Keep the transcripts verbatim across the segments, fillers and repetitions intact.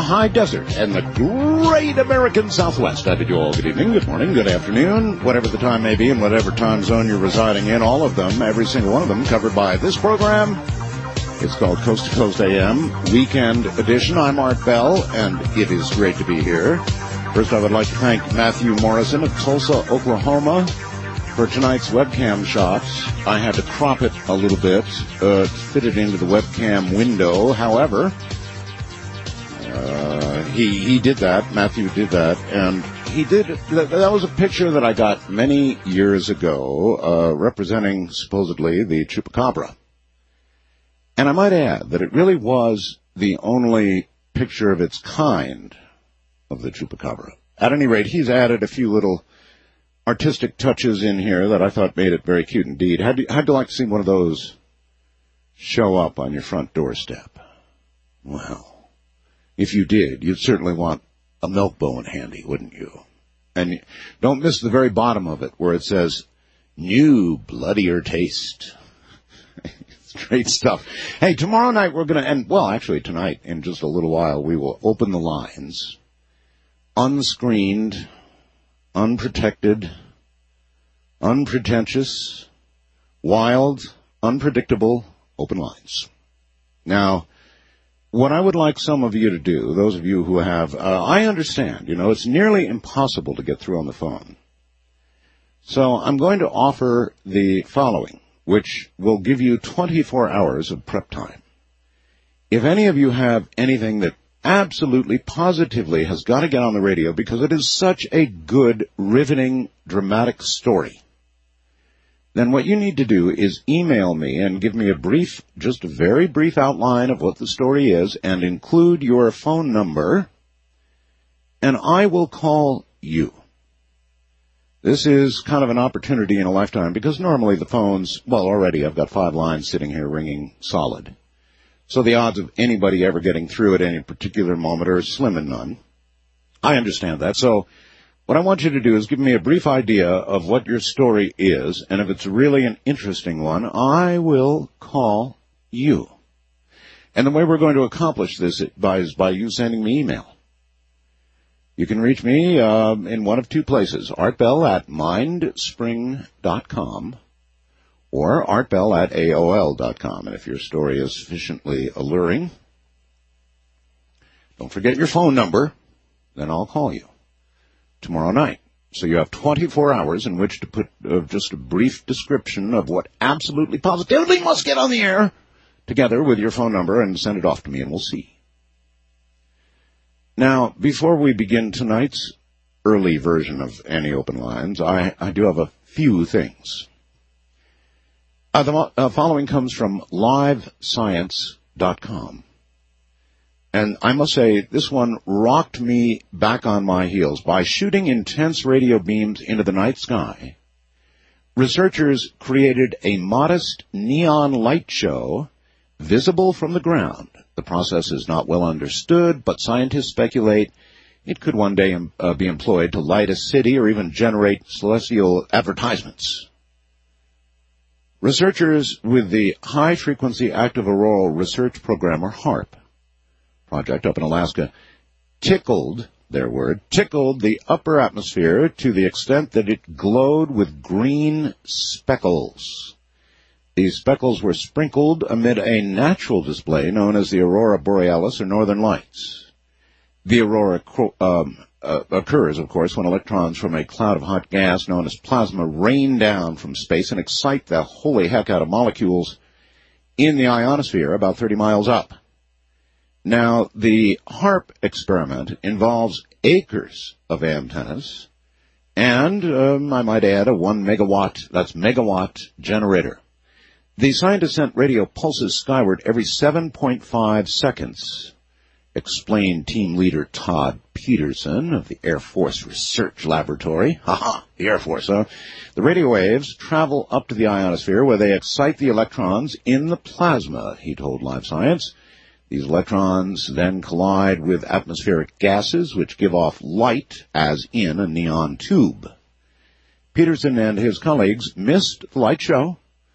high desert and the great American Southwest. I bid you all good evening, good morning, good afternoon, whatever the time may be and whatever time zone you're residing in, all of them, every single one of them covered by this program. It's called Coast to Coast A M, Weekend Edition. I'm Art Bell, and it is great to be here. First, I would like to thank Matthew Morrison of Tulsa, Oklahoma, for tonight's webcam shot. I had to crop it a little bit uh, to fit it into the webcam window. However, uh, he he did that. Matthew did that, and he did. That, that was a picture that I got many years ago, uh, representing supposedly the chupacabra. And I might add that it really was the only picture of its kind of the chupacabra. At any rate, he's added a few little artistic touches in here that I thought made it very cute indeed. How'd you, how'd you like to see one of those show up on your front doorstep? Well, if you did, you'd certainly want a milk bone handy, wouldn't you? And don't miss the very bottom of it where it says, new bloodier taste. Great stuff. Hey, tomorrow night we're going to, and well, actually tonight, in just a little while, we will open the lines. Unscreened, unprotected, unpretentious, wild, unpredictable, open lines. Now, what I would like some of you to do, those of you who have, uh, I understand, you know, it's nearly impossible to get through on the phone. So I'm going to offer the following, which will give you twenty-four hours of prep time. If any of you have anything that absolutely, positively has got to get on the radio because it is such a good, riveting, dramatic story, then what you need to do is email me and give me a brief, just a very brief outline of what the story is and include your phone number, and I will call you. This is kind of an opportunity in a lifetime because normally the phones, well, already I've got five lines sitting here ringing solid. So the odds of anybody ever getting through at any particular moment are slim and none. I understand that. So what I want you to do is give me a brief idea of what your story is, and if it's really an interesting one, I will call you. And the way we're going to accomplish this is by you sending me email. You can reach me uh, in one of two places, artbell at mindspring dot com or artbell at A O L dot com. And if your story is sufficiently alluring, don't forget your phone number, then I'll call you tomorrow night. So you have twenty-four hours in which to put uh, just a brief description of what absolutely positively must get on the air together with your phone number and send it off to me, and we'll see. Now, before we begin tonight's early version of Any Open Lines, I, I do have a few things. Uh, the uh, following comes from live science dot com. And I must say, this one rocked me back on my heels. By shooting intense radio beams into the night sky, researchers created a modest neon light show visible from the ground. The process is not well understood, but scientists speculate it could one day uh, be employed to light a city or even generate celestial advertisements. Researchers with the High Frequency Active Auroral Research Program, or HAARP, project up in Alaska, tickled, their word, tickled the upper atmosphere to the extent that it glowed with green speckles. These speckles were sprinkled amid a natural display known as the aurora borealis, or northern lights. The aurora um, uh, occurs, of course, when electrons from a cloud of hot gas known as plasma rain down from space and excite the holy heck out of molecules in the ionosphere about thirty miles up. Now, the HAARP experiment involves acres of antennas and, um, I might add, a one megawatt, that's megawatt generator. The scientists sent radio pulses skyward every seven point five seconds, explained team leader Todd Peterson of the Air Force Research Laboratory. Haha, the Air Force, huh? The radio waves travel up to the ionosphere where they excite the electrons in the plasma, he told Live Science. These electrons then collide with atmospheric gases which give off light, as in a neon tube. Peterson and his colleagues missed the light show,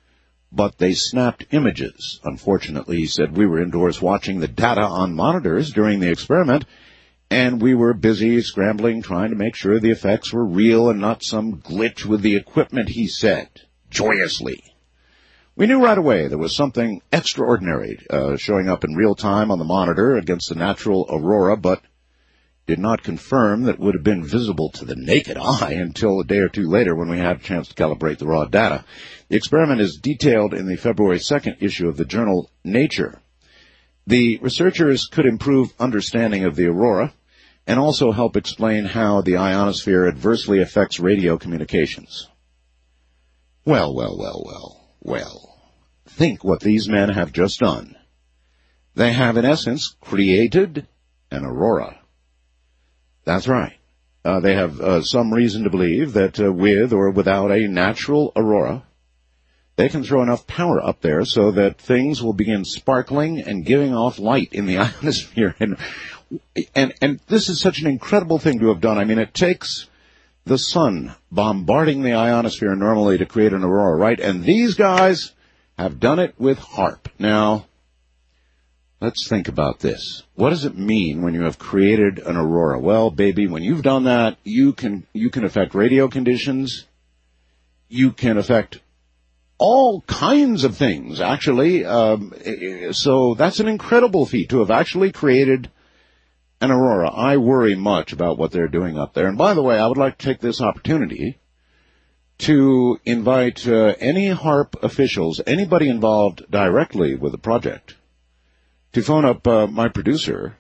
but they snapped images. Unfortunately, he said, we were indoors watching the data on monitors during the experiment, and we were busy scrambling, trying to make sure the effects were real and not some glitch with the equipment, he said, joyously. We knew right away there was something extraordinary uh, showing up in real time on the monitor against the natural aurora, but did not confirm that it would have been visible to the naked eye until a day or two later when we had a chance to calibrate the raw data. The experiment is detailed in the February second issue of the journal Nature. The researchers could improve understanding of the aurora and also help explain how the ionosphere adversely affects radio communications. Well, well, well, well, well. Think what these men have just done. They have, in essence, created an aurora. That's right. Uh, they have uh, some reason to believe that uh, with or without a natural aurora, they can throw enough power up there so that things will begin sparkling and giving off light in the ionosphere. And, and, and this is such an incredible thing to have done. I mean, it takes the sun bombarding the ionosphere normally to create an aurora, right? And these guys have done it with HAARP. Now, let's think about this. What does it mean when you have created an aurora? Well, baby, when you've done that, you can you can affect radio conditions. You can affect all kinds of things, actually. Um, so that's an incredible feat to have actually created an aurora. I worry much about what they're doing up there. And by the way, I would like to take this opportunity to invite uh, any HAARP officials, anybody involved directly with the project, to phone up uh, my producer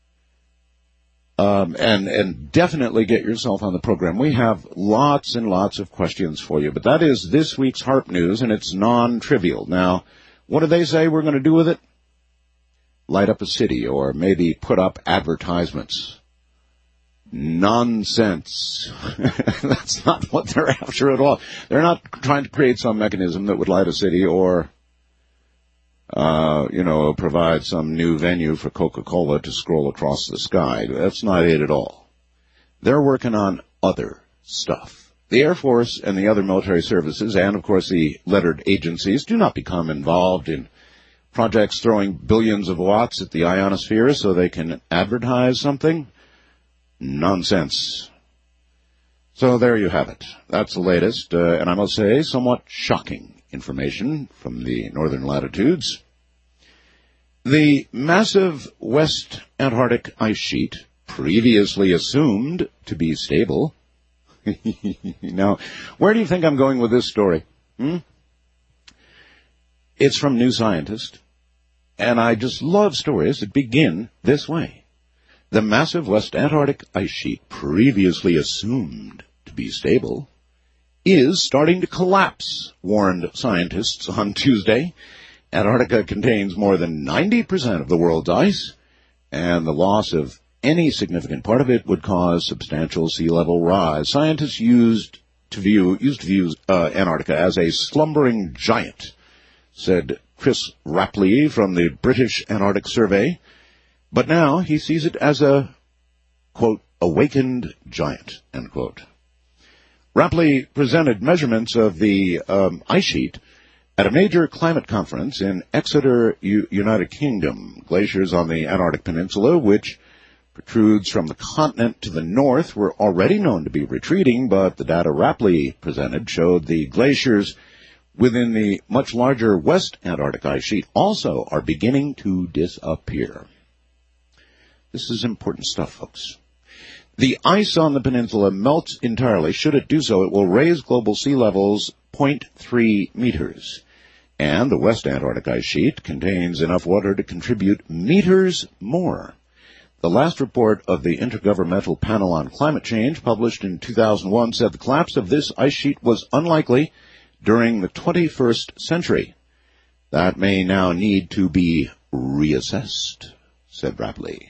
um, and and definitely get yourself on the program. We have lots and lots of questions for you, but that is this week's HAARP news, and it's non-trivial. Now, what do they say we're going to do with it? Light up a city or maybe put up advertisements. Nonsense. That's not what they're after at all. They're not trying to create some mechanism that would light a city or Uh, you know, provide some new venue for Coca-Cola to scroll across the sky. That's not it at all. They're working on other stuff. The Air Force and the other military services and, of course, the lettered agencies do not become involved in projects throwing billions of watts at the ionosphere so they can advertise something. Nonsense. So there you have it. That's the latest, uh, and I must say, somewhat shocking information from the northern latitudes. The massive West Antarctic ice sheet, previously assumed to be stable. Now, where do you think I'm going with this story? Hmm? It's from New Scientist, and I just love stories that begin this way. The massive West Antarctic ice sheet, previously assumed to be stable, is starting to collapse, warned scientists on Tuesday. Antarctica contains more than ninety percent of the world's ice, and the loss of any significant part of it would cause substantial sea level rise. Scientists used to view used to view uh, Antarctica as a slumbering giant, said Chris Rapley from the British Antarctic Survey, but now he sees it as a, quote, awakened giant, end quote. Rapley presented measurements of the um, ice sheet at a major climate conference in Exeter, U- United Kingdom. Glaciers on the Antarctic Peninsula, which protrudes from the continent to the north, were already known to be retreating, but the data Rapley presented showed the glaciers within the much larger West Antarctic ice sheet also are beginning to disappear. This is important stuff, folks. The ice on the peninsula melts entirely. Should it do so, it will raise global sea levels zero point three meters. And the West Antarctic ice sheet contains enough water to contribute meters more. The last report of the Intergovernmental Panel on Climate Change, published in two thousand one, said the collapse of this ice sheet was unlikely during the twenty-first century. That may now need to be reassessed, said Rapley.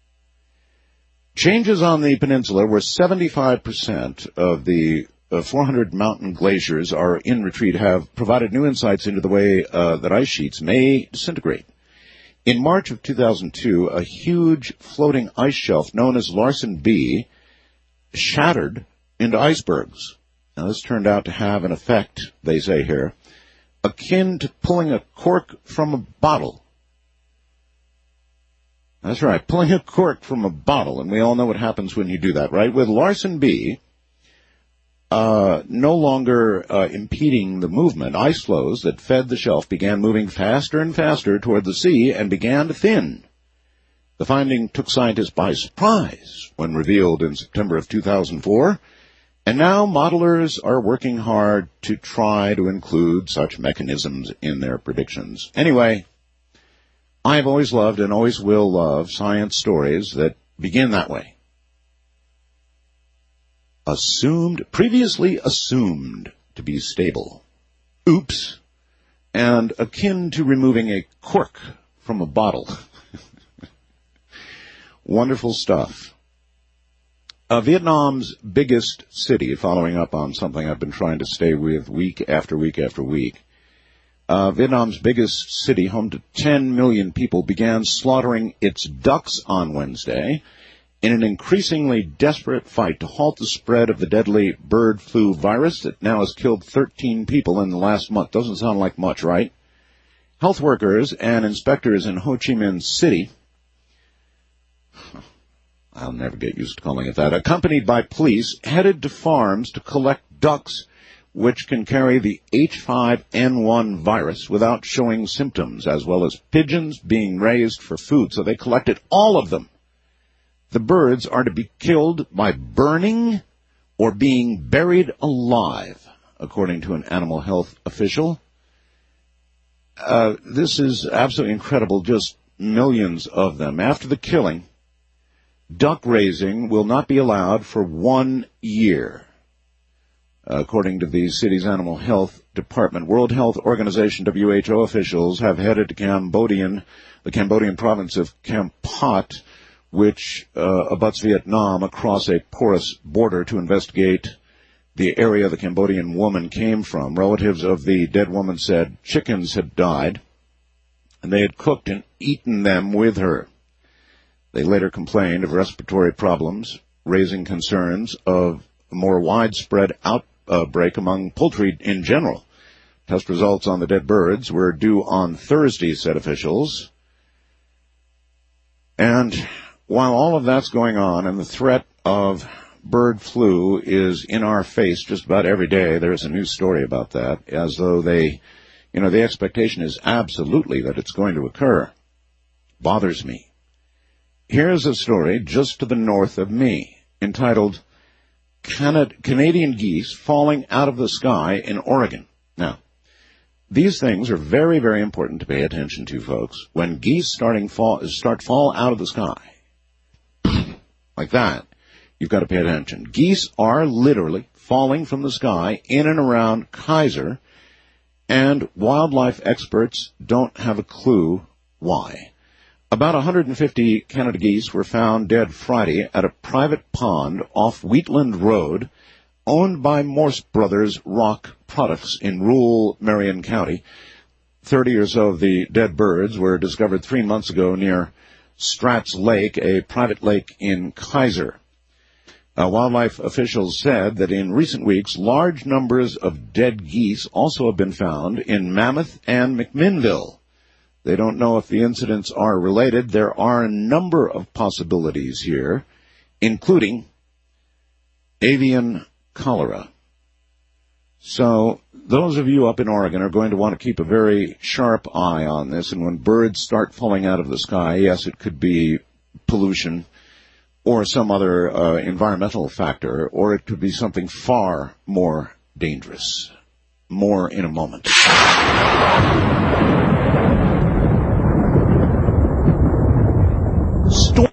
Changes on the peninsula where seventy-five percent of the uh, four hundred mountain glaciers are in retreat have provided new insights into the way uh, that ice sheets may disintegrate. In March of two thousand two, a huge floating ice shelf known as Larsen B shattered into icebergs. Now, this turned out to have an effect, they say here, akin to pulling a cork from a bottle. That's right, pulling a cork from a bottle, and we all know what happens when you do that, right? With Larsen B uh, no longer uh, impeding the movement, ice floes that fed the shelf began moving faster and faster toward the sea and began to thin. The finding took scientists by surprise when revealed in September of two thousand four, and now modelers are working hard to try to include such mechanisms in their predictions. Anyway, I've always loved and always will love science stories that begin that way. Assumed, previously assumed to be stable. Oops. And akin to removing a cork from a bottle. Wonderful stuff. Uh, Vietnam's biggest city, following up on something I've been trying to stay with week after week after week, uh, Vietnam's biggest city, home to ten million people, began slaughtering its ducks on Wednesday in an increasingly desperate fight to halt the spread of the deadly bird flu virus that now has killed thirteen people in the last month. Doesn't sound like much, right? Health workers and inspectors in Ho Chi Minh City, I'll never get used to calling it that, accompanied by police, headed to farms to collect ducks which can carry the H five N one virus without showing symptoms, as well as pigeons being raised for food. So they collected all of them. The birds are to be killed by burning or being buried alive, according to an animal health official. Uh, this is absolutely incredible, just millions of them. After the killing, duck raising will not be allowed for one year, according to the city's animal health department. World Health Organization, W H O officials have headed to Cambodian, the Cambodian province of Kampot, which uh, abuts Vietnam, across a porous border to investigate the area the Cambodian woman came from. Relatives of the dead woman said chickens had died, and they had cooked and eaten them with her. They later complained of respiratory problems, raising concerns of a more widespread outbreak among poultry in general. Test results on the dead birds were due on Thursday, said officials. And while all of that's going on and the threat of bird flu is in our face just about every day, there's a news story about that, as though they, you know, the expectation is absolutely that it's going to occur. Bothers me. Here's a story just to the north of me, entitled Canad- Canadian Geese Falling Out of the Sky in Oregon. Now, these things are very, very important to pay attention to, folks. When geese starting fall, start fall out of the sky, like that, you've got to pay attention. Geese are literally falling from the sky in and around Kaiser, and wildlife experts don't have a clue why. About one hundred fifty Canada geese were found dead Friday at a private pond off Wheatland Road, owned by Morse Brothers Rock Products in rural Marion County. Thirty or so of the dead birds were discovered three months ago near Stratz Lake, a private lake in Kaiser. Uh, wildlife officials said that in recent weeks, large numbers of dead geese also have been found in Mammoth and McMinnville. They don't know if the incidents are related. There are a number of possibilities here, including avian cholera. So those of you up in Oregon are going to want to keep a very sharp eye on this. And when birds start falling out of the sky, yes, it could be pollution or some other uh, environmental factor, or it could be something far more dangerous. More in a moment. Storm.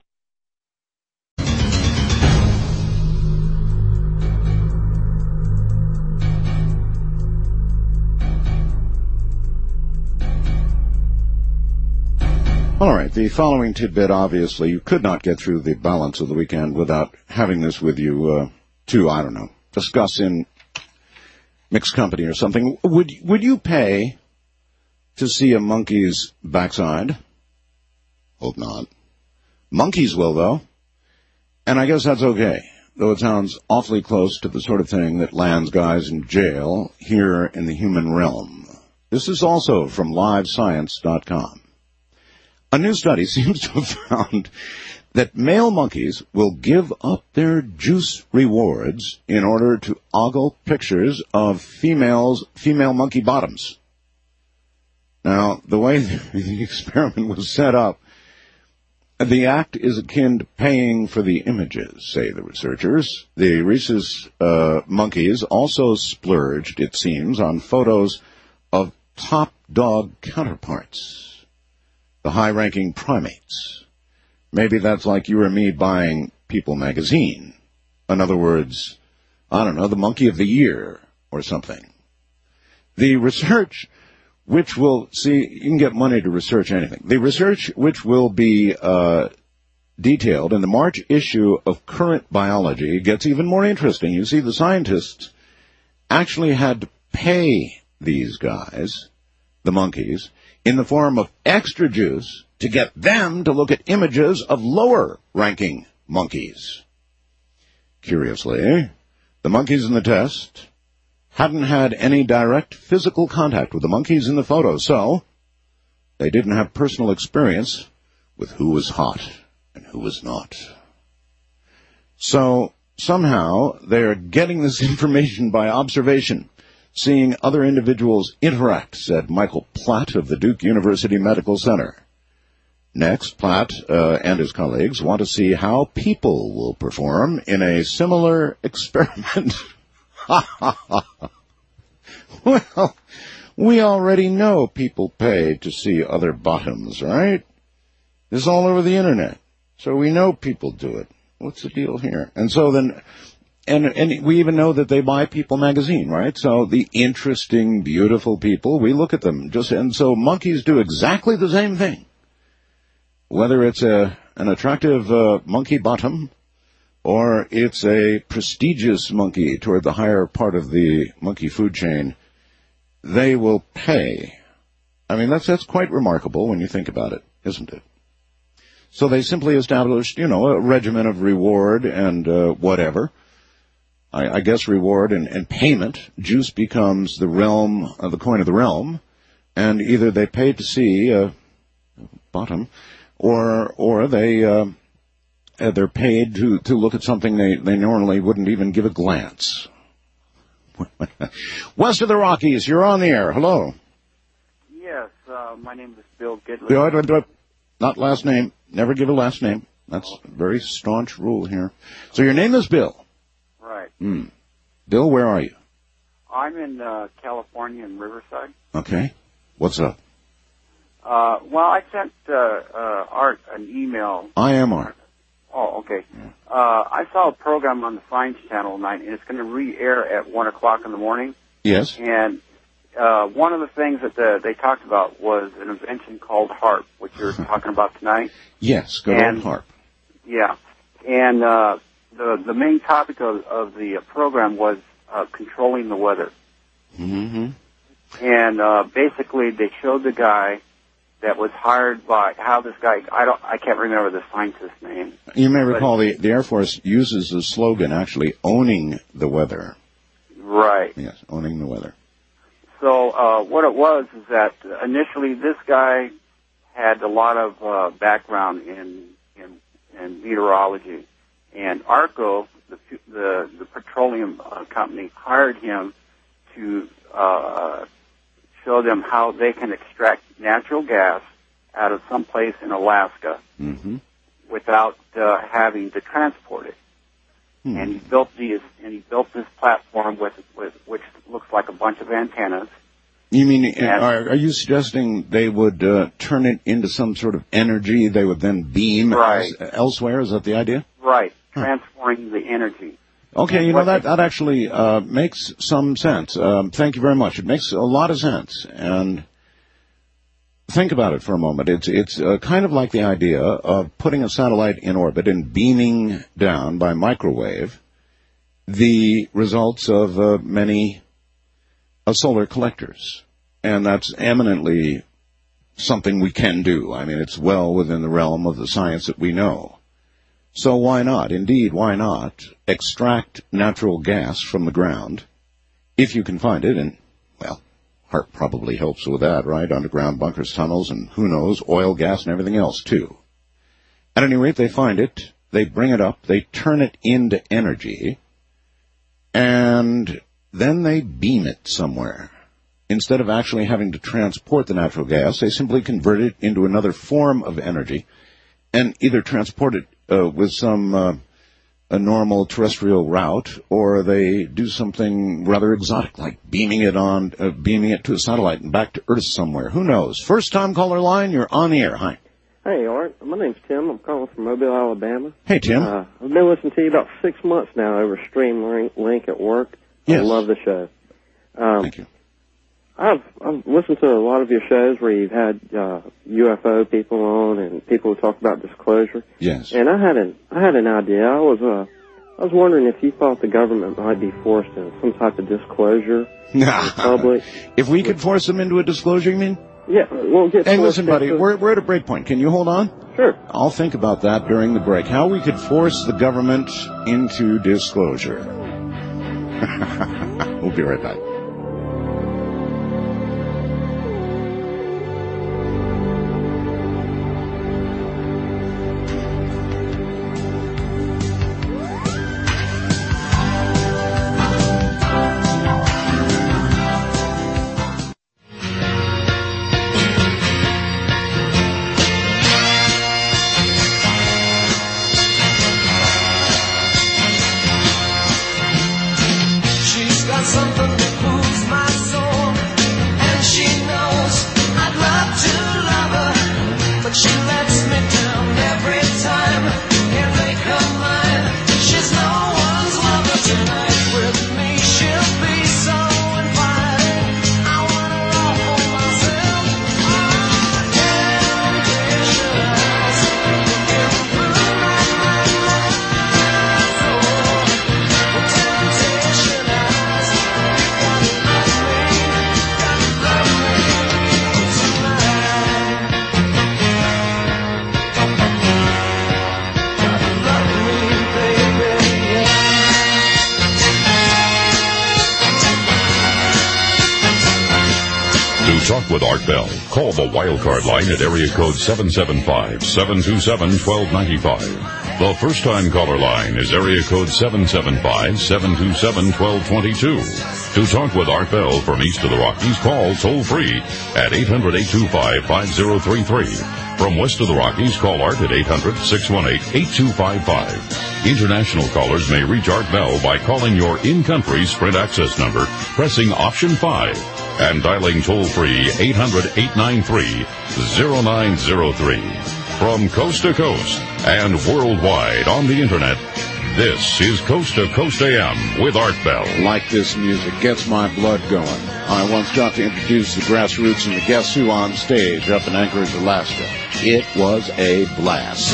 All right, the following tidbit, obviously, you could not get through the balance of the weekend without having this with you uh, to, I don't know, discuss in mixed company or something. Would would you pay to see a monkey's backside? Hope not. Monkeys will, though, and I guess that's okay, though it sounds awfully close to the sort of thing that lands guys in jail here in the human realm. This is also from live science dot com. A new study seems to have found that male monkeys will give up their juice rewards in order to ogle pictures of females, female monkey bottoms. Now, the way the experiment was set up, the act is akin to paying for the images, say the researchers. The rhesus uh, monkeys also splurged, it seems, on photos of top dog counterparts, the high-ranking primates. Maybe that's like you or me buying People magazine. In other words, I don't know, the monkey of the year or something. The research which will, see, you can get money to research anything. The research which will be uh, detailed in the March issue of Current Biology gets even more interesting. You see, the scientists actually had to pay these guys, the monkeys, in the form of extra juice to get them to look at images of lower-ranking monkeys. Curiously, the monkeys in the test hadn't had any direct physical contact with the monkeys in the photo, so they didn't have personal experience with who was hot and who was not. So somehow they're getting this information by observation, seeing other individuals interact, said Michael Platt of the Duke University Medical Center. Next, Platt uh, and his colleagues want to see how people will perform in a similar experiment. Well, we already know people pay to see other bottoms, right? It's all over the Internet. So we know people do it. What's the deal here? And so then, and, and we even know that they buy People magazine, right? So the interesting, beautiful people, we look at them. Just and so monkeys do exactly the same thing. Whether it's a an attractive uh, monkey bottom or it's a prestigious monkey toward the higher part of the monkey food chain, they will pay. I mean, that's that's quite remarkable when you think about it, isn't it? So they simply established, you know, a regimen of reward and uh, whatever. I, I guess reward and, and payment. Juice becomes the realm, uh, the coin of the realm, and either they pay to see a bottom, or or they uh, they're paid to, to look at something they, they normally wouldn't even give a glance. West of the Rockies, you're on the air. Hello. Yes, uh, my name is Bill Gidley. Not last name. Never give a last name. That's a very staunch rule here. So your name is Bill. Right. Mm. Bill, where are you? I'm in uh, California in Riverside. Okay. What's up? Uh, well, I sent uh, uh, Art an email. I am Art. Oh, okay. Yeah. Uh, I saw a program on the Science Channel tonight, and it's going to re-air at one o'clock in the morning. Yes. And uh, one of the things that the, they talked about was an invention called HAARP, which you're talking about tonight. Yes, good and, old HAARP. Yeah. And uh, the the main topic of, of the program was uh, controlling the weather. Mm-hmm. And uh, basically, they showed the guy that was hired by how this guy I don't I can't remember the scientist's name. You may recall the the Air Force uses the slogan actually owning the weather. Right. Yes, owning the weather. So uh, what it was is that initially this guy had a lot of uh, background in, in in meteorology, and ARCO, the the, the petroleum uh, company, hired him to uh, show them how they can extract natural gas out of some place in Alaska mm-hmm. without uh, having to transport it. Hmm. And he built these, and he built this platform with, with which looks like a bunch of antennas. You mean, and, are, are you suggesting they would uh, turn it into some sort of energy they would then beam right. else, elsewhere? Is that the idea? Right, huh. Transferring the energy. Okay, and you know, that, they, that actually uh, makes some sense. Um, thank you very much. It makes a lot of sense. And think about it for a moment. It's it's uh, kind of like the idea of putting a satellite in orbit and beaming down by microwave the results of uh, many uh, solar collectors. And that's eminently something we can do. I mean, it's well within the realm of the science that we know. So why not? Indeed, why not extract natural gas from the ground, if you can find it, and, well, HAARP probably helps with that, right? Underground bunkers, tunnels, and who knows, oil, gas, and everything else, too. At any rate, they find it, they bring it up, they turn it into energy, and then they beam it somewhere. Instead of actually having to transport the natural gas, they simply convert it into another form of energy and either transport it uh, with some uh, a normal terrestrial route, or they do something rather exotic, like beaming it on, uh, beaming it to a satellite and back to Earth somewhere. Who knows? First time caller line, you're on the air. Hi. Hey, Art. My name's Tim. I'm calling from Mobile, Alabama. Hey, Tim. Uh, I've been listening to you about six months now over Stream Link at work. Yes. I love the show. Um, Thank you. I've, I've listened to a lot of your shows where you've had uh, U F O people on and people who talk about disclosure. Yes. And I had an I had an idea. I was uh, I was wondering if you thought the government might be forced into some type of disclosure in the public. If we could force them into a disclosure, you mean? Yeah, we'll get. Hey, listen, buddy, into... we're we're at a break point. Can you hold on? Sure. I'll think about that during the break. How we could force the government into disclosure. We'll be right back. Talk with Art Bell. Call the Wildcard line at area code seven seven five, seven two seven, one two nine five. The first-time caller line is area code seven seven five, seven two seven, one two two two. To talk with Art Bell from east of the Rockies, call toll-free at eight hundred, eight two five, five zero three three. From west of the Rockies, call Art at eight hundred, six one eight, eight two five five. International callers may reach Art Bell by calling your in-country Sprint access number, pressing option five, and dialing toll-free eight hundred, eight nine three, zero nine zero three. From coast to coast and worldwide on the Internet, this is Coast to Coast A M with Art Bell. Like this music, gets my blood going. I once got to introduce the Grassroots and the Guess Who on stage up in Anchorage, Alaska. It was a blast.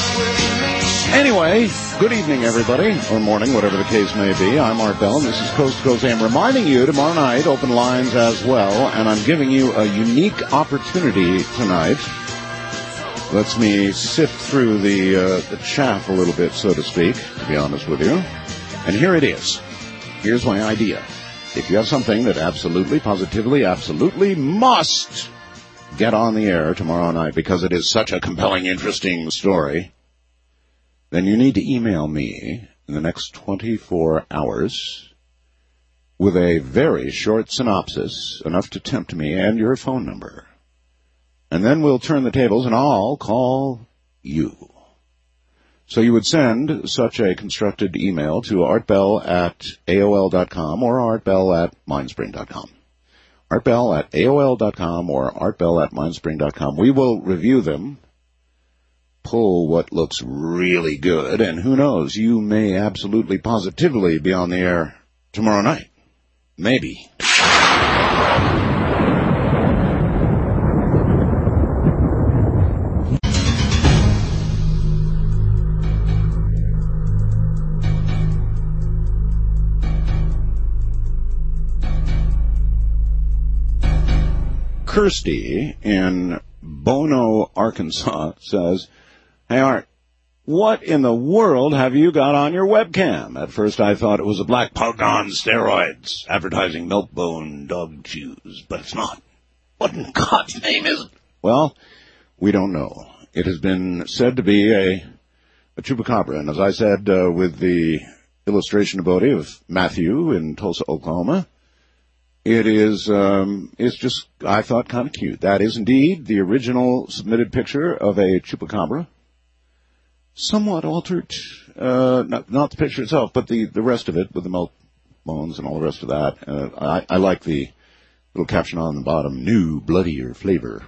Anyway, good evening, everybody, or morning, whatever the case may be. I'm Art Bell, and this is Coast to Coast A M, reminding you tomorrow night, open lines as well, and I'm giving you a unique opportunity tonight. Lets me sift through the, uh, the chaff a little bit, so to speak, to be honest with you. And here it is. Here's my idea. If you have something that absolutely, positively, absolutely must get on the air tomorrow night because it is such a compelling, interesting story, then you need to email me in the next twenty-four hours with a very short synopsis, enough to tempt me, and your phone number. And then we'll turn the tables and I'll call you. So you would send such a constructed email to artbell at A O L dot com or artbell at mindspring dot com. Artbell at A O L dot com or artbell at mindspring dot com. We will review them, pull what looks really good, and who knows, you may absolutely positively be on the air tomorrow night. Maybe. Kirsty in Bono, Arkansas says, "Hey, Art, What in the world have you got on your webcam? At first I thought it was a black pug on steroids, advertising Milk-Bone dog chews, but it's not. What in God's name is it? Well, we don't know. It has been said to be a, a chupacabra, and as I said uh, with the illustration ability of Matthew in Tulsa, Oklahoma, it is, um, it's just, I thought, kind of cute. That is indeed the original submitted picture of a chupacabra. Somewhat altered, uh, not, not the picture itself, but the, the rest of it with the milk bones and all the rest of that. Uh, I, I like the little caption on the bottom, new, bloodier flavor.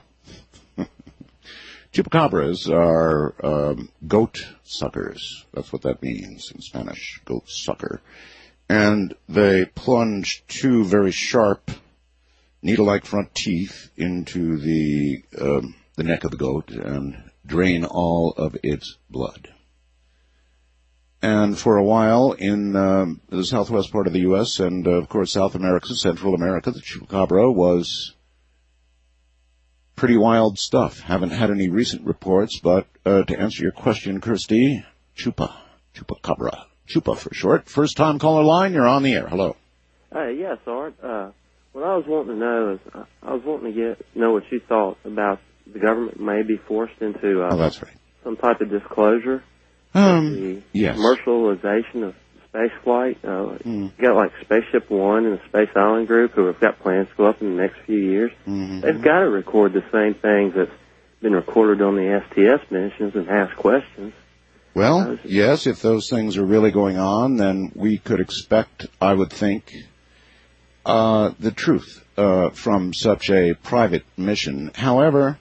Chupacabras are um, goat suckers. That's what that means in Spanish, goat sucker. And they plunge two very sharp, needle-like front teeth into the um, the neck of the goat and drain all of its blood. And for a while in um, the southwest part of the U S and, uh, of course, South America, Central America, the chupacabra was pretty wild stuff. Haven't had any recent reports, but uh, to answer your question, Kirsty, chupa, chupacabra, chupa for short. First time caller line, you're on the air. Hello. Uh, yes, Art. Uh, what I was wanting to know is uh, I was wanting to get know what you thought about the government may be forced into uh, oh, that's right. some type of disclosure. Um, the yes. commercialization of space flight. Uh, mm. You got like Spaceship One and the Space Island Group who have got plans to go up in the next few years. Mm-hmm. They've got to record the same things that's been recorded on the S T S missions and ask questions. Well, yes, if those things are really going on, then we could expect, I would think, uh, the truth uh, from such a private mission. However,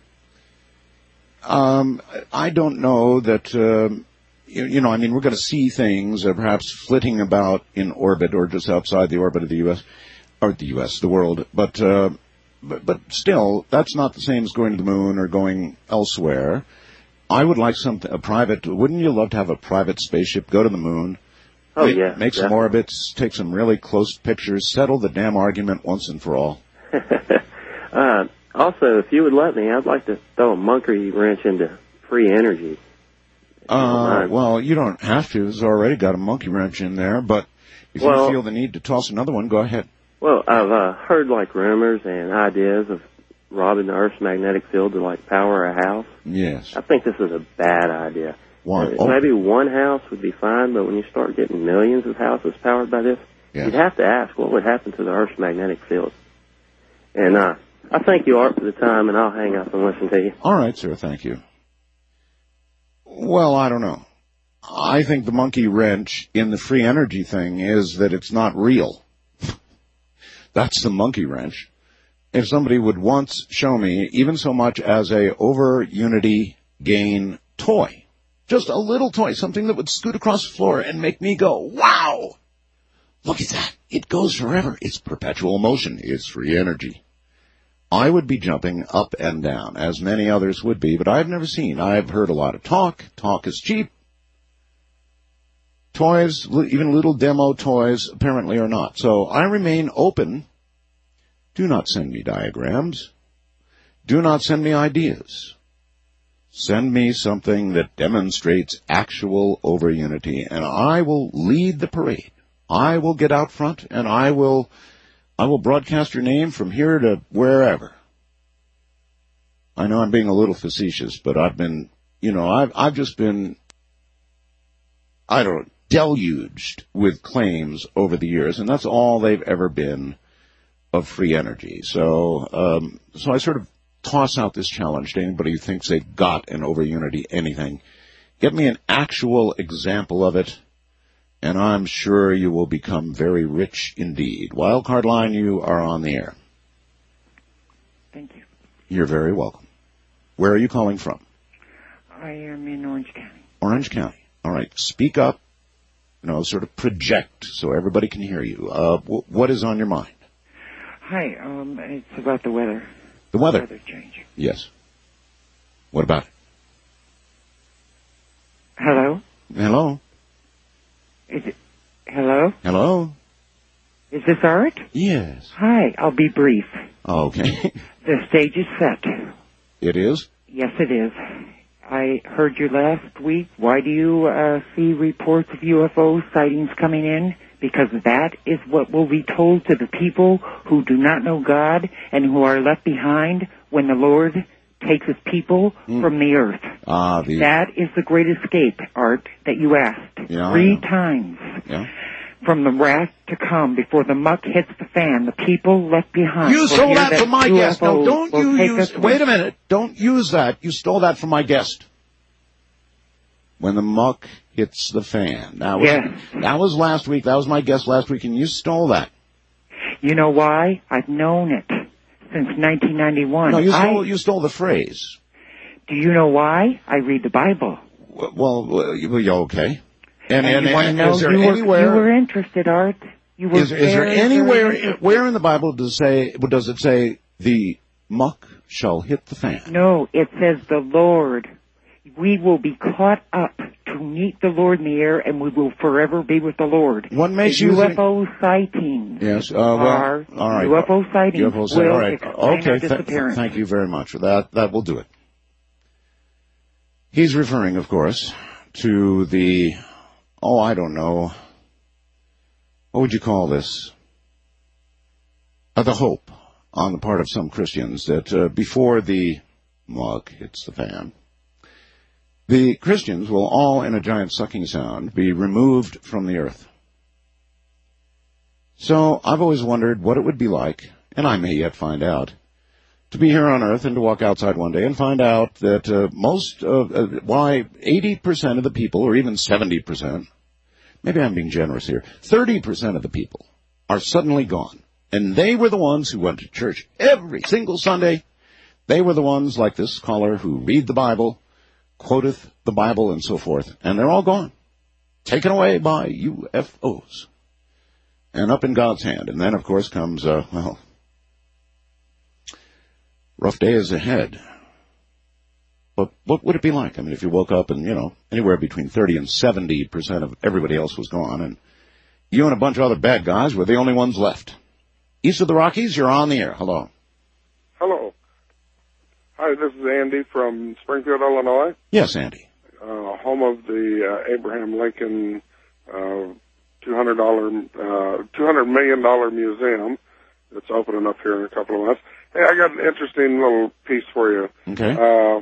um, I don't know that, uh, you, you know, I mean, we're going to see things uh, perhaps flitting about in orbit or just outside the orbit of the U S, or the U S, the world, but, uh, but, but still, that's not the same as going to the moon or going elsewhere. I would like something, a private, wouldn't you love to have a private spaceship go to the moon? Oh, make, yeah. Make some definitely. orbits, take some really close pictures, settle the damn argument once and for all. uh, also, if you would let me, I'd like to throw a monkey wrench into free energy. Uh, well, you don't have to. There's already got a monkey wrench in there, but if well, you feel the need to toss another one, go ahead. Well, I've uh, heard like rumors and ideas of robbing the Earth's magnetic field to like power a house. Yes. I think this is a bad idea. Why? Uh, Oh. Maybe one house would be fine, but when you start getting millions of houses powered by this, Yes. you'd have to ask what would happen to the Earth's magnetic field. And uh, I thank you, Art, for the time, and I'll hang up and listen to you. All right, sir. Thank you. Well, I don't know. I think the monkey wrench in the free energy thing is that it's not real. That's the monkey wrench. If somebody would once show me even so much as a over unity gain toy, just a little toy, something that would scoot across the floor and make me go, wow, look at that. It goes forever. It's perpetual motion. It's free energy. I would be jumping up and down, as many others would be, but I've never seen. I've heard a lot of talk. Talk is cheap. Toys, even little demo toys, apparently are not. So I remain open. Do not send me diagrams. Do not send me ideas. Send me something that demonstrates actual over-unity, and I will lead the parade. I will get out front, and I will, I will broadcast your name from here to wherever. I know I'm being a little facetious, but I've been, you know, I've, I've just been, I don't know, deluged with claims over the years, and that's all they've ever been of free energy. So, um, so I sort of toss out this challenge to anybody who thinks they've got an over unity anything. Get me an actual example of it, and I'm sure you will become very rich indeed. Wildcard line, you are on the air. Thank you. You're very welcome. Where are you calling from? I am in Orange County. Orange County. All right. Speak up. You know, sort of project so everybody can hear you. Uh, w- what is on your mind? Hi, um, it's about the weather. The weather. Weather change. Yes. What about it? Hello? Hello? Is it, hello? Hello? Is this Art? Yes. Hi, I'll be brief. Okay. The stage is set. It is? Yes, it is. I heard you last week. Why do you uh, see reports of U F O sightings coming in? Because that is what will be told to the people who do not know God and who are left behind when the Lord takes his people mm. from the earth. Ah, the... That is the great escape, Art, that you asked yeah, three times. Yeah. From the wrath to come, before the muck hits the fan, the people left behind. You stole that, that from my U F O guest. No, don't you use... Wait a minute. Don't use that. You stole that from my guest. When the muck hits the fan. That was, yes. that was last week. That was my guest last week, and you stole that. You know why? I've known it since nineteen ninety-one. No, you stole, I, you stole the phrase. Do you know why? I read the Bible. Well, well you okay. And, and, and, you want to and know, is there you, anywhere, were, you were interested, Art. You were is, very, is there anywhere, very where in the Bible does it say, does it say, the muck shall hit the fan? No, it says the Lord. We will be caught up to meet the Lord in the air, and we will forever be with the Lord. What makes the you U F O think... sightings yes, uh, well, are all right. U F O sightings U F O will all right. explain okay, our th- disappearance. Thank you very much for that. That will do it. He's referring, of course, to the, oh, I don't know, what would you call this? Uh, the hope on the part of some Christians that uh, before the muck hits the fan, the Christians will all, in a giant sucking sound, be removed from the earth. So I've always wondered what it would be like, and I may yet find out, to be here on earth and to walk outside one day and find out that uh, most of, uh, why eighty percent of the people, or even seventy percent, maybe I'm being generous here, thirty percent of the people are suddenly gone. And they were the ones who went to church every single Sunday. They were the ones, like this caller, who read the Bible, quoteth the Bible, and so forth. And they're all gone, taken away by U F Os, and up in God's hand. And then, of course, comes, uh, well, rough day is ahead. But what would it be like? I mean, if you woke up and, you know, anywhere between thirty and seventy percent of everybody else was gone, and you and a bunch of other bad guys were the only ones left. East of the Rockies, you're on the air. Hello. Hello. Hi, this is Andy from Springfield, Illinois. Yes, Andy. Uh, home of the uh, Abraham Lincoln uh, two hundred dollar, uh, two hundred million dollar museum that's opening up here in a couple of months. Hey, I got an interesting little piece for you. Okay. Uh,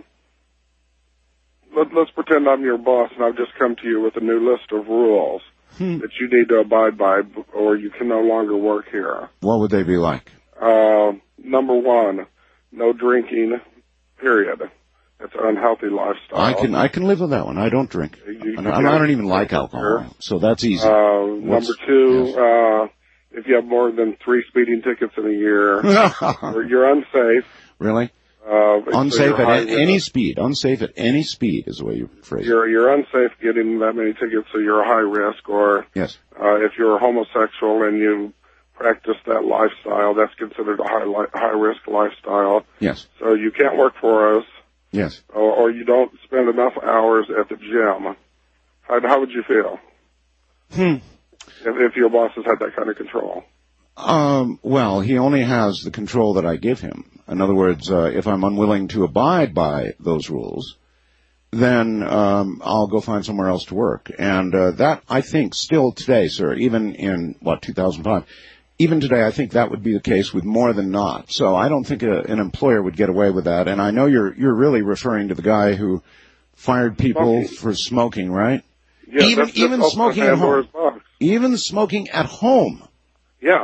let, let's pretend I'm your boss, and I've just come to you with a new list of rules hmm. that you need to abide by, or you can no longer work here. What would they be like? Uh, number one, no drinking, period. It's an unhealthy lifestyle. I can I can live with that one. I don't drink. You, I, I don't even like alcohol, so that's easy. Uh, number two, yes. uh, if you have more than three speeding tickets in a year, you're unsafe. Really? Uh, unsafe so at a, any speed. Unsafe at any speed is the way you phrase it. You're, you're unsafe getting that many tickets, so you're a high risk. Or yes. uh, if you're homosexual and you practice that lifestyle, that's considered a high li- high risk lifestyle. Yes. So you can't work for us. Yes. Or, or you don't spend enough hours at the gym. How, how would you feel? Hmm. If, if your bosses had that kind of control? Um, well, he only has the control that I give him. In other words, uh, if I'm unwilling to abide by those rules, then um, I'll go find somewhere else to work. And uh, that, I think, still today, sir, even in, what, two thousand five, even today, I think that would be the case with more than not. So I don't think a, an employer would get away with that. And I know you're you're really referring to the guy who fired people smoking. for smoking, right? Yeah, even that's even smoking at home. Box. Even smoking at home. Yeah.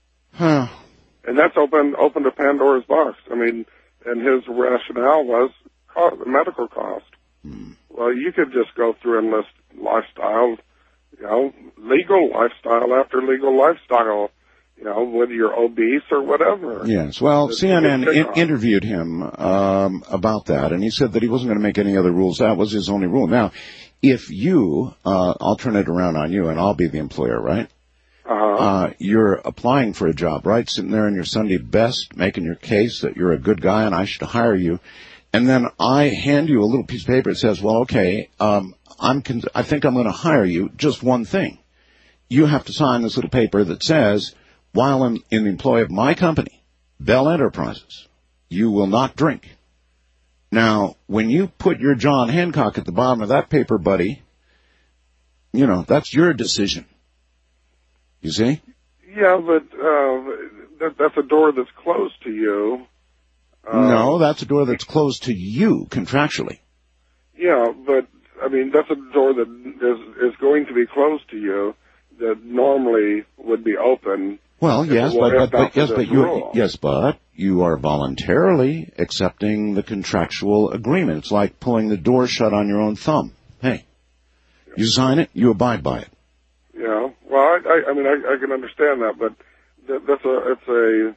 Huh. And that's open open to Pandora's box. I mean, and his rationale was cost, medical cost. Hmm. Well, you could just go through and list lifestyle, you know, legal lifestyle after legal lifestyle, you know, whether you're obese or whatever. Yes. Well, C N N in- interviewed him um, about that, and he said that he wasn't going to make any other rules. That was his only rule. Now, if you, uh, I'll turn it around on you, and I'll be the employer, right? Uh-huh. Uh, you're applying for a job, right? Sitting there in your Sunday best, making your case that you're a good guy and I should hire you. And then I hand you a little piece of paper that says, well, okay, um, I'm con- I think I'm going to hire you. Just one thing. You have to sign this little paper that says, while I'm in the employ of my company, Bell Enterprises, you will not drink. Now, when you put your John Hancock at the bottom of that paper, buddy, you know, that's your decision. You see? Yeah, but uh, that, that's a door that's closed to you. Uh, no, that's a door that's closed to you contractually. Yeah, but, I mean, that's a door that is, is going to be closed to you that normally would be open. Well, yes, but, but, but yes, but you, rule. yes, but you are voluntarily accepting the contractual agreement. It's like pulling the door shut on your own thumb. Hey, yeah. You sign it, you abide by it. Yeah, well, I, I, I mean, I, I can understand that, but that, that's a, it's a,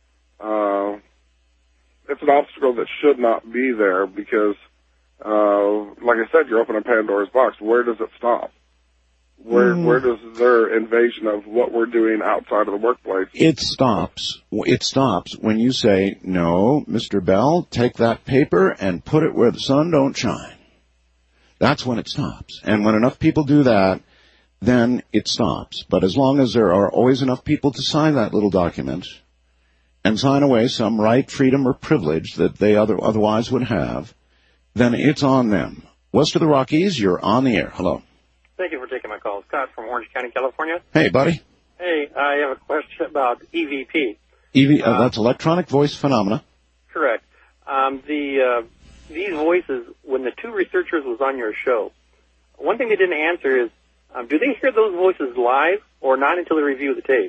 uh, it's an obstacle that should not be there because, uh, like I said, you're opening Pandora's box. Where does it stop? Where mm. where does their invasion of what we're doing outside of the workplace? It stops. It stops when you say, no, Mister Bell, take that paper and put it where the sun don't shine. That's when it stops. And when enough people do that, then it stops. But as long as there are always enough people to sign that little document and sign away some right, freedom, or privilege that they other, otherwise would have, then it's on them. West of the Rockies, you're on the air. Hello. Thank you for taking my call. Scott from Orange County, California. Hey, buddy. Hey, I have a question about E V P. E V, uh, uh, that's electronic voice phenomena. Correct. Um, the uh, these voices, when the two researchers was on your show, one thing they didn't answer is, um, do they hear those voices live or not until they review the tape?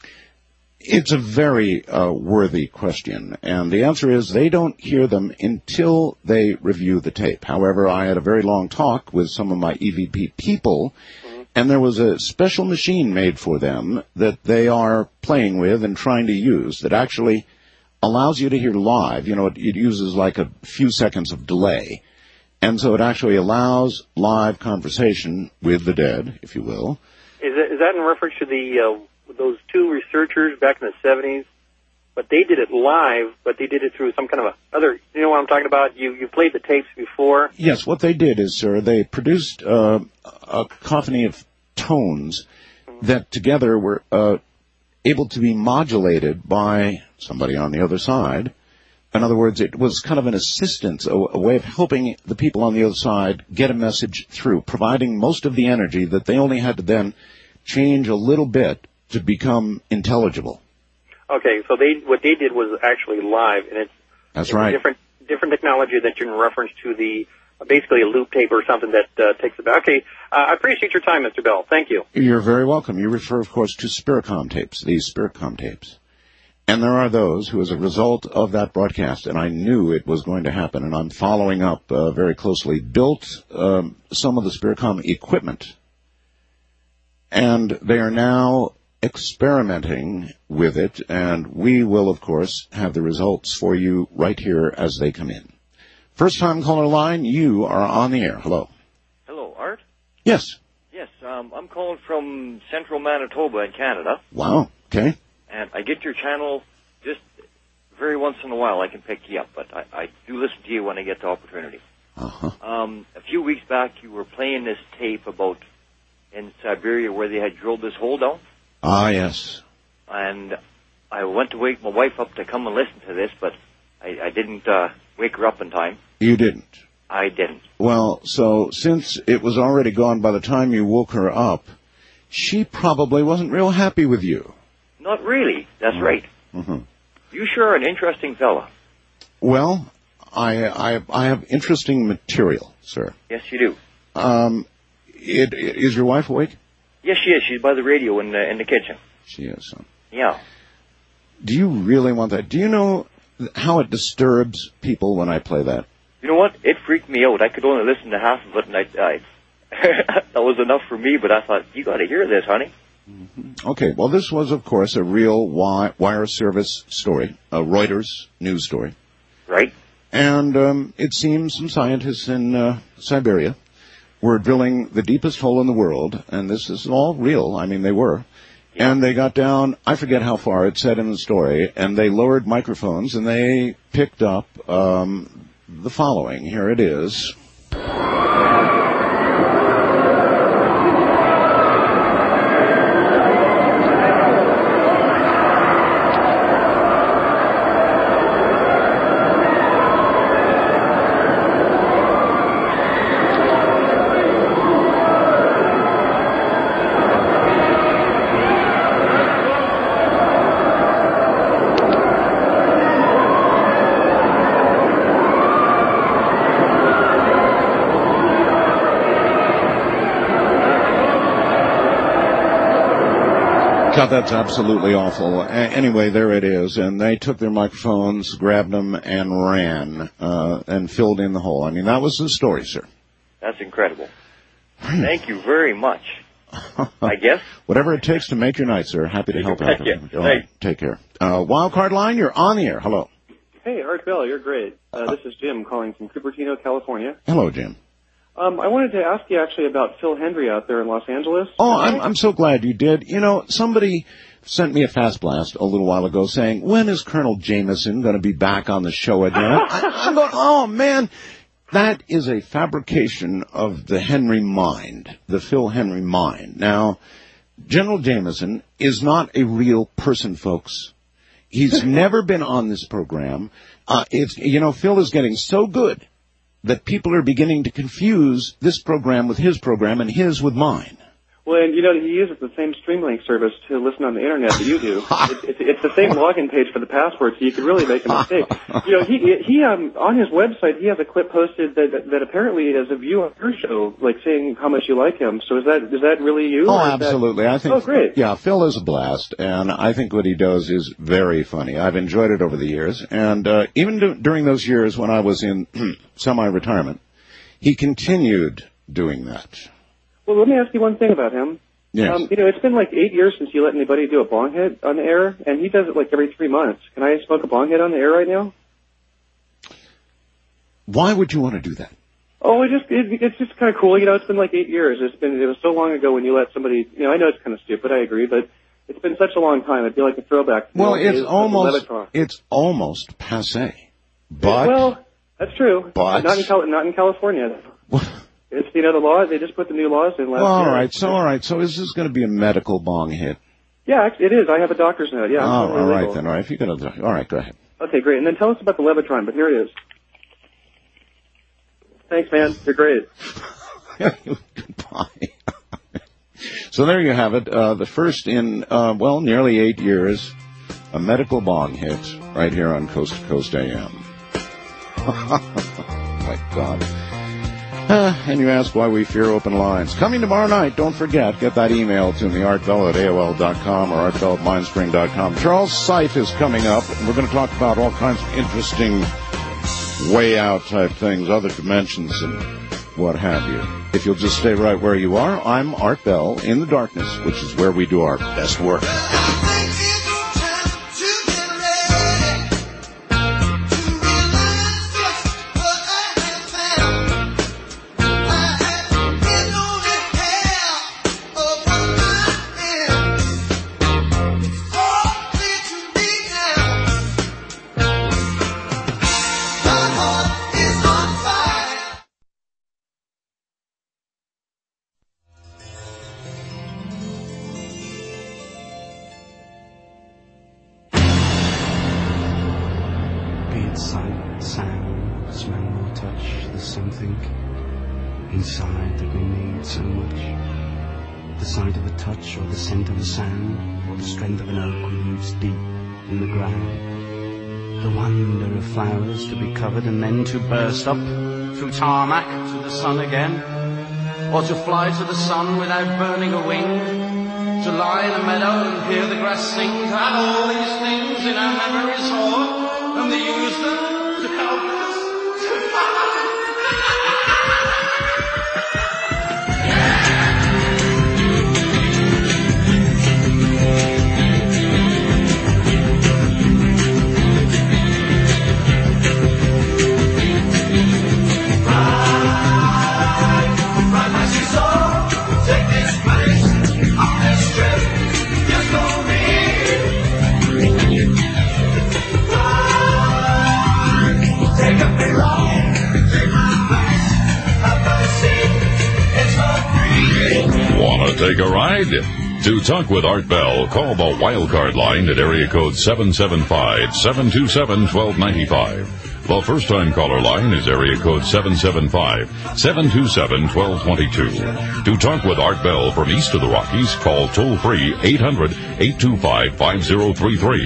It's a very uh, worthy question, and the answer is they don't hear them until they review the tape. However, I had a very long talk with some of my E V P people, mm-hmm. and there was a special machine made for them that they are playing with and trying to use that actually allows you to hear live. You know, it, it uses like a few seconds of delay, and so it actually allows live conversation with the dead, if you will. Is, it, is that in reference to the... Uh those two researchers back in the seventies, but they did it live, but they did it through some kind of a other, you know what I'm talking about? You you played the tapes before. Yes, what they did is, sir, they produced uh, a cacophony of tones mm-hmm. that together were uh, able to be modulated by somebody on the other side. In other words, it was kind of an assistance, a, a way of helping the people on the other side get a message through, providing most of the energy that they only had to then change a little bit to become intelligible. Okay, so they what they did was actually live, and it's that's it's right. Different different technology that you can reference to the uh, basically a loop tape or something that uh, takes it back. Okay, uh, I appreciate your time, Mister Bell. Thank you. You're very welcome. You refer, of course, to Spiricom tapes, these Spiricom tapes, and there are those who, as a result of that broadcast, and I knew it was going to happen, and I'm following up uh, very closely, built um, some of the Spiricom equipment, and they are now experimenting with it, and we will, of course, have the results for you right here as they come in. First-time caller line, you are on the air. Hello. Hello, Art? Yes. Yes, um, I'm calling from central Manitoba in Canada. Wow, okay. And I get your channel just very once in a while. I can pick you up, but I, I do listen to you when I get the opportunity. Uh-huh. Um, a few weeks back, you were playing this tape about in Siberia where they had drilled this hole down. Ah, yes. And I went to wake my wife up to come and listen to this, but I, I didn't uh, wake her up in time. You didn't? I didn't. Well, so since it was already gone by the time you woke her up, she probably wasn't real happy with you. Not really. That's mm-hmm. right. Mm-hmm. You sure are an interesting fella. Well, I, I, I have interesting material, sir. Yes, you do. Um, it, it, is your wife awake? Yes, she is. She's by the radio in the, in the kitchen. She is. Huh? Yeah. Do you really want that? Do you know how it disturbs people when I play that? You know what? It freaked me out. I could only listen to half of it, and I, I that was enough for me. But I thought, you got to hear this, honey. Mm-hmm. Okay. Well, this was, of course, a real wi- wire service story, a Reuters news story. Right. And um, it seems some scientists in uh, Siberia were drilling the deepest hole in the world, and this is all real. I mean, they were. Yeah. And they got down, I forget how far, it said in the story, and they lowered microphones, and they picked up um, the following. Here it is. God, that's absolutely awful. A- anyway, there it is. And they took their microphones, grabbed them, and ran, uh, and filled in the hole. I mean, that was the story, sir. That's incredible. Thank you very much. I guess. Whatever it takes to make your night, sir. Happy to help out. Yeah. All right, take care. Uh, Wildcard Line, you're on the air. Hello. Hey, Art Bell, you're great. Uh, this is Jim calling from Cupertino, California. Hello, Jim. Um, I wanted to ask you actually about Phil Hendry out there in Los Angeles. Oh, I'm, I'm so glad you did. You know, somebody sent me a fast blast a little while ago saying, when is Colonel Jameson going to be back on the show again? I, I'm going, oh, man. That is a fabrication of the Henry mind, the Phil Henry mind. Now, General Jameson is not a real person, folks. He's never been on this program. Uh, it's, you know, Phil is getting so good that people are beginning to confuse this program with his program and his with mine. Well, and you know, he uses the same Streamlink service to listen on the internet that you do. It's, it's, it's the same login page for the password, so you could really make a mistake. You know, he he um on his website he has a clip posted that that, that apparently is a view on your show, like saying how much you like him. So is that is that really you? Oh, absolutely. That... I think. Oh, great. Yeah, Phil is a blast, and I think what he does is very funny. I've enjoyed it over the years, and uh, even do, during those years when I was in semi-retirement, he continued doing that. Well, let me ask you one thing about him. Yes. Um, you know, it's been like eight years since you let anybody do a bong hit on the air, and he does it like every three months. Can I smoke a bong hit on the air right now? Why would you want to do that? Oh, it just it, it's just kind of cool. You know, it's been like eight years. It's been it was so long ago when you let somebody. You know, I know it's kind of stupid. I agree, but it's been such a long time. It'd be like a throwback. To Well, the it's days of almost Levitron. it's almost passé. But well, that's true. But not in Cal- not in California. It's, you know, the laws, they just put the new laws in last well, all year. right, so all right, so is this going to be a medical bong hit? Yeah, it is. I have a doctor's note. Yeah. Oh, totally all right legal. then. All right, if you're going to, all right, go ahead. Okay, great. And then tell us about the Levitron. But here it is. Thanks, man. You're great. Goodbye. So there you have it. Uh, the first in uh, well, nearly eight years, a medical bong hit right here on Coast to Coast A M. Oh my God. Uh, and you ask why we fear open lines. Coming tomorrow night, don't forget, get that email to me, artbell at A O L dot com or artbell at mindspring dot com. Charles Seif is coming up, and we're going to talk about all kinds of interesting way out type things, other dimensions and what have you. If you'll just stay right where you are, I'm Art Bell in the darkness, which is where we do our best work. Sight, sound, smell or touch, there's something inside that we need so much. The sight of a touch or the scent of a sound or the strength of an oak roots deep in the ground. The wonder of flowers to be covered and then to burst up through tarmac to the sun again, or to fly to the sun without burning a wing, to lie in a meadow and hear the grass sing, to have all these things in our memories all, and to use them to help us to find. Want to take a ride? To talk with Art Bell, call the Wildcard line at area code seven seven five, seven two seven, one two nine five. The first-time caller line is area code seven seven five, seven two seven, one two two two. To talk with Art Bell from east of the Rockies, call toll-free eight hundred, eight two five, five zero three three.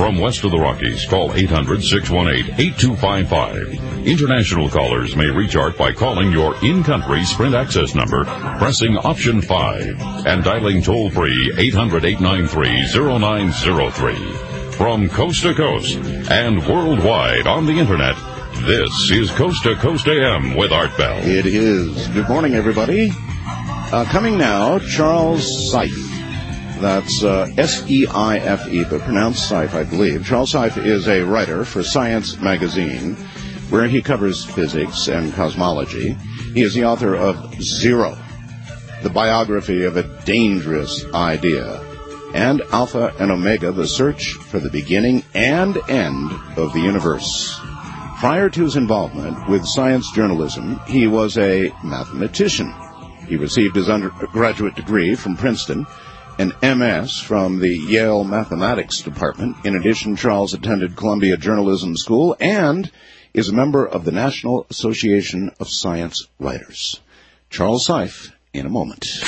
From west of the Rockies, call eight hundred, six one eight, eight two five five. International callers may reach Art by calling your in-country Sprint access number, pressing option five, and dialing toll-free eight hundred, eight nine three, zero nine zero three. From coast to coast and worldwide on the Internet, this is Coast to Coast A M with Art Bell. It is. Good morning, everybody. Uh, coming now, Charles Seife. That's uh, S E I F E, but pronounced Seife, I believe. Charles Seife is a writer for Science magazine, where he covers physics and cosmology. He is the author of Zero, the biography of a dangerous idea, and Alpha and Omega, the search for the beginning and end of the universe. Prior to his involvement with science journalism, he was a mathematician. He received his undergraduate degree from Princeton, an M S from the Yale Mathematics Department. In addition, Charles attended Columbia Journalism School and is a member of the National Association of Science Writers. Charles Seife, in a moment.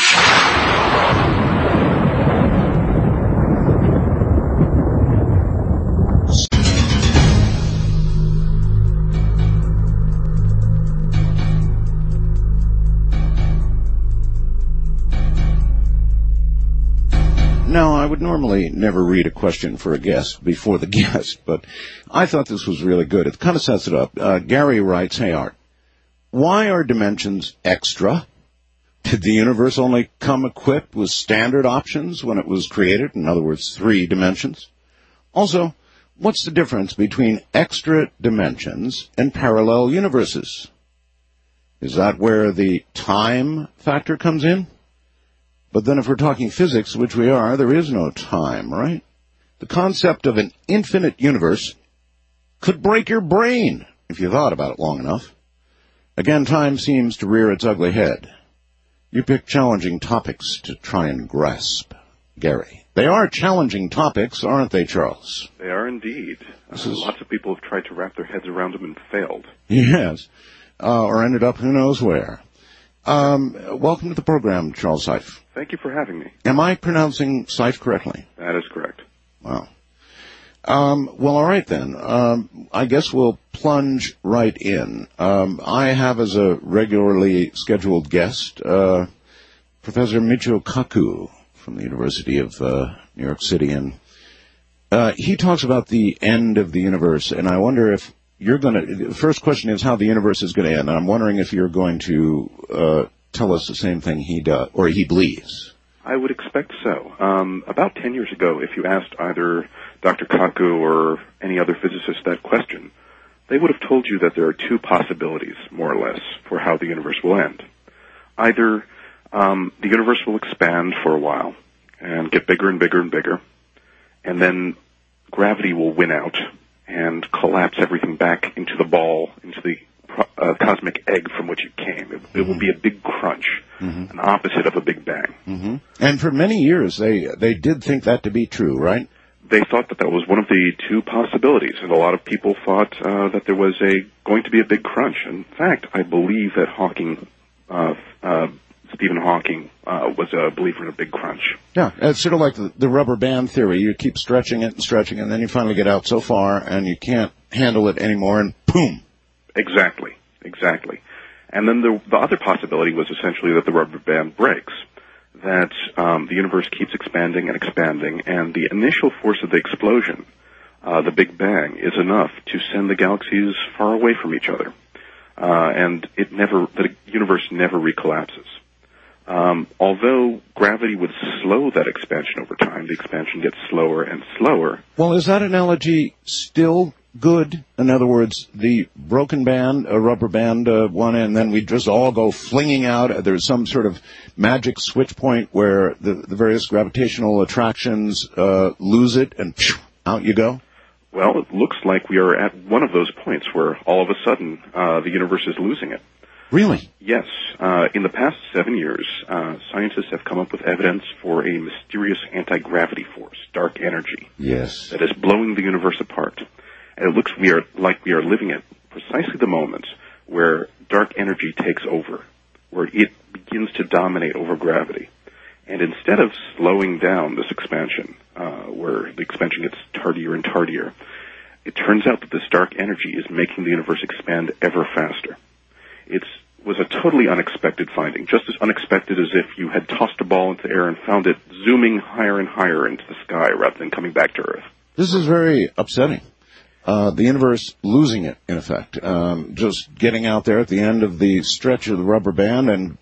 Now, I would normally never read a question for a guest before the guest, but I thought this was really good. It kind of sets it up. Uh, Gary writes, "Hey, Art, why are dimensions extra? Did the universe only come equipped with standard options when it was created? In other words, three dimensions? Also, what's the difference between extra dimensions and parallel universes? Is that where the time factor comes in? But then if we're talking physics, which we are, there is no time, right? The concept of an infinite universe could break your brain if you thought about it long enough. Again, time seems to rear its ugly head. You pick challenging topics to try and grasp. Gary. They are challenging topics, aren't they, Charles? They are indeed. Uh, lots of people have tried to wrap their heads around them and failed. Yes. Uh, or ended up who knows where. Um, welcome to the program, Charles Seife. Thank you for having me. Am I pronouncing Seife correctly? That is correct. Wow. Um, well, all right then. Um, I guess we'll plunge right in. Um, I have as a regularly scheduled guest uh, Professor Michio Kaku from the University of uh, New York City, and uh, he talks about the end of the universe, and I wonder if you're going to, the first question is how the universe is going to end, and I'm wondering if you're going to uh, tell us the same thing he does, or he believes. I would expect so. Um, about ten years ago, if you asked either Doctor Kaku or any other physicist that question, they would have told you that there are two possibilities, more or less, for how the universe will end. Either um, the universe will expand for a while and get bigger and bigger and bigger, and then gravity will win out and collapse everything back into the ball, into the uh, cosmic egg from which it came. It, mm-hmm. it will be a big crunch, mm-hmm. an opposite of a big bang. Mm-hmm. And for many years, they they did think that to be true, right? They thought that that was one of the two possibilities, and a lot of people thought uh, that there was a going to be a big crunch. In fact, I believe that Hawking, uh, uh, Stephen Hawking, uh, was a believer in a big crunch. Yeah, it's sort of like the, the rubber band theory. You keep stretching it and stretching it, and then you finally get out so far, and you can't handle it anymore, and boom. Exactly, exactly. And then the, the other possibility was essentially that the rubber band breaks, that um, the universe keeps expanding and expanding, and the initial force of the explosion, uh, the Big Bang, is enough to send the galaxies far away from each other, uh, and it never, the universe never recollapses. Um, although gravity would slow that expansion over time, the expansion gets slower and slower. Well, is that analogy still good? In other words, the broken band, a rubber band, uh, one, and then we just all go flinging out. There's some sort of magic switch point where the, the various gravitational attractions uh, lose it, and phew, out you go? Well, it looks like we are at one of those points where all of a sudden uh, the universe is losing it. Really? Yes. Uh, in the past seven years, uh, scientists have come up with evidence for a mysterious anti-gravity force, dark energy. Yes. That is blowing the universe apart. And it looks we are like we are living at precisely the moment where dark energy takes over, where it begins to dominate over gravity. And instead of slowing down this expansion, uh, where the expansion gets tardier and tardier, it turns out that this dark energy is making the universe expand ever faster. It was a totally unexpected finding, just as unexpected as if you had tossed a ball into the air and found it zooming higher and higher into the sky rather than coming back to Earth. This is very upsetting. Uh, the universe losing it, in effect. Um, just getting out there at the end of the stretch of the rubber band and,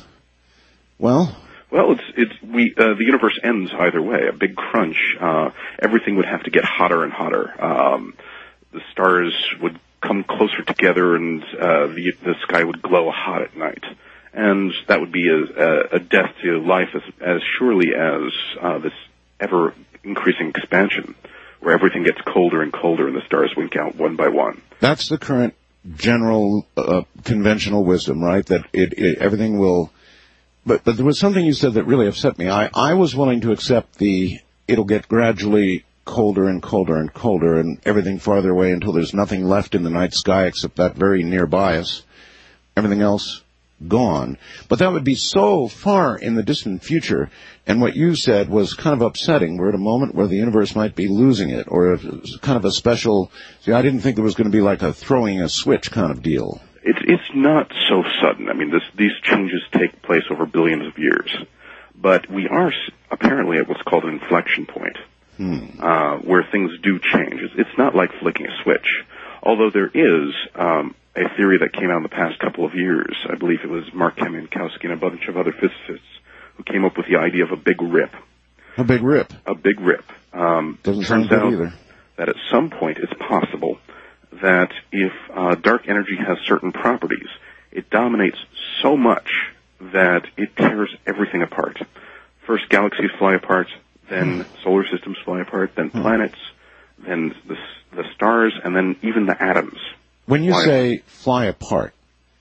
well... Well, it's, it's, we, uh, the universe ends either way. A big crunch, uh, everything would have to get hotter and hotter. Um, the stars would come closer together and, uh, the, the sky would glow hot at night. And that would be a, a, a death to life as, as surely as, uh, this ever increasing expansion, where everything gets colder and colder and the stars wink out one by one. That's the current general, uh, conventional wisdom, right? That it, it everything will... But, but there was something you said that really upset me. I, I was willing to accept the, it'll get gradually colder and colder and colder and everything farther away until there's nothing left in the night sky except that very nearby us. Everything else gone. But that would be so far in the distant future. And what you said was kind of upsetting. We're at a moment where the universe might be losing it, or a, kind of a special, see, I didn't think there was going to be like a throwing a switch kind of deal. It's it's not so sudden. I mean, this, these changes take place over billions of years. But we are apparently at what's called an inflection point, hmm. uh, where things do change. It's, it's not like flicking a switch. Although there is um, a theory that came out in the past couple of years. I believe it was Mark Kamiankowski and a bunch of other physicists who came up with the idea of a big rip. A big rip? A big rip. Um, Doesn't turns sound good out either. That at some point it's possible that if uh, dark energy has certain properties, it dominates so much that it tears everything apart. First galaxies fly apart, then hmm. solar systems fly apart, then hmm. planets, then the, the stars, and then even the atoms. When you fly say apart. fly apart,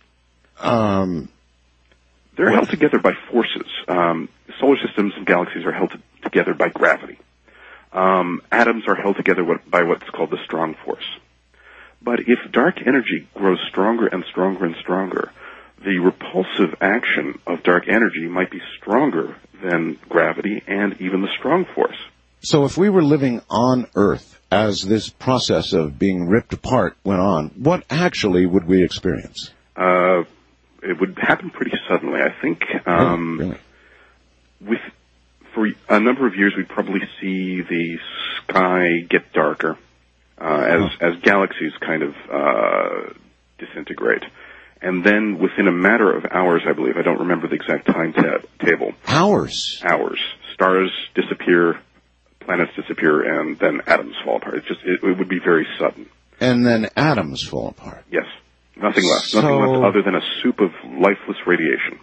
um, they're what? held together by forces. Um, solar systems and galaxies are held to, together by gravity. Um, atoms are held together by what's called the strong force. But if dark energy grows stronger and stronger and stronger, the repulsive action of dark energy might be stronger than gravity and even the strong force. So if we were living on Earth as this process of being ripped apart went on, what actually would we experience? Uh, it would happen pretty suddenly, I think. Um, oh, really? With, for a number of years, we'd probably see the sky get darker. Uh, as, as galaxies kind of, uh, disintegrate. And then within a matter of hours, I believe, I don't remember the exact time tab- table. Hours? Hours. Stars disappear, planets disappear, and then atoms fall apart. It just, it, it would be very sudden. And then atoms fall apart? Yes. Nothing left. So, Nothing left other than a soup of lifeless radiation.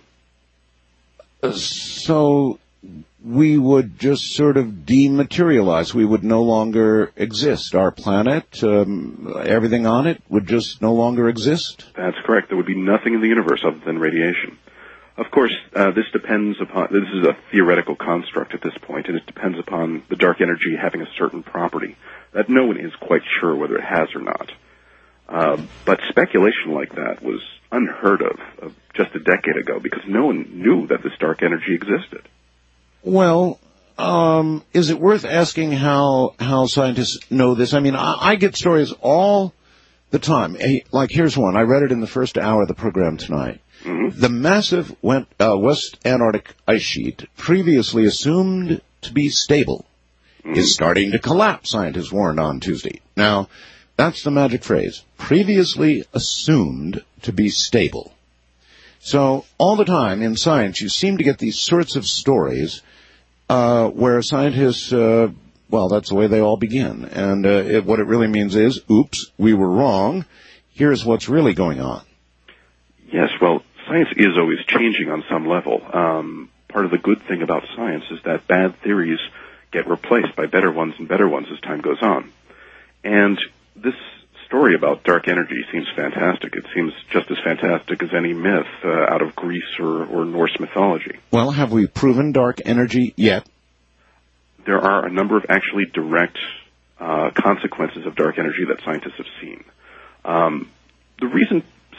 Uh, so we would just sort of dematerialize. We would no longer exist. Our planet, um, everything on it, would just no longer exist? That's correct. There would be nothing in the universe other than radiation. Of course, uh, this depends upon, this is a theoretical construct at this point, and it depends upon the dark energy having a certain property that no one is quite sure whether it has or not. Uh, but speculation like that was unheard of, of just a decade ago because no one knew that this dark energy existed. Well, um, is it worth asking how how scientists know this? I mean, I, I get stories all the time. Hey, like, here's one. I read it in the first hour of the program tonight. Mm-hmm. The massive went, uh, West Antarctic ice sheet, previously assumed to be stable, mm-hmm. is starting to collapse, scientists warned on Tuesday. Now, that's the magic phrase. Previously assumed to be stable. So all the time in science, you seem to get these sorts of stories uh, where scientists, uh, well, that's the way they all begin. And uh, it, what it really means is, oops, we were wrong. Here's what's really going on. Yes, well, science is always changing on some level. Um, part of the good thing about science is that bad theories get replaced by better ones and better ones as time goes on. And this story about dark energy seems fantastic. It seems just as fantastic as any myth uh, out of Greece or, or Norse mythology. Well, have we proven dark energy yet? There are a number of actually direct uh, consequences of dark energy that scientists have seen. Um, the reason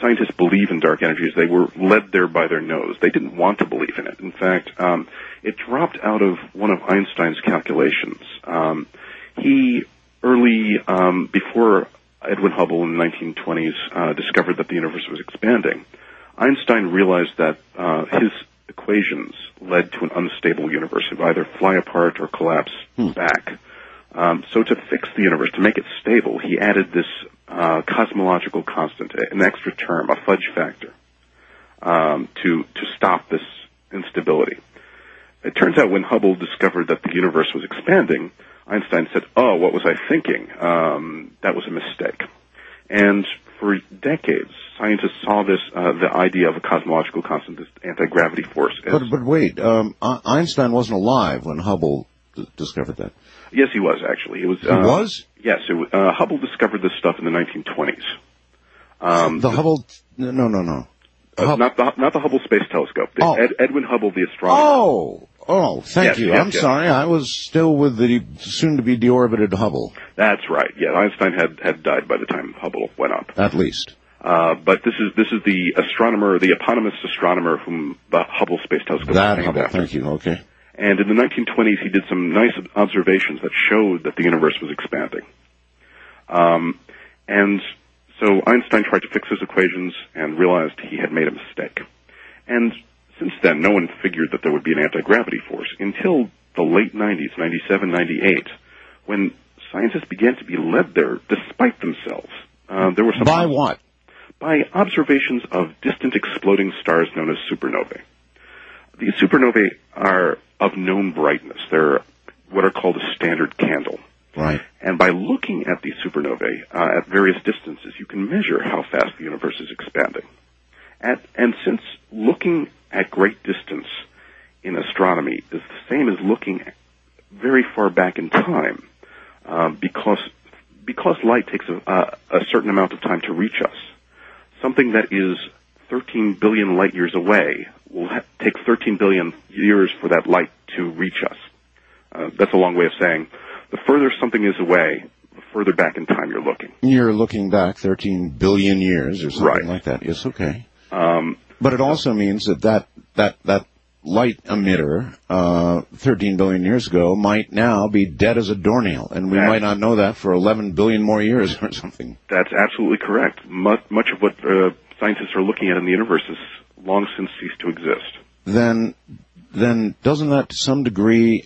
scientists believe in dark energy is they were led there by their nose. They didn't want to believe in it. In fact, um, it dropped out of one of Einstein's calculations. Um, he early, um, before Edwin Hubble in the nineteen twenties uh, discovered that the universe was expanding, Einstein realized that uh, his equations led to an unstable universe. It would either fly apart or collapse hmm. back. Um, so to fix the universe, to make it stable, he added this uh, cosmological constant, an extra term, a fudge factor, um, to to stop this instability. It turns out when Hubble discovered that the universe was expanding, Einstein said, oh, what was I thinking? Um, that was a mistake. And for decades, scientists saw this, uh, the idea of a cosmological constant, this anti-gravity force. As but, but wait, um, Einstein wasn't alive when Hubble d- discovered that. Yes, he was, actually. He was. He uh, was? Yes. It, uh, Hubble discovered this stuff in the nineteen twenties. Um, the Hubble... No, no, no. Uh, Hub- not, the, not the Hubble Space Telescope. The oh. Ed, Edwin Hubble, the astronomer. Oh! Oh, thank yes, you. Yes, I'm yes. sorry. I was still with the soon-to-be deorbited Hubble. That's right. Yeah, Einstein had, had died by the time Hubble went up. At least. Uh, but this is this is the astronomer, the eponymous astronomer whom the Hubble Space Telescope That was named Hubble, after. thank you. Okay. And in the nineteen twenties, he did some nice observations that showed that the universe was expanding. Um, and so Einstein tried to fix his equations and realized he had made a mistake. And since then, no one figured that there would be an anti-gravity force until the late nineties, ninety-seven, ninety-eight, when scientists began to be led there despite themselves. Uh, there were some By what? By observations of distant exploding stars known as supernovae. These supernovae are of known brightness. They're what are called a standard candle. Right. And by looking at these supernovae uh, at various distances, you can measure how fast the universe is expanding. At, and since looking at great distance in astronomy is the same as looking very far back in time, uh, because because light takes a, uh, a certain amount of time to reach us, something that is thirteen billion light years away will ha- take thirteen billion years for that light to reach us. Uh, that's a long way of saying the further something is away, the further back in time you're looking. You're looking back thirteen billion years or something right. like that. Yes, okay. Um, but it also means that that, that, that light emitter, uh, thirteen billion years ago might now be dead as a doornail, and we might not know that for eleven billion more years or something. That's absolutely correct. Much, much of what uh, scientists are looking at in the universe has long since ceased to exist. Then, then doesn't that to some degree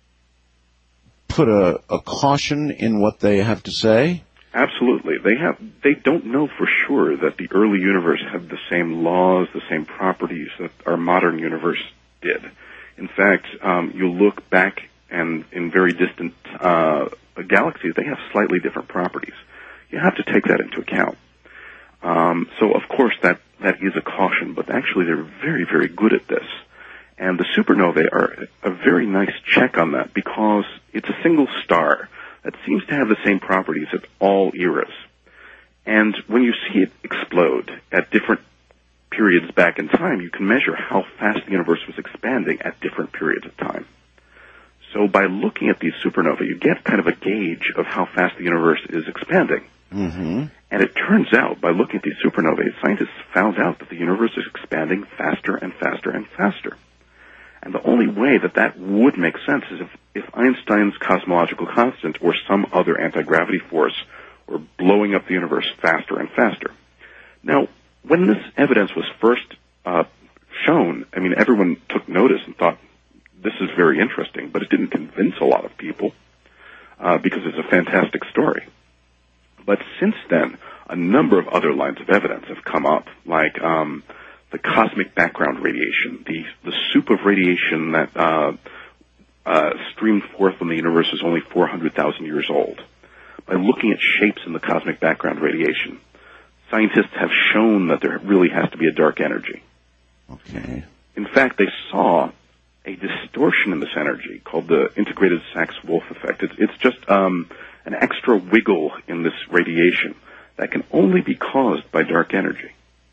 put a, a caution in what they have to say? Absolutely. They have. They don't know for sure that the early universe had the same laws, the same properties that our modern universe did. In fact, um, you look back and in very distant uh, galaxies, they have slightly different properties. You have to take that into account. Um, so, of course, that, that is a caution, but actually they're very, very good at this. And the supernovae are a very nice check on that because it's a single star that seems to have the same properties at all eras. And when you see it explode at different periods back in time, you can measure how fast the universe was expanding at different periods of time. So by looking at these supernovae, you get kind of a gauge of how fast the universe is expanding. Mm-hmm. And it turns out, by looking at these supernovae, scientists found out that the universe is expanding faster and faster and faster. And the only way that that would make sense is if, if Einstein's cosmological constant or some other anti-gravity force were blowing up the universe faster and faster. Now, when this evidence was first uh, shown, I mean, everyone took notice and thought, this is very interesting, but it didn't convince a lot of people uh, because it's a fantastic story. But since then, a number of other lines of evidence have come up, like um, the cosmic background radiation, the, the soup of radiation that uh, uh, streamed forth when the universe was only four hundred thousand years old. By looking at shapes in the cosmic background radiation, scientists have shown that there really has to be a dark energy. Okay. In fact, they saw a distortion in this energy called the integrated Sachs-Wolf effect. It's, it's just um, an extra wiggle in this radiation that can only be caused by dark energy.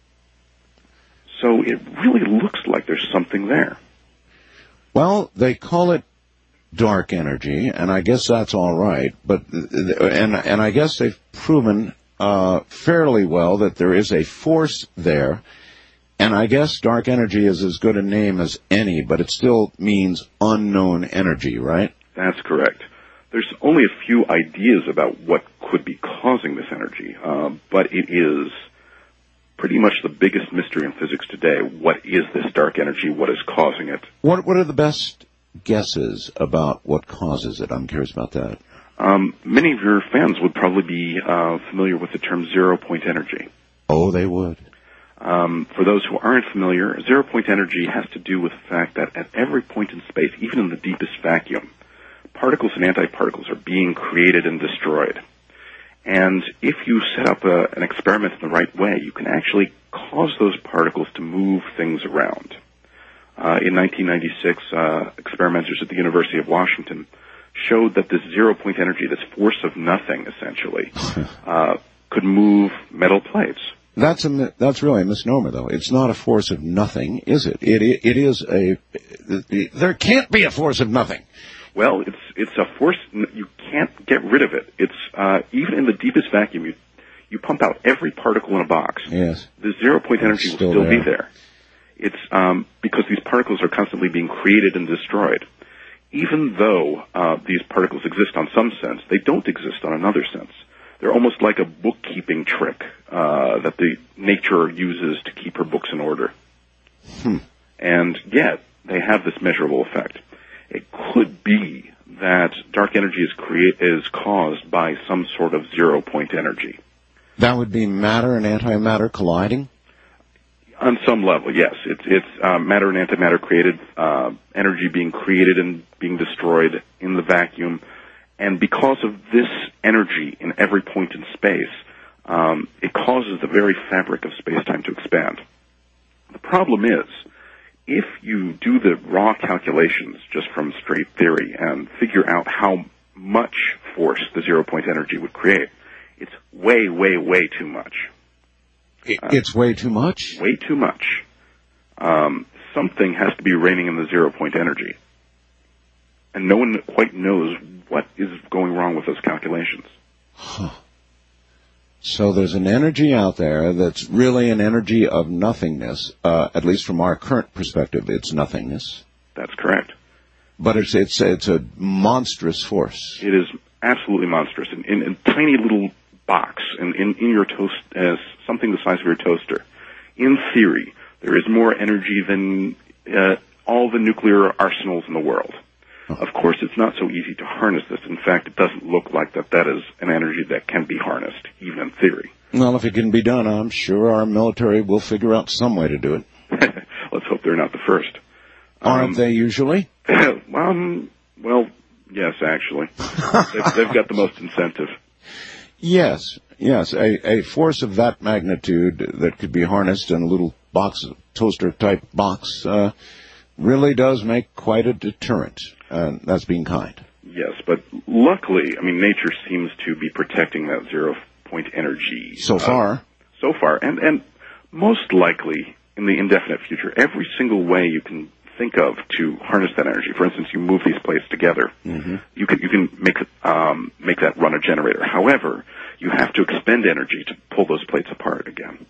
So it really looks like there's something there. Well, they call it dark energy, and I guess that's all right. But and and I guess they've proven uh, fairly well that there is a force there. And I guess dark energy is as good a name as any, but it still means unknown energy, right? That's correct. There's only a few ideas about what could be causing this energy, uh, but it is pretty much the biggest mystery in physics today. What is this dark energy? What is causing it? What What are the best guesses about what causes it? I'm curious about that. Um, many of your fans would probably be uh, familiar with the term zero-point energy. Oh, they would. Um, for those who aren't familiar, zero-point energy has to do with the fact that at every point in space, even in the deepest vacuum, particles and antiparticles are being created and destroyed. And if you set up a, an experiment in the right way, you can actually cause those particles to move things around. Uh, in nineteen ninety-six, uh, experimenters at the University of Washington showed that this zero-point energy, this force of nothing, essentially, uh, could move metal plates. That's a that's really a misnomer, though. It's not a force of nothing, is it? It it is a. There can't be a force of nothing. Well, it's it's a force you can't get rid of it. It's uh, even in the deepest vacuum, you you pump out every particle in a box. Yes. The zero-point energy will still, still be there. It's um, because these particles are constantly being created and destroyed. Even though uh, these particles exist on some sense, they don't exist on another sense. They're almost like a bookkeeping trick uh, that the nature uses to keep her books in order. Hmm. And yet, they have this measurable effect. It could be that dark energy is create is caused by some sort of zero-point energy. That would be matter and antimatter colliding? On some level, yes. It's, it's uh, matter and antimatter created, uh, energy being created and being destroyed in the vacuum. And because of this energy in every point in space, um, it causes the very fabric of space-time to expand. The problem is, if you do the raw calculations just from straight theory and figure out how much force the zero-point energy would create, it's way, way, way too much. Uh, it's way too much? Way too much. Um, something has to be reigning in the zero-point energy. And no one quite knows what is going wrong with those calculations. Huh. So there's an energy out there that's really an energy of nothingness, uh, at least from our current perspective, it's nothingness. That's correct. But it's it's it's a monstrous force. It is absolutely monstrous. In, in, in a tiny little box, in, in, in your toast, as something the size of your toaster, in theory, there is more energy than uh, all the nuclear arsenals in the world. Of course, it's not so easy to harness this. In fact, it doesn't look like that that is an energy that can be harnessed, even in theory. Well, if it can be done, I'm sure our military will figure out some way to do it. Let's hope they're not the first. Aren't um, they usually? um, well, yes, actually. they've, they've got the most incentive. Yes, yes. A, a force of that magnitude that could be harnessed in a little box, toaster-type box, uh, really does make quite a deterrent. Uh, that's being kind. Yes, but luckily, I mean, nature seems to be protecting that zero-point energy. So far. Uh, so far. And, and most likely, in the indefinite future, every single way you can think of to harness that energy. For instance, you move these plates together. Mm-hmm. You can, you can make, um, make that run a generator. However, you have to expend energy to pull those plates apart again.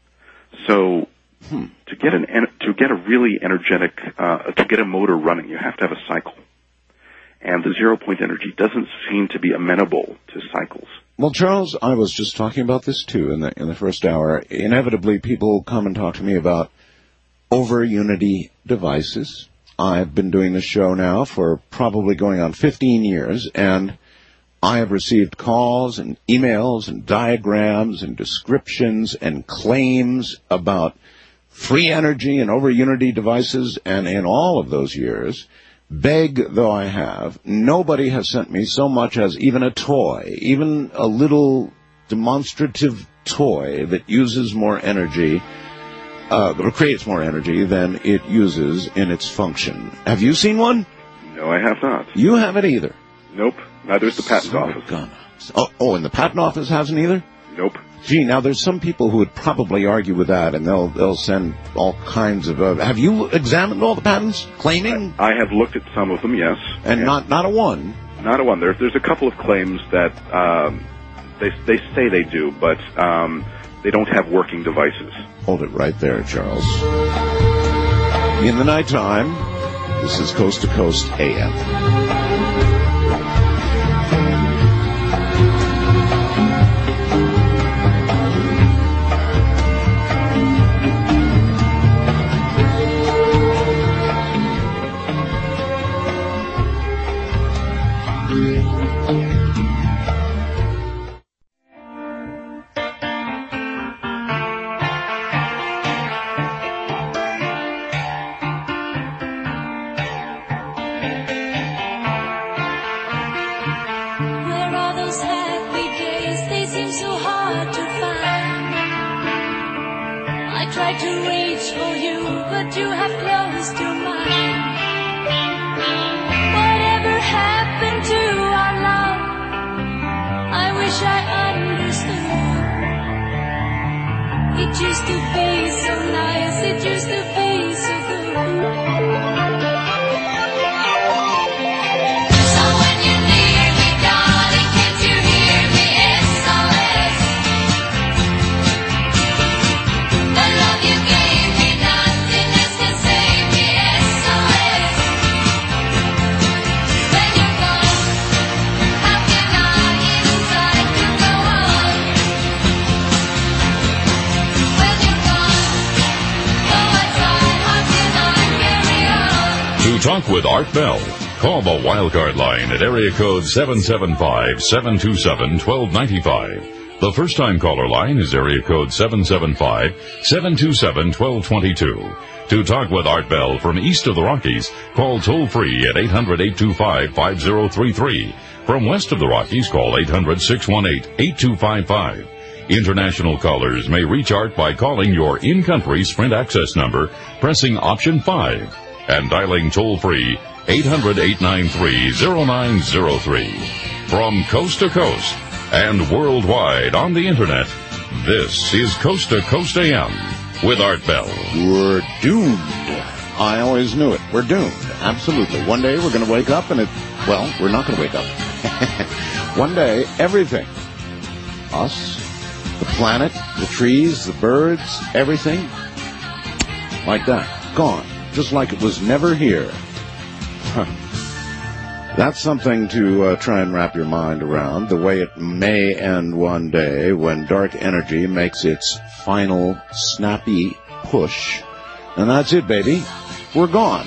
So, hmm. to get an, to get a really energetic, uh, to get a motor running, you have to have a cycle. And the zero-point energy doesn't seem to be amenable to cycles. Well, Charles, I was just talking about this, too, in the in the first hour. Inevitably, people come and talk to me about over-unity devices. I've been doing this show now for probably going on fifteen years, and I have received calls and emails and diagrams and descriptions and claims about free energy and over-unity devices, and in all of those years, beg though I have, nobody has sent me so much as even a toy, even a little demonstrative toy that uses more energy, uh, or creates more energy than it uses in its function. Have you seen one? No, I have not. You haven't either? Nope. Neither is the patent office. Gonna. Oh, oh, and the patent office hasn't either? Nope. Gee, now there's some people who would probably argue with that, and they'll they'll send all kinds of. Uh, have you examined all the patents, claiming? I, I have looked at some of them, yes, and, and not not a one. Not a one. There's there's a couple of claims that um, They they say they do, but um, they don't have working devices. Hold it right there, Charles. In the nighttime, this is Coast to Coast A M. Talk with Art Bell. Call the Wildcard line at area code seven seven five, seven two seven, one two nine five. The first-time caller line is area code seven seven five, seven two seven, one two two two. To talk with Art Bell from east of the Rockies, call toll-free at eight hundred, eight two five, five zero three three. From west of the Rockies, call eight hundred, six one eight, eight two five five. International callers may reach Art by calling your in-country Sprint access number, pressing option five. And dialing toll-free eight hundred, eight nine three, zero nine zero three. From coast to coast and worldwide on the Internet, this is Coast to Coast A M with Art Bell. We're doomed. I always knew it. We're doomed. Absolutely. One day we're going to wake up and it, well, we're not going to wake up. One day, everything, us, the planet, the trees, the birds, everything, like that, gone. Just like it was never here. That's something to uh, try and wrap your mind around, the way it may end one day when dark energy makes its final snappy push. And that's it, baby. We're gone.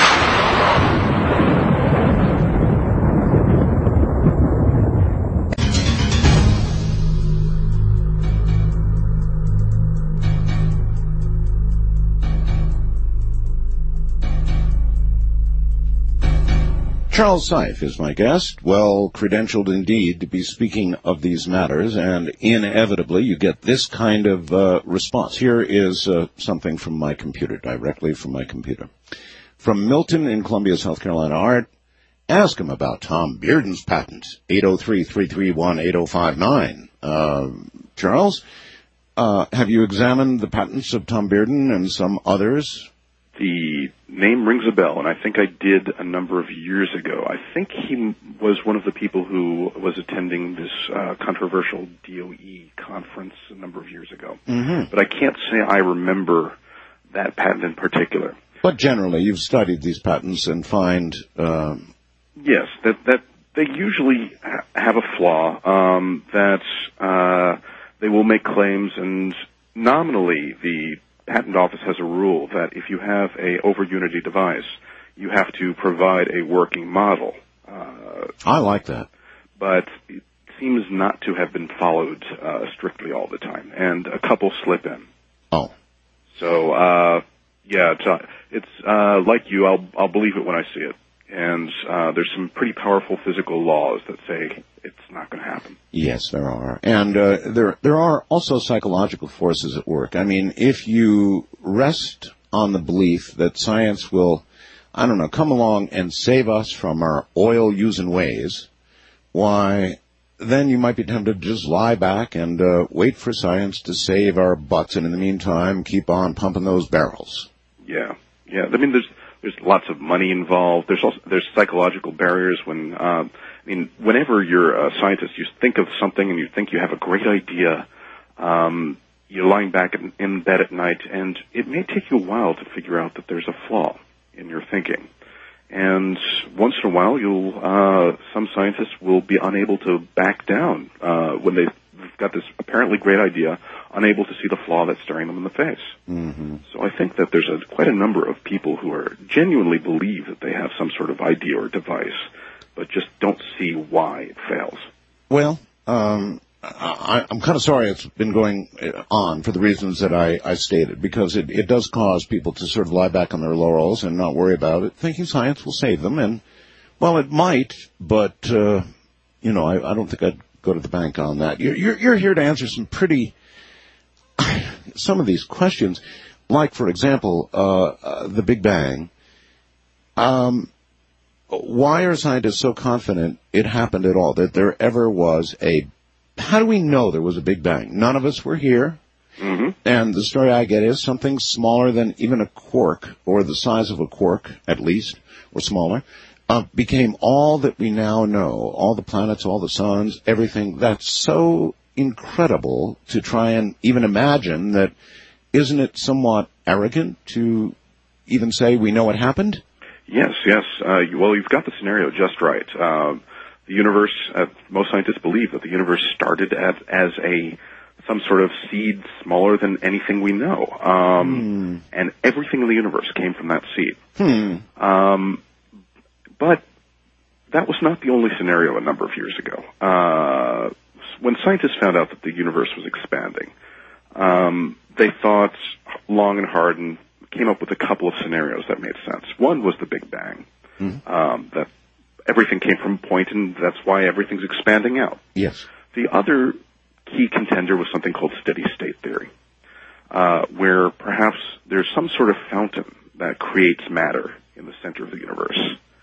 Charles Seif is my guest, well credentialed indeed to be speaking of these matters, and inevitably you get this kind of uh, response. Here is uh, something from my computer, directly from my computer. From Milton in Columbia, South Carolina. Art, ask him about Tom Bearden's patent, eight oh three, three three one, eight oh five nine. Uh, Charles, uh, have you examined the patents of Tom Bearden and some others? The name rings a bell, and I think I did a number of years ago. I think he was one of the people who was attending this uh, controversial D O E conference a number of years ago. Mm-hmm. But I can't say I remember that patent in particular. But generally, you've studied these patents and find... Um... Yes, that, that they usually ha- have a flaw, um, that uh, they will make claims, and nominally the Patent Office has a rule that if you have a over Unity device, you have to provide a working model. Uh, I like that. But it seems not to have been followed uh, strictly all the time, and a couple slip in. Oh. So, uh, yeah, it's, uh, it's uh, like you, I'll, I'll believe it when I see it. And uh, there's some pretty powerful physical laws that say it's not going to happen. Yes, there are. And uh, there there are also psychological forces at work. I mean, if you rest on the belief that science will, I don't know, come along and save us from our oil-using ways, why, then you might be tempted to just lie back and uh, wait for science to save our butts, and in the meantime, keep on pumping those barrels. Yeah, yeah. I mean, there's... There's lots of money involved. There's also, there's psychological barriers when uh, mean, whenever you're a scientist, you think of something and you think you have a great idea. Um, you're lying back in, in bed at night, and it may take you a while to figure out that there's a flaw in your thinking. And once in a while, you'll uh, some scientists will be unable to back down uh, when they've got this apparently great idea, unable to see the flaw that's staring them in the face. Mm-hmm. So I think that there's a, quite a number of people who are genuinely believe that they have some sort of idea or device, but just don't see why it fails. Well, um, I, I'm kind of sorry it's been going on for the reasons that I, I stated, because it, it does cause people to sort of lie back on their laurels and not worry about it, thinking science will save them. And, well, it might, but, uh, you know, I, I don't think I'd go to the bank on that. You're, you're, you're here to answer some pretty, some of these questions, like, for example, uh, uh, the Big Bang. Um, why are scientists so confident it happened at all, that there ever was a, how do we know there was a Big Bang? None of us were here. Mm-hmm. And the story I get is something smaller than even a quark, or the size of a quark, at least, or smaller, uh, became all that we now know, all the planets, all the suns, everything. That's so incredible to try and even imagine that. Isn't it somewhat arrogant to even say we know what happened? Yes, yes. Uh, well, you've got the scenario just right. Um, the universe, uh, most scientists believe that the universe started at, as a some sort of seed smaller than anything we know. Um, hmm. And everything in the universe came from that seed. Hmm. Um, but that was not the only scenario a number of years ago. Uh, when scientists found out that the universe was expanding, um, they thought long and hard and came up with a couple of scenarios that made sense. One was the Big Bang, mm-hmm. um, that everything came from a point, and that's why everything's expanding out. Yes. The other key contender was something called steady-state theory, uh, where perhaps there's some sort of fountain that creates matter in the center of the universe,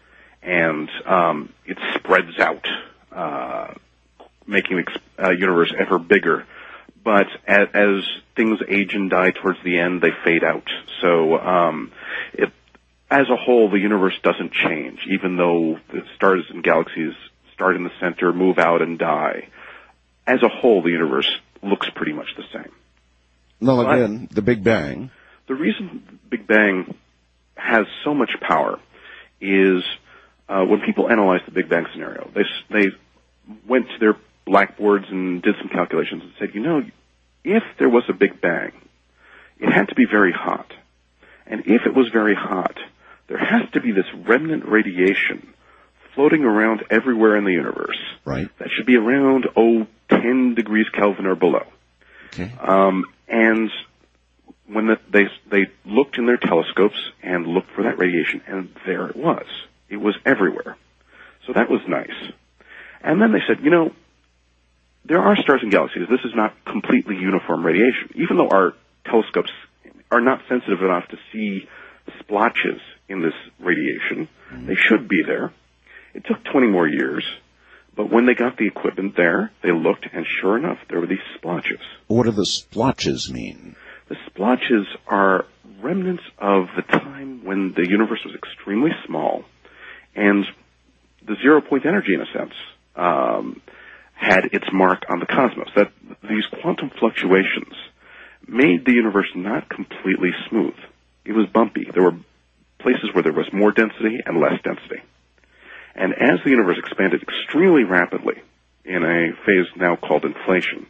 and um, it spreads out, uh, making the uh, universe ever bigger. But as, as things age and die towards the end, they fade out. So um, it, as a whole, the universe doesn't change, even though the stars and galaxies start in the center, move out, and die. As a whole, the universe looks pretty much the same. No, but again, the Big Bang. The reason the Big Bang has so much power is uh, when people analyze the Big Bang scenario, they they went to their blackboards and did some calculations and said, you know, if there was a Big Bang, it had to be very hot. And if it was very hot, there has to be this remnant radiation floating around everywhere in the universe. Right. That should be around, oh, ten degrees Kelvin or below. Okay. Um, and when the, they they looked in their telescopes and looked for that radiation, and there it was. It was everywhere. So that was nice. And then they said, you know, there are stars and galaxies. This is not completely uniform radiation. Even though our telescopes are not sensitive enough to see splotches in this radiation, mm-hmm. they should be there. It took twenty more years, but when they got the equipment there, they looked, and sure enough, there were these splotches. What do the splotches mean? The splotches are remnants of the time when the universe was extremely small, and the zero-point energy, in a sense, um, had its mark on the cosmos. That these quantum fluctuations made the universe not completely smooth. It was bumpy. There were places where there was more density and less density. And as the universe expanded extremely rapidly in a phase now called inflation,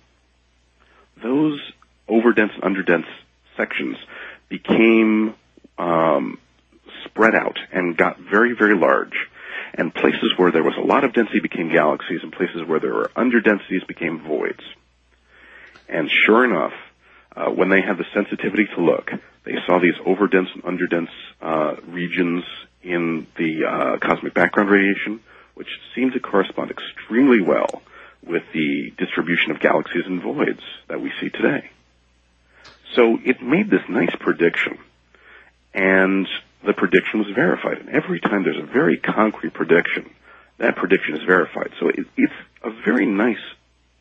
those overdense and underdense sections became um, spread out and got very, very large. And places where there was a lot of density became galaxies, and places where there were underdensities became voids. And sure enough, uh, when they had the sensitivity to look, they saw these overdense and underdense uh, regions in the uh, cosmic background radiation, which seemed to correspond extremely well with the distribution of galaxies and voids that we see today. So it made this nice prediction, and the prediction was verified. And every time there's a very concrete prediction, that prediction is verified. So it, it's a very nice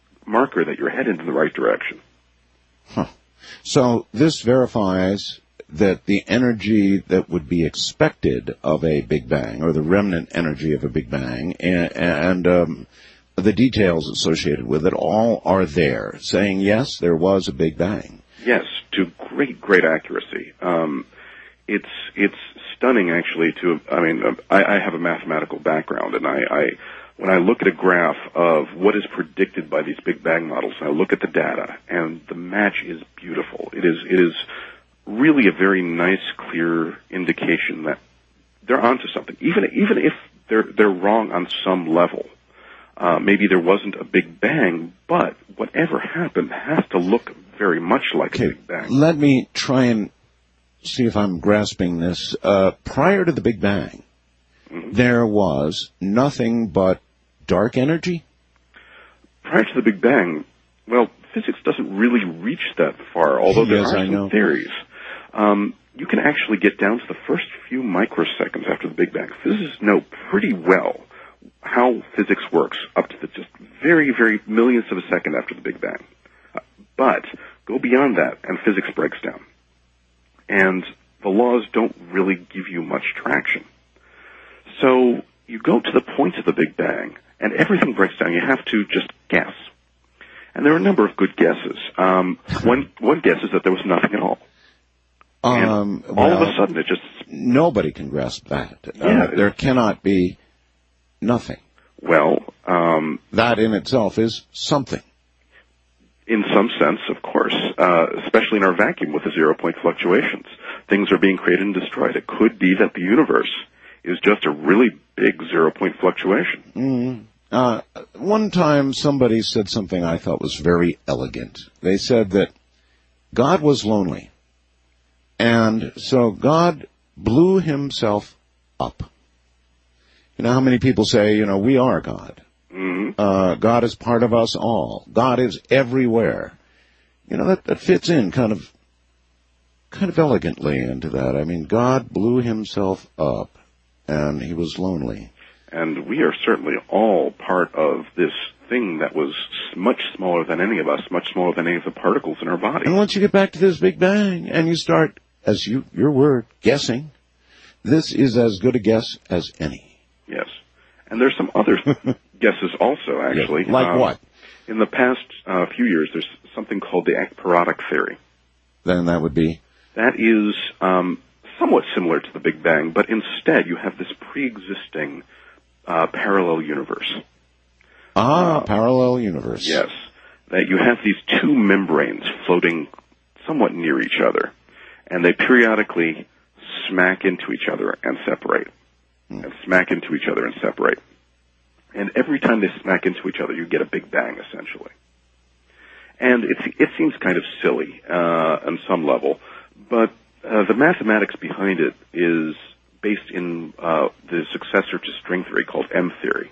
marker that you're headed in the right direction. Huh. So this verifies that the energy that would be expected of a Big Bang, or the remnant energy of a Big Bang, and, and um, the details associated with it all are there, saying, yes, there was a Big Bang. Yes, to great, great accuracy. Um, it's it's stunning, actually. To I mean, I, I have a mathematical background, and I, I when I look at a graph of what is predicted by these Big Bang models, I look at the data, and the match is beautiful. It is it is really a very nice, clear indication that they're onto something. Even even if they're they're wrong on some level, uh, maybe there wasn't a Big Bang, but whatever happened has to look very much like okay, a Big Bang. Let me try and see if I'm grasping this. Uh, prior to the Big Bang, mm-hmm. there was nothing but dark energy? Prior to the Big Bang, well, physics doesn't really reach that far, although there yes, are I some know. theories. Um, you can actually get down to the first few microseconds after the Big Bang. Physicists know pretty well how physics works up to the just very, very millionths of a second after the Big Bang. Uh, but go beyond that, and physics breaks down. And the laws don't really give you much traction. So you go to the point of the Big Bang, and everything breaks down. You have to just guess. And there are a number of good guesses. Um, one one guess is that there was nothing at all. Um, all well, of a sudden, it just... Nobody can grasp that. Yeah, uh, there cannot be nothing. Well... Um, that in itself is something. In some sense, of course, uh, especially in our vacuum with the zero-point fluctuations. Things are being created and destroyed. It could be that the universe is just a really big zero-point fluctuation. Mm. Uh, one time somebody said something I thought was very elegant. They said that God was lonely, and so God blew himself up. You know how many people say, you know, we are God. Mm-hmm. Uh, God is part of us all. God is everywhere. You know, that, that fits in kind of, kind of elegantly into that. I mean, God blew himself up, and he was lonely. And we are certainly all part of this thing that was much smaller than any of us, much smaller than any of the particles in our body. And once you get back to this Big Bang, and you start, as you, your word, guessing, this is as good a guess as any. Yes. And there's some other guesses also, actually. Yeah, like um, what? In the past uh, few years, there's something called the ekpyrotic theory. Then that would be? That is um, somewhat similar to the Big Bang, but instead you have this pre-existing uh, parallel universe. Ah, uh, parallel universe. Yes. That you have these two membranes floating somewhat near each other, and they periodically smack into each other and separate. And smack into each other and separate. And every time they smack into each other, you get a Big Bang, essentially. And it's, it seems kind of silly uh, on some level, but uh, the mathematics behind it is based in uh, the successor to string theory called M-theory.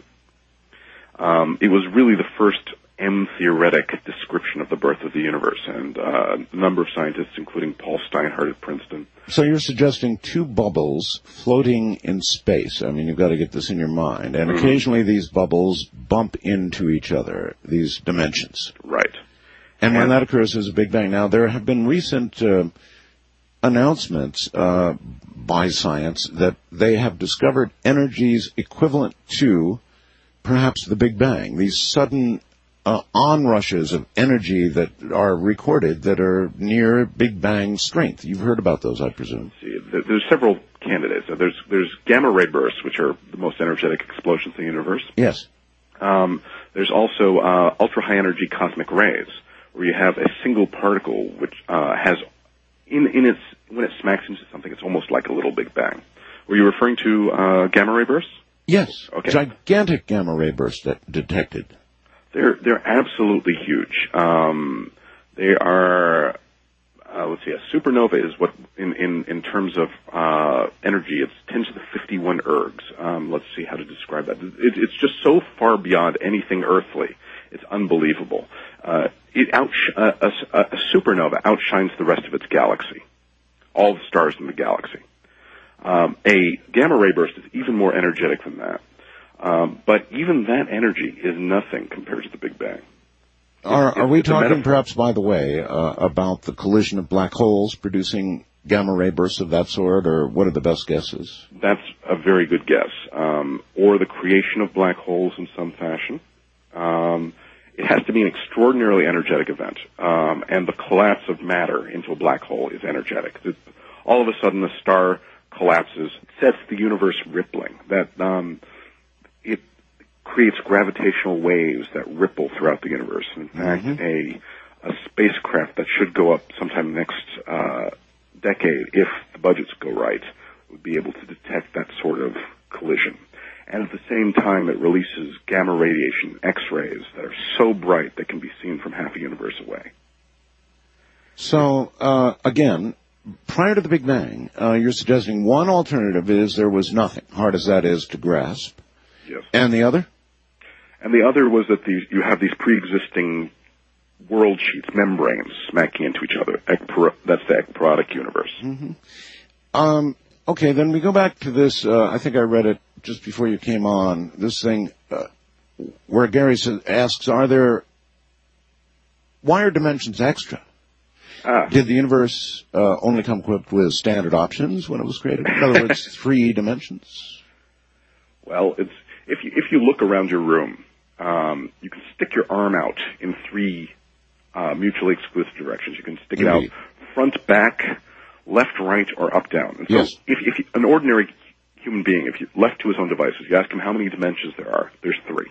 Um, it was really the first M-theoretic description of the birth of the universe, and uh, a number of scientists, including Paul Steinhardt at Princeton. So you're suggesting two bubbles floating in space. I mean, you've got to get this in your mind. And mm-hmm. occasionally these bubbles bump into each other, these dimensions. Right. And, and when that occurs, there's a Big Bang. Now, there have been recent uh, announcements uh, by science that they have discovered energies equivalent to perhaps the Big Bang, these sudden Uh, onrushes of energy that are recorded that are near Big Bang strength. You've heard about those, I presume. See, there's several candidates. There's there's gamma ray bursts, which are the most energetic explosions in the universe. Yes. Um, there's also uh, ultra high energy cosmic rays, where you have a single particle which uh, has in in its when it smacks into something, it's almost like a little Big Bang. Were you referring to uh, gamma ray bursts? Yes. Okay. Gigantic gamma ray bursts de- detected. They're they're absolutely huge. Um, they are, uh, let's see, a supernova is what in in, in terms of uh, energy, it's ten to the fifty-one ergs. Um, let's see how to describe that. It, it's just so far beyond anything earthly. It's unbelievable. Uh, it outsh- uh, a, a supernova outshines the rest of its galaxy, all the stars in the galaxy. Um, a gamma ray burst is even more energetic than that. Um, but even that energy is nothing compared to the Big Bang. Are, are we talking, perhaps, by the way, uh, about the collision of black holes producing gamma ray bursts of that sort, or what are the best guesses? That's a very good guess. Um, or the creation of black holes in some fashion. Um, it has to be an extraordinarily energetic event, um, and the collapse of matter into a black hole is energetic. It, all of a sudden, the star collapses, sets the universe rippling. That um, it creates gravitational waves that ripple throughout the universe. In fact, mm-hmm. a a spacecraft that should go up sometime next uh, decade, if the budgets go right, would be able to detect that sort of collision. And at the same time, it releases gamma radiation, X-rays, that are so bright they can be seen from half a universe away. So, uh, again, prior to the Big Bang, uh, you're suggesting one alternative is there was nothing, hard as that is to grasp. Yes. And the other? And the other was that these, you have these pre-existing world sheets, membranes, smacking into each other. Ekpor- that's the ekporotic universe. Mm-hmm. Um, okay, then we go back to this, uh, I think I read it just before you came on, this thing uh, where Gary says, asks, are there, why are dimensions extra? Ah. Did the universe uh, only come equipped with standard options when it was created? In other words, three dimensions? Well, it's if you if you look around your room, um, you can stick your arm out in three uh, mutually exclusive directions. You can stick Indeed. it out front, back, left, right, or up, down. And so yes. if, if you, an ordinary human being, if you left to his own devices, you ask him how many dimensions there are. There's three.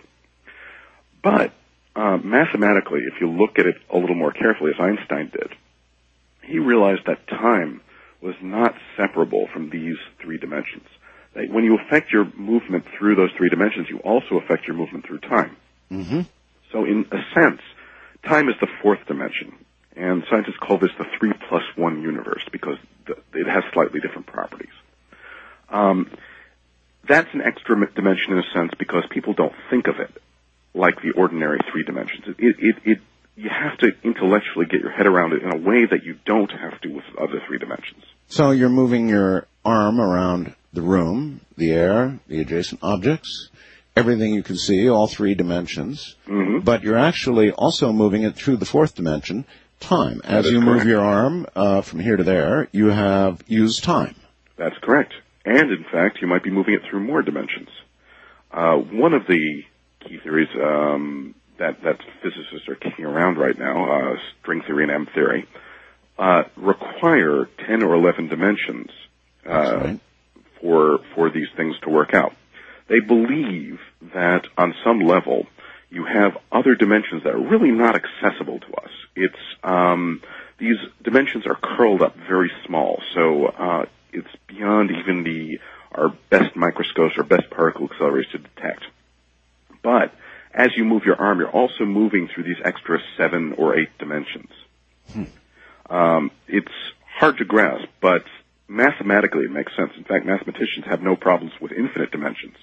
But uh, mathematically, if you look at it a little more carefully, as Einstein did, he realized that time was not separable from these three dimensions. That when you affect your movement through those three dimensions, you also affect your movement through time. Mm-hmm. So in a sense, time is the fourth dimension. And scientists call this the three plus one universe because the, it has slightly different properties. Um, that's an extra dimension in a sense because people don't think of it like the ordinary three dimensions. It, it, it, you have to intellectually get your head around it in a way that you don't have to with other three dimensions. So you're moving your arm around the room, the air, the adjacent objects, everything you can see, all three dimensions, mm-hmm. but you're actually also moving it through the fourth dimension, time. As you correct. move your arm uh, from here to there, you have used time. That's correct. And, in fact, you might be moving it through more dimensions. Uh, one of the key theories um, that, that physicists are kicking around right now, uh, string theory and M theory, uh, require ten or eleven dimensions uh, right. for for these things to work out. They believe that, on some level, you have other dimensions that are really not accessible to us. It's um, these dimensions are curled up very small, so uh, it's beyond even the our best microscopes or best particle accelerators to detect. But as you move your arm, you're also moving through these extra seven or eight dimensions. Hmm. Um, it's hard to grasp, but mathematically it makes sense. In fact, mathematicians have no problems with infinite dimensions.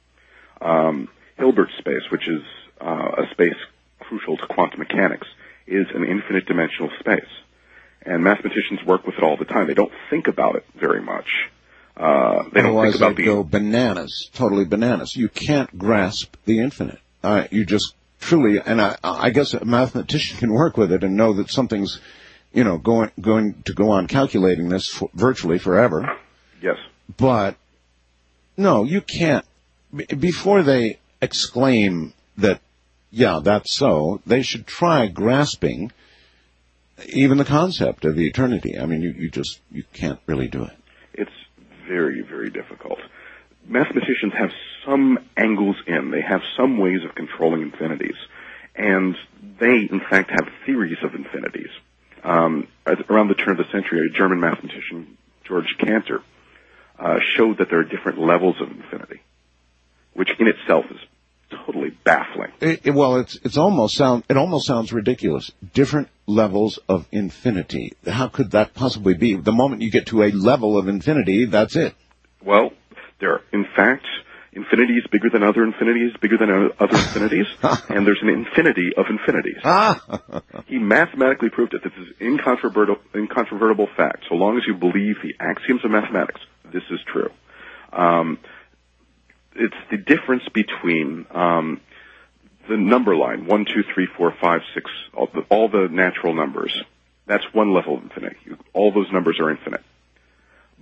Um, Hilbert space, which is uh, a space crucial to quantum mechanics, is an infinite dimensional space. And mathematicians work with it all the time. They don't think about it very much. Uh, they don't Otherwise think about they the go bananas, totally bananas. You can't grasp the infinite. Uh, you just truly, and I, I guess a mathematician can work with it and know that something's, you know, going going to go on calculating this for, virtually forever. Yes. But no, you can't. B- before they exclaim that, yeah, that's so, they should try grasping even the concept of eternity. I mean, you, you just you can't really do it. It's very, very difficult. Mathematicians have some angles in. They have some ways of controlling infinities. And they, in fact, have theories of infinities. Um, around the turn of the century, a German mathematician, George Cantor, uh, showed that there are different levels of infinity, which in itself is totally baffling. It, it, well, it's it's almost sound it almost sounds ridiculous. Different levels of infinity. How could that possibly be? The moment you get to a level of infinity, that's it. Well, there are, in fact, infinity is bigger than other infinities, bigger than other infinities, and there's an infinity of infinities. He mathematically proved it. This is incontrovertible, incontrovertible fact. So long as you believe the axioms of mathematics, this is true. Um, it's the difference between um, the number line, one, two, three, four, five, six, all the, all the natural numbers. That's one level of infinity. All those numbers are infinite.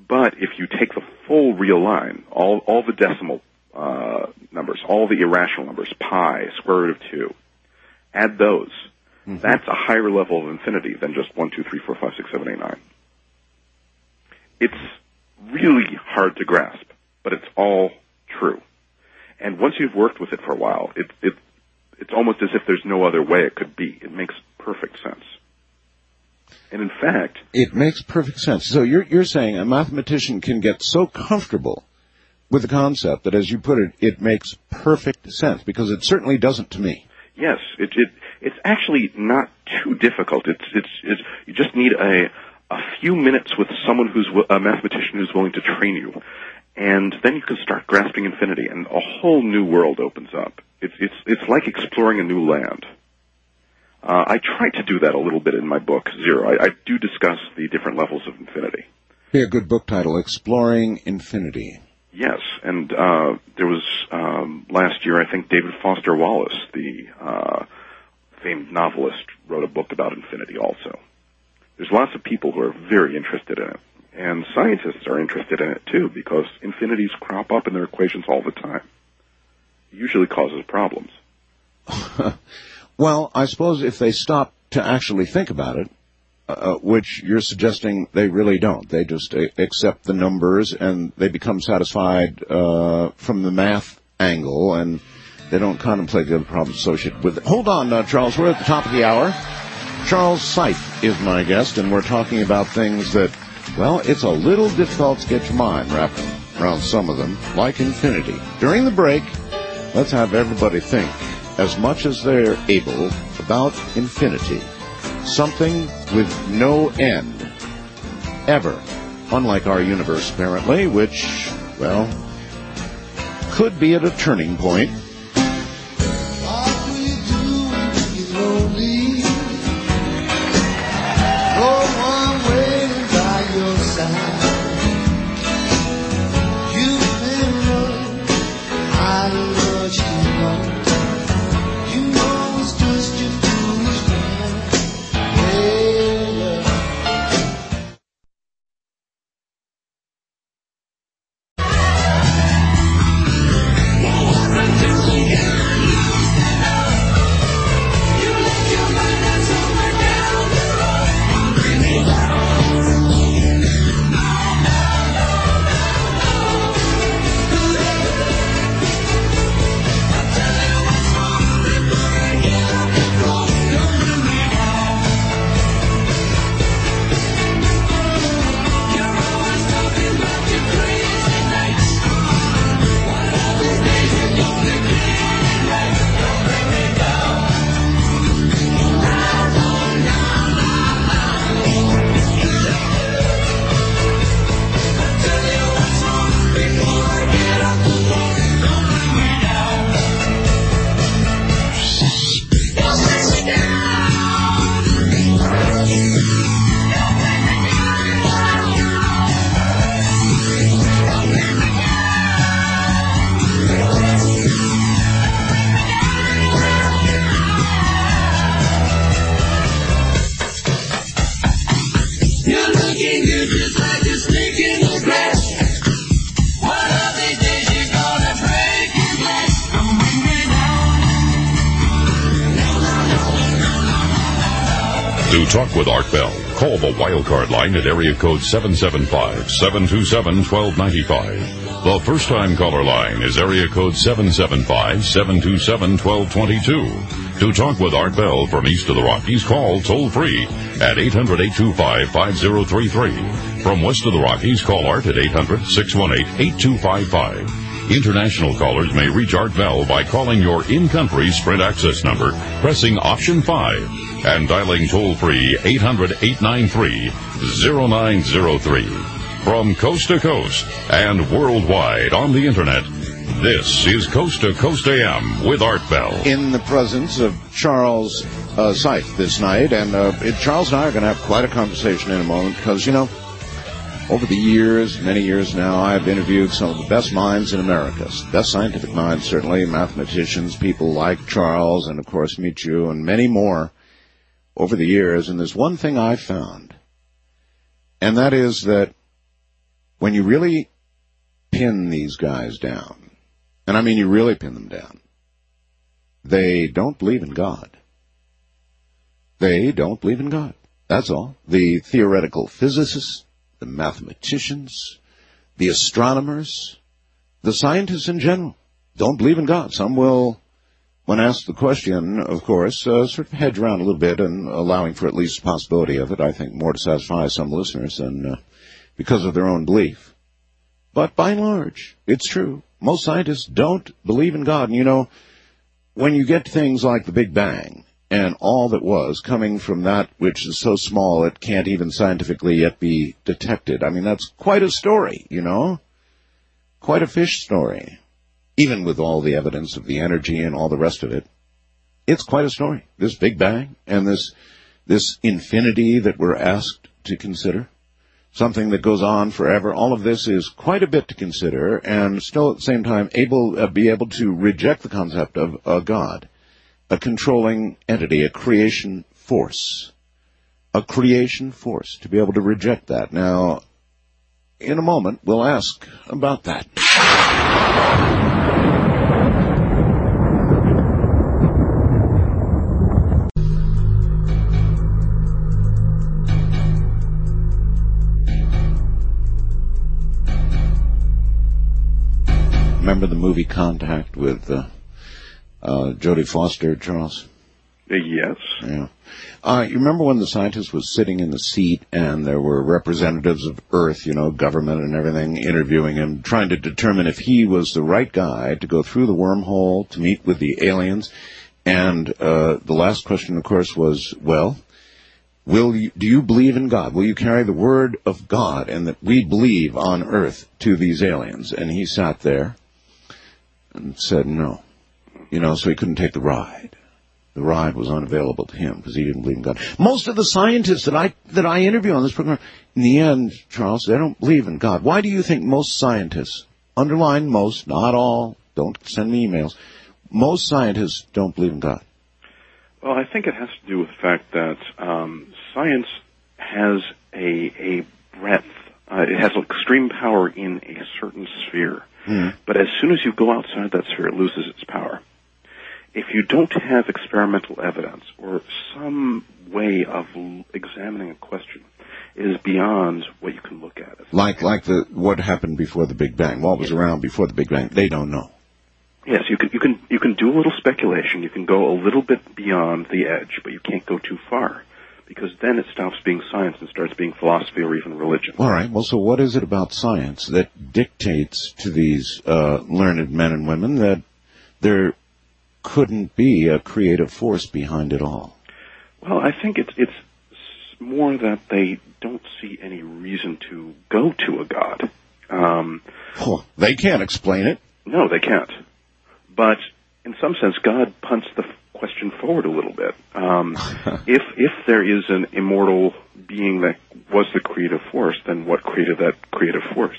But if you take the full real line, all, all the decimal uh, numbers, all the irrational numbers, pi, square root of two, add those, mm-hmm. that's a higher level of infinity than just one, two, three, four, five, six, seven, eight, nine. It's really hard to grasp, but it's all true. And once you've worked with it for a while, it, it, it's almost as if there's no other way it could be. It makes perfect sense. And in fact... It makes perfect sense. So you're, you're saying a mathematician can get so comfortable with the concept that, as you put it, it makes perfect sense, because it certainly doesn't to me. Yes, it, it, it's actually not too difficult. It's, it's, it's, you just need a, a few minutes with someone who's a mathematician who's willing to train you. And then you can start grasping infinity, and a whole new world opens up. It's, it's, it's like exploring a new land. Uh, I try to do that a little bit in my book, Zero. I, I do discuss the different levels of infinity. Be a good book title, Exploring Infinity. Yes, and uh, there was, um, last year, I think David Foster Wallace, the uh, famed novelist, wrote a book about infinity also. There's lots of people who are very interested in it. And scientists are interested in it, too, because infinities crop up in their equations all the time. It usually causes problems. Well, I suppose if they stop to actually think about it, uh, which you're suggesting they really don't. They just a- accept the numbers and they become satisfied uh, from the math angle, and they don't contemplate the other problems associated with it. Hold on, uh, Charles. We're at the top of the hour. Charles Seith is my guest, and we're talking about things that, well, it's a little difficult to get your mind wrapped around some of them, like infinity. During the break, let's have everybody think as much as they're able about infinity. Something with no end. Ever. Unlike our universe, apparently, which, well, could be at a turning point. To talk with Art Bell, call the Wildcard line at area code seven seven five, seven two seven, one two nine five. The first-time caller line is area code seven seven five, seven two seven, one two two two. To talk with Art Bell from east of the Rockies, call toll-free at eight hundred, eight two five, five zero three three. From west of the Rockies, call Art at eight hundred, six one eight, eight two five five. International callers may reach Art Bell by calling your in-country Sprint access number, pressing option five, and dialing toll-free eight hundred, eight nine three, zero nine zero three. From coast to coast and worldwide on the Internet, this is Coast to Coast A M with Art Bell. In the presence of Charles uh, Seith this night, and uh, it, Charles and I are going to have quite a conversation in a moment, because, you know, over the years, many years now, I have interviewed some of the best minds in America, best scientific minds, certainly, mathematicians, people like Charles, and, of course, meet you, and many more over the years. And there's one thing I've found, and that is that when you really pin these guys down, and I mean you really pin them down, they don't believe in God. They don't believe in God. That's all. The theoretical physicists, the mathematicians, the astronomers, the scientists in general don't believe in God. Some will, when asked the question, of course, uh, sort of hedge around a little bit and allowing for at least the possibility of it, I think, more to satisfy some listeners than uh, because of their own belief. But by and large, it's true. Most scientists don't believe in God. And, you know, when you get things like the Big Bang and all that was coming from that which is so small it can't even scientifically yet be detected, I mean, that's quite a story, you know, quite a fish story. Even with all the evidence of the energy and all the rest of it, it's quite a story. This Big Bang and this this infinity that we're asked to consider, something that goes on forever, all of this is quite a bit to consider, and still at the same time able uh, be able to reject the concept of a God, a controlling entity, a creation force, a creation force, to be able to reject that. Now, in a moment, we'll ask about that. Remember the movie Contact with uh, uh, Jodie Foster, Charles? Uh, yes. Yeah. Uh, you remember when the scientist was sitting in the seat and there were representatives of Earth, you know, government and everything, interviewing him, trying to determine if he was the right guy to go through the wormhole to meet with the aliens? And uh, the last question, of course, was, well, will you, do you believe in God? Will you carry the word of God and that we believe on Earth to these aliens? And he sat there and said no. You know, so he couldn't take the ride. The ride was unavailable to him because he didn't believe in God. Most of the scientists that I that I interview on this program, in the end, Charles, they don't believe in God. Why do you think most scientists, underline most, not all, don't send me emails, most scientists don't believe in God? Well, I think it has to do with the fact that um, science has a, a breadth. Uh, it has extreme power in a certain sphere. Mm. But as soon as you go outside that sphere, it loses its power. If you don't have experimental evidence or some way of l- examining a question, it is beyond what you can look at. Like like the what happened before the Big Bang, what was yes. around before the Big Bang, they don't know. Yes, you can you can you can do a little speculation. You can go a little bit beyond the edge, but you can't go too far, because then it stops being science and starts being philosophy or even religion. All right. Well, so what is it about science that dictates to these uh, learned men and women that there couldn't be a creative force behind it all? Well, I think it's it's more that they don't see any reason to go to a god. Um, oh, they can't explain it. No, they can't. But in some sense, God punts the question forward a little bit. Um, if if there is an immortal being that was the creative force, then what created that creative force?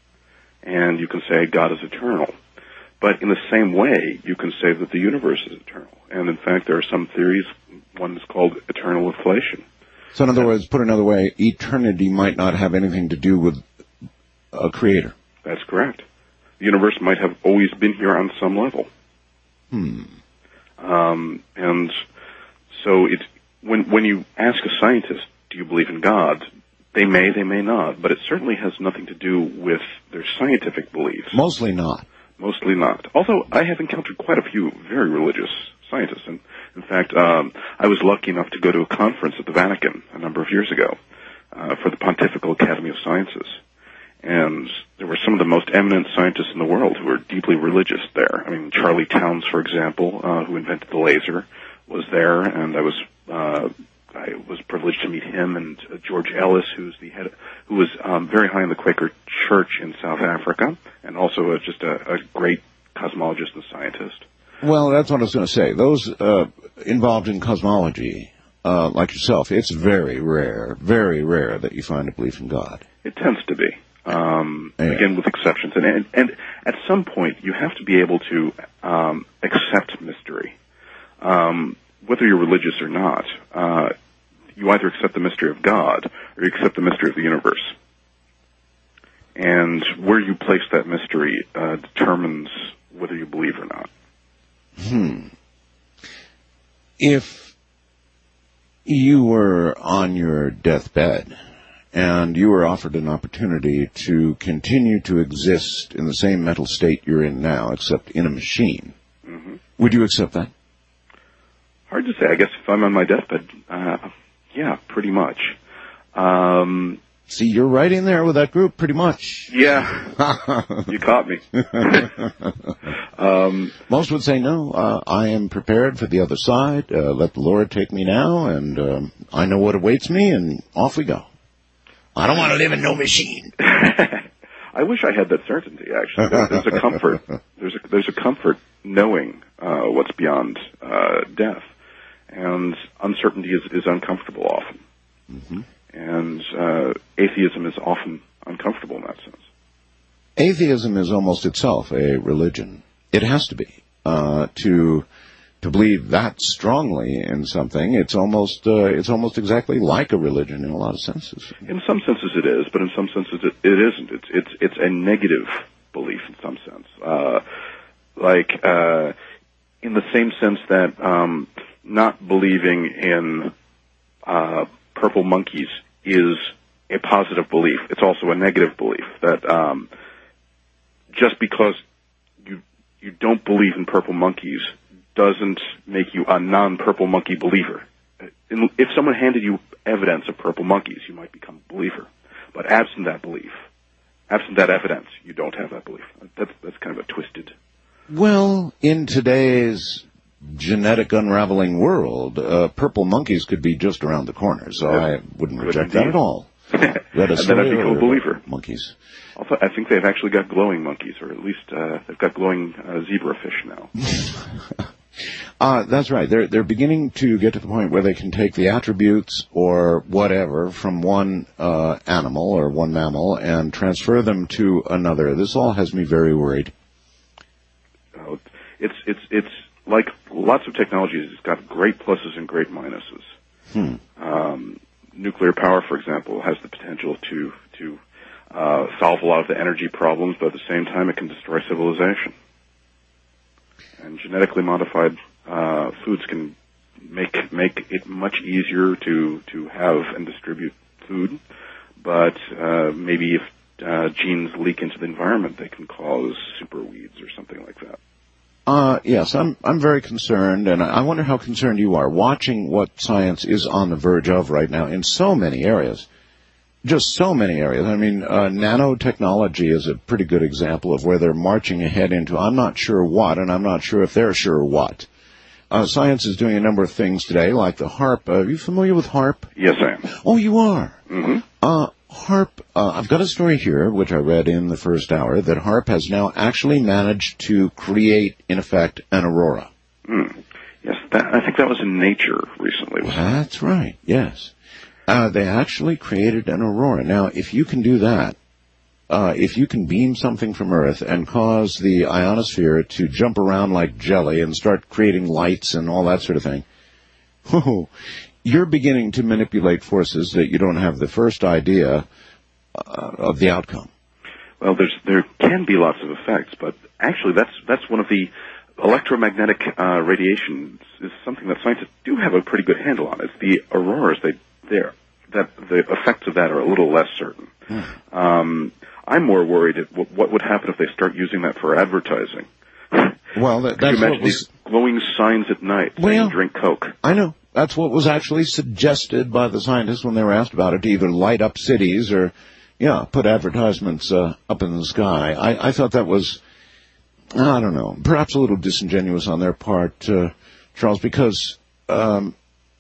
And you can say God is eternal. But in the same way, you can say that the universe is eternal. And in fact, there are some theories. One is called eternal inflation. So in other words, put another way, eternity might not have anything to do with a creator. That's correct. The universe might have always been here on some level. Hmm. Um, and so it, when when you ask a scientist, do you believe in God? They may, they may not, but it certainly has nothing to do with their scientific beliefs. Mostly not. Mostly not. Although I have encountered quite a few very religious scientists. And in fact, um, I was lucky enough to go to a conference at the Vatican a number of years ago uh, for the Pontifical Academy of Sciences. And there were some of the most eminent scientists in the world who were deeply religious there. I mean, Charlie Towns, for example, uh, who invented the laser, was there, and I was uh, I was privileged to meet him, and uh, George Ellis, who's the head, who was um, very high in the Quaker Church in South Africa, and also uh, just a, a great cosmologist and scientist. Well, that's what I was going to say. Those uh, involved in cosmology, uh, like yourself, it's very rare, very rare that you find a belief in God. It tends to be. Um, yeah. Again, with exceptions. And, and, and at some point, you have to be able to um, accept mystery. Um, whether you're religious or not, uh, you either accept the mystery of God or you accept the mystery of the universe. And where you place that mystery uh, determines whether you believe or not. Hmm. If you were on your deathbed and you were offered an opportunity to continue to exist in the same mental state you're in now, except in a machine, mm-hmm. would you accept that? Hard to say. I guess if I'm on my deathbed, uh, yeah, pretty much. Um, See, you're right in there with that group, pretty much. Yeah, you caught me. um, Most would say, no, uh, I am prepared for the other side. Uh, let the Lord take me now, and um, I know what awaits me, and off we go. I don't want to live in no machine. I wish I had that certainty, actually. There, there's a comfort. There's a, there's a comfort knowing uh, what's beyond uh, death. And uncertainty is, is uncomfortable often. Mm-hmm. And uh, atheism is often uncomfortable in that sense. Atheism is almost itself a religion. It has to be. Uh, to to believe that strongly in something, it's almost uh, it's almost exactly like a religion in a lot of senses. In some senses it is, but in some senses it, it isn't. It's it's it's a negative belief in some sense. Uh, like uh, in the same sense that um, not believing in uh, purple monkeys is a positive belief. It's also a negative belief that um, just because you you don't believe in purple monkeys doesn't make you a non-purple monkey believer. If someone handed you evidence of purple monkeys, you might become a believer. But absent that belief, absent that evidence, you don't have that belief. That's that's kind of a twisted. Well, in today's genetic unraveling world, uh, purple monkeys could be just around the corner, so yeah. I wouldn't Good reject indeed. that at all. And then I'd become a believer. Monkeys. Also, I think they've actually got glowing monkeys, or at least uh, they've got glowing uh, zebrafish now. uh, that's right. They're they're beginning to get to the point where they can take the attributes or whatever from one uh, animal or one mammal and transfer them to another. This all has me very worried. Uh, it's it's it's like lots of technologies. It's got great pluses and great minuses. Hmm. Um, nuclear power, for example, has the potential to to uh, solve a lot of the energy problems, but at the same time, it can destroy civilization. And genetically modified uh, foods can make make it much easier to to have and distribute food, but uh, maybe if uh, genes leak into the environment, they can cause super weeds or something like that. Uh, yes, I'm I'm very concerned, and I wonder how concerned you are, watching what science is on the verge of right now in so many areas. Just so many areas. I mean, uh, nanotechnology is a pretty good example of where they're marching ahead into I'm not sure what, and I'm not sure if they're sure what. Uh, science is doing a number of things today, like the HAARP. Uh, are you familiar with HAARP? Yes, I am. Oh, you are? Mm-hmm. Uh, HAARP, uh, I've got a story here, which I read in the first hour, that HAARP has now actually managed to create, in effect, an aurora. Mm. Yes, that, I think that was in Nature recently. That's right, yes. Uh, they actually created an aurora. Now, if you can do that, uh, if you can beam something from Earth and cause the ionosphere to jump around like jelly and start creating lights and all that sort of thing, whoa, you're beginning to manipulate forces that you don't have the first idea uh, of the outcome. Well, there's there can be lots of effects, but actually that's that's one of the electromagnetic uh, radiations is something that scientists do have a pretty good handle on. It's the auroras they there that the effects of that are a little less certain. Hmm. Um, I'm more worried at what, what would happen if they start using that for advertising. Well, that, Could that's you imagine what was these glowing signs at night saying well, drink Coke? I know. That's what was actually suggested by the scientists when they were asked about it, to either light up cities or, yeah, put advertisements uh, up in the sky. I, I thought that was, I don't know, perhaps a little disingenuous on their part, uh, Charles, because, um,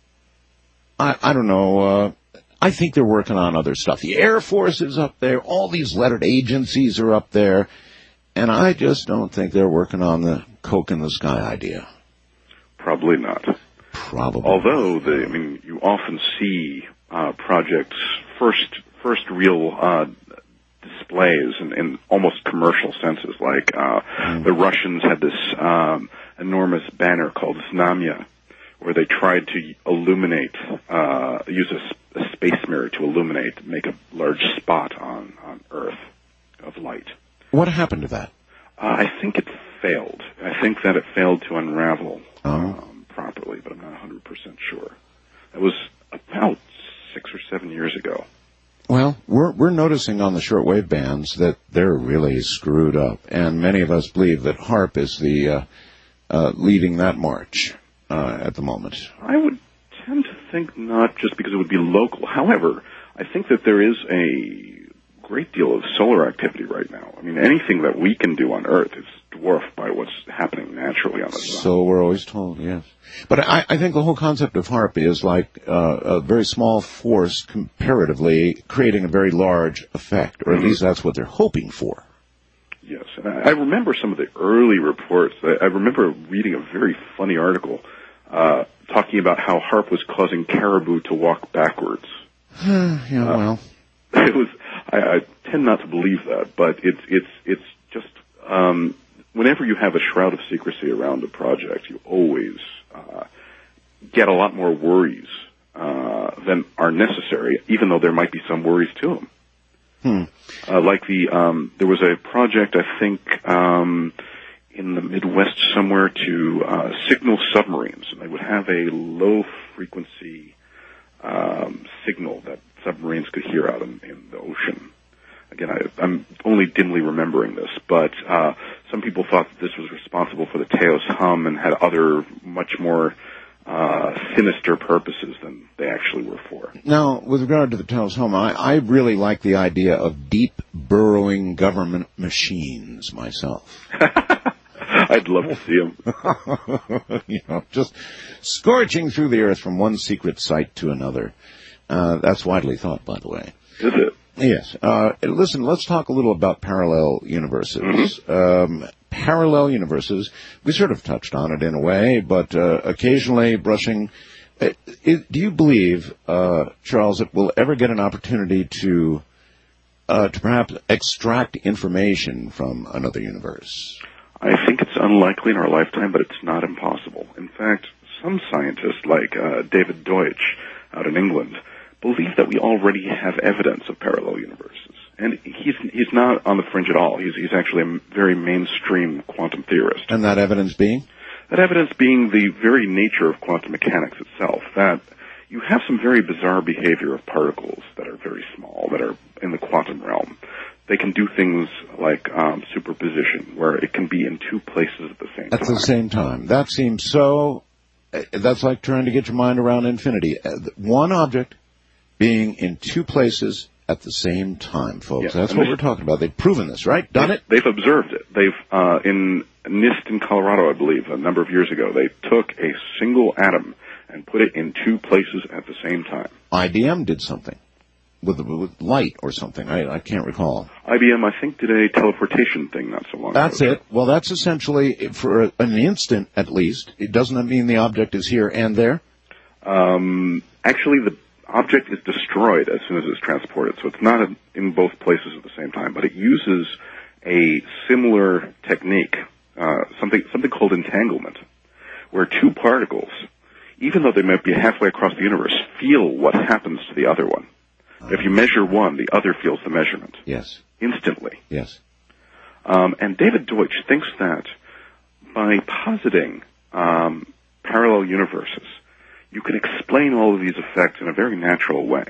I, I don't know, uh, I think they're working on other stuff. The Air Force is up there. All these lettered agencies are up there. And I just don't think they're working on the Coke in the sky idea. Probably not. Probably. Although, the, I mean, you often see uh, projects, first first real uh, displays in, in almost commercial senses. Like uh, mm. the Russians had this um, enormous banner called Znamya, where they tried to illuminate, uh, use a, a space mirror to illuminate, make a large spot on, on Earth. of light. What happened to that? Uh, I think it failed. I think that it failed to unravel oh. um, properly, but I'm not one hundred percent sure. It was about six or seven years ago. Well, we're we're noticing on the shortwave bands that they're really screwed up, and many of us believe that HAARP is the uh, uh, leading that march uh, at the moment. I would tend to think not, just because it would be local. However, I think that there is a great deal of solar activity right now. I mean, anything that we can do on Earth is dwarfed by what's happening naturally on the sun. So we're always told, yes. But I, I think the whole concept of HAARP is like uh, a very small force comparatively creating a very large effect, or at mm-hmm. least that's what they're hoping for. Yes, and I, I remember some of the early reports. I, I remember reading a very funny article uh, talking about how HAARP was causing caribou to walk backwards. yeah, uh, well... It was. I, I tend not to believe that, but it's it's it's just um, whenever you have a shroud of secrecy around a project, you always uh, get a lot more worries uh, than are necessary, even though there might be some worries to them. Hmm. Uh, like the um, there was a project, I think, um, in the Midwest somewhere to uh, signal submarines, and they would have a low frequency um, signal that submarines could hear out in, in the ocean. Again, I, I'm only dimly remembering this, but uh, some people thought that this was responsible for the Taos hum and had other much more uh, sinister purposes than they actually were for. Now, with regard to the Taos hum, I, I really like the idea of deep burrowing government machines myself. I'd love to see them. You know, just scorching through the earth from one secret site to another. Uh, that's widely thought, by the way. Is it? Yes. Uh, listen, let's talk a little about parallel universes. Mm-hmm. Um, parallel universes, we sort of touched on it in a way, but uh, occasionally brushing. Uh, it, do you believe, uh, Charles, that we'll ever get an opportunity to, uh, to perhaps extract information from another universe? I think it's unlikely in our lifetime, but it's not impossible. In fact, some scientists, like uh, David Deutsch out in England, believe that we already have evidence of parallel universes. And he's he's not on the fringe at all. He's he's actually a very mainstream quantum theorist. And that evidence being? That evidence being the very nature of quantum mechanics itself, that you have some very bizarre behavior of particles that are very small, that are in the quantum realm. They can do things like um, superposition, where it can be in two places at the same time. At the same time. That seems so... That's like trying to get your mind around infinity. One object being in two places at the same time, folks. Yes. That's what we're talking about. They've proven this, right? Done it? They've observed it. They've, uh, in NIST in Colorado, I believe, a number of years ago, they took a single atom and put it in two places at the same time. I B M did something with, with light or something. I, I can't recall. I B M, I think, did a teleportation thing not so long that's ago. That's it. Well, that's essentially, for an instant at least, it doesn't mean the object is here and there? Um, actually, the object is destroyed as soon as it's transported, so it's not in both places at the same time, but it uses a similar technique, uh, something something called entanglement, where two particles, even though they might be halfway across the universe, feel what happens to the other one. Uh-huh. If you measure one, the other feels the measurement. Yes. Instantly. Yes. Um, and David Deutsch thinks that by positing um, parallel universes, you can explain all of these effects in a very natural way.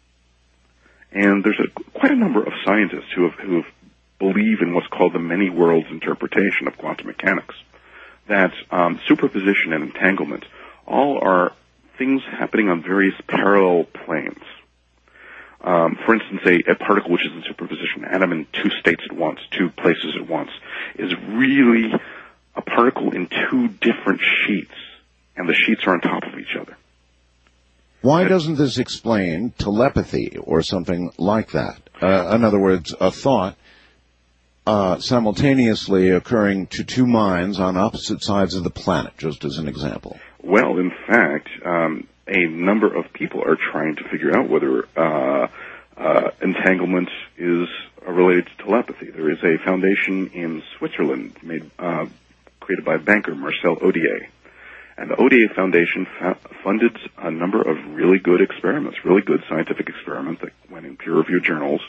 And there's a, quite a number of scientists who have, who have believe in what's called the many worlds interpretation of quantum mechanics, that um, superposition and entanglement all are things happening on various parallel planes. Um, for instance, a, a particle which is in superposition, an atom in two states at once, two places at once, is really a particle in two different sheets, and the sheets are on top of each other. Why doesn't this explain telepathy or something like that? Uh, in other words, a thought uh, simultaneously occurring to two minds on opposite sides of the planet, just as an example. Well, in fact, um, a number of people are trying to figure out whether uh, uh, entanglement is related to telepathy. There is a foundation in Switzerland made uh, created by banker Marcel Odier. And the Odier Foundation fa- funded a number of really good experiments, really good scientific experiments that went in peer-reviewed journals,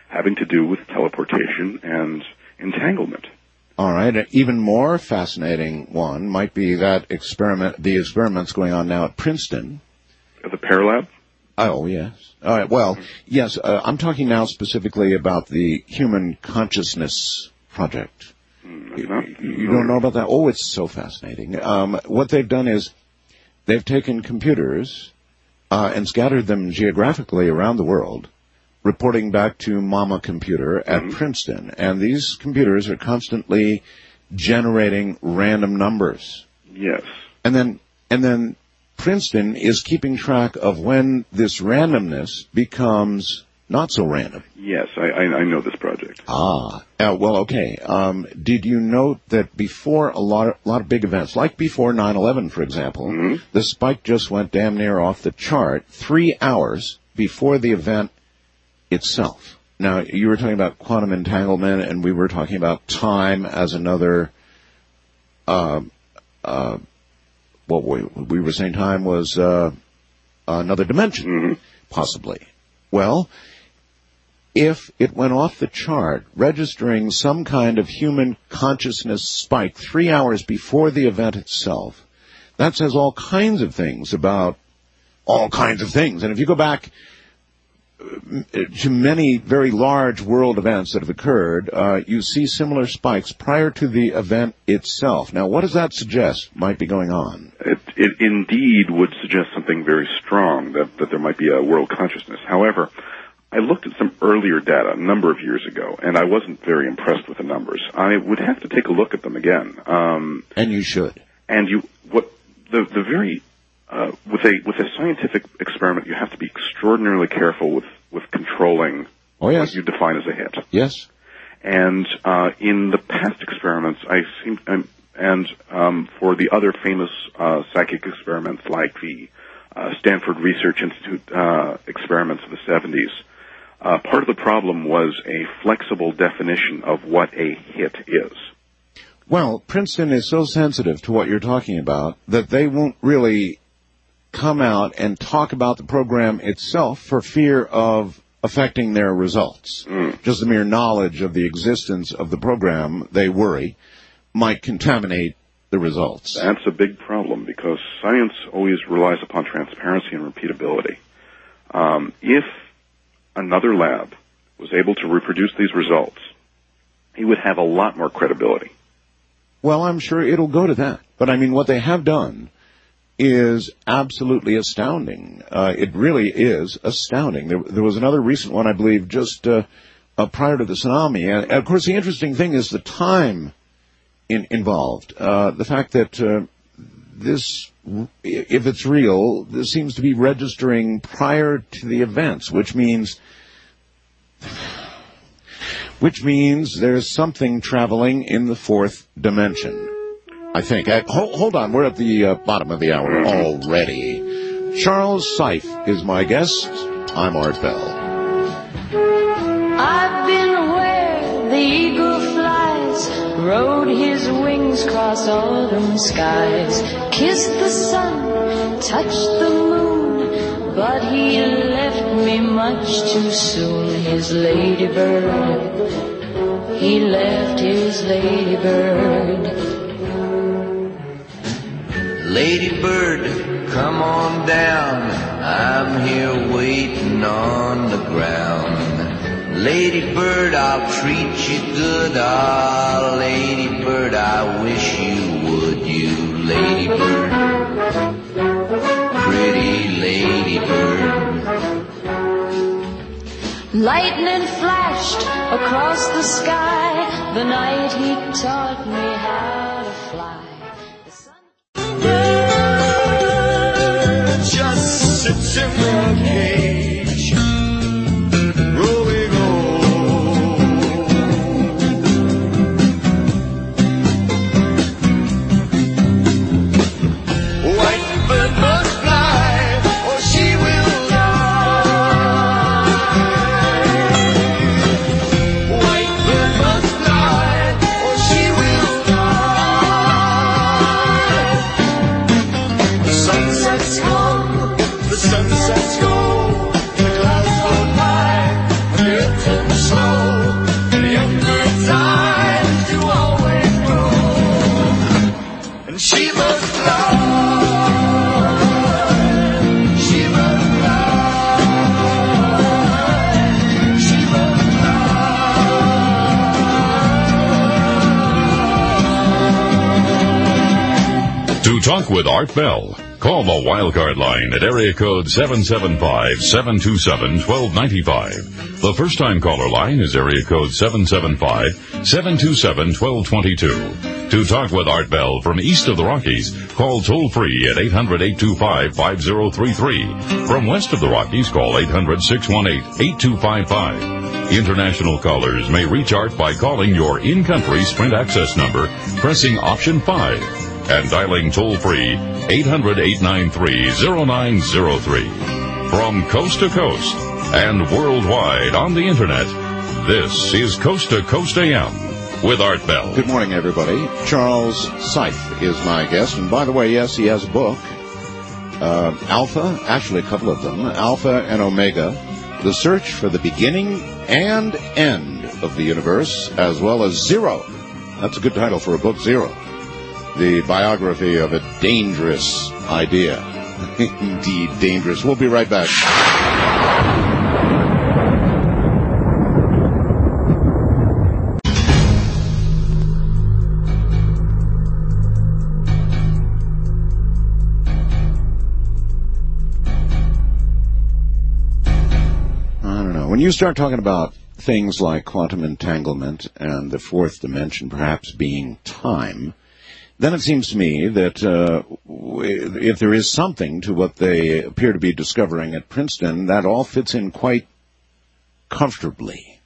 having to do with teleportation and entanglement. All right. An even more fascinating one might be that experiment, the experiments going on now at Princeton. The Paralab? Oh, yes. All right. Well, yes, uh, I'm talking now specifically about the Human Consciousness Project. Mm, you, you don't know about that? Oh, it's so fascinating. Um, what they've done is they've taken computers uh, and scattered them geographically around the world, reporting back to Mama Computer at mm-hmm. Princeton. And these computers are constantly generating random numbers. Yes. And then, and then Princeton is keeping track of when this randomness becomes not so random. Yes, I, I, I know this project. Ah, uh, well, okay. Um, did you note that before a lot of, lot of big events, like before nine eleven, for example, mm-hmm. the spike just went damn near off the chart three hours before the event itself? Now, you were talking about quantum entanglement, and we were talking about time as another, uh, uh, what we, we were saying time was uh, another dimension, mm-hmm. possibly. Well, if it went off the chart, registering some kind of human consciousness spike three hours before the event itself, that says all kinds of things about all kinds of things. And if you go back to many very large world events that have occurred, uh, you see similar spikes prior to the event itself. Now, what does that suggest might be going on? It, it indeed would suggest something very strong, that, that there might be a world consciousness. However, I looked at some earlier data a number of years ago, and I wasn't very impressed with the numbers. I would have to take a look at them again. Um, and you should. And you, what the the very uh, with a with a scientific experiment, you have to be extraordinarily careful with with controlling oh, yes. what you define as a hit. Yes. And uh, in the past experiments, I seem um, and um, for the other famous uh, psychic experiments like the uh, Stanford Research Institute uh, experiments of the seventies. Uh, part of the problem was a flexible definition of what a hit is. Well, Princeton is so sensitive to what you're talking about that they won't really come out and talk about the program itself for fear of affecting their results. Mm. Just the mere knowledge of the existence of the program, they worry, might contaminate the results. That's a big problem because science always relies upon transparency and repeatability. Um, if another lab was able to reproduce these results, he would have a lot more credibility. Well, I'm sure it'll go to that. But I mean, what they have done is absolutely astounding. Uh, it really is astounding. There, there was another recent one, I believe, just uh, uh, prior to the tsunami. And, of course, the interesting thing is the time in, involved. Uh, the fact that uh, this, if it's real, this seems to be registering prior to the events, which means, which means there's something traveling in the fourth dimension. I think. I, hold, hold on, we're at the uh, bottom of the hour already. Charles Seife is my guest. I'm Art Bell. I've been where the eagle flies, rode his wings across autumn skies, kissed the sun, touched the moon, but he left me much too soon. His ladybird, he left his ladybird. Ladybird, come on down, I'm here waiting on the ground. Ladybird, I'll treat you good, ah, ladybird, I wish you would, you ladybird, pretty ladybird. Lightning flashed across the sky the night he taught me how to fly. Just sits in the cage, growing old. White bird must fly, or she will die. White bird must fly, or she will die. The sunsets come, the sunsets go, the clouds float by, the earth and the sun. talk with Art Bell, call the Wildcard line at area code seven seven five, seven two seven, one two nine five. The first-time caller line is area code seven seven five, seven two seven, one two two two. To talk with Art Bell from east of the Rockies, call toll-free at eight hundred, eight two five, five zero three three. From west of the Rockies, call eight hundred, six one eight, eight two five five. International callers may reach Art by calling your in-country Sprint access number, pressing option five, and dialing toll-free eight hundred, eight nine three, zero nine zero three. From coast to coast and worldwide on the Internet, this is Coast to Coast A M with Art Bell. Good morning, everybody. Charles Scythe is my guest. And by the way, yes, he has a book, uh, Alpha, actually a couple of them, Alpha and Omega, The Search for the Beginning and End of the Universe, as well as Zero. That's a good title for a book, Zero. The biography of a dangerous idea. Indeed, dangerous. We'll be right back. When you start talking about things like quantum entanglement and the fourth dimension perhaps being time, then it seems to me that uh, if there is something to what they appear to be discovering at Princeton, that all fits in quite comfortably.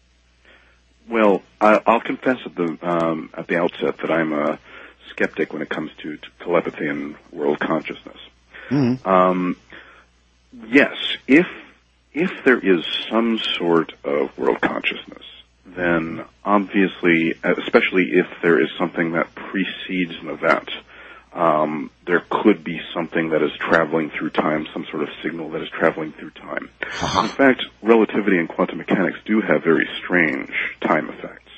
Well, I, I'll confess at the um, at the outset that I'm a skeptic when it comes to, to telepathy and world consciousness. Mm-hmm. Um, yes, if If there is some sort of world consciousness, then obviously, especially if there is something that precedes an event, um, there could be something that is traveling through time, some sort of signal that is traveling through time. Uh-huh. In fact, relativity and quantum mechanics do have very strange time effects.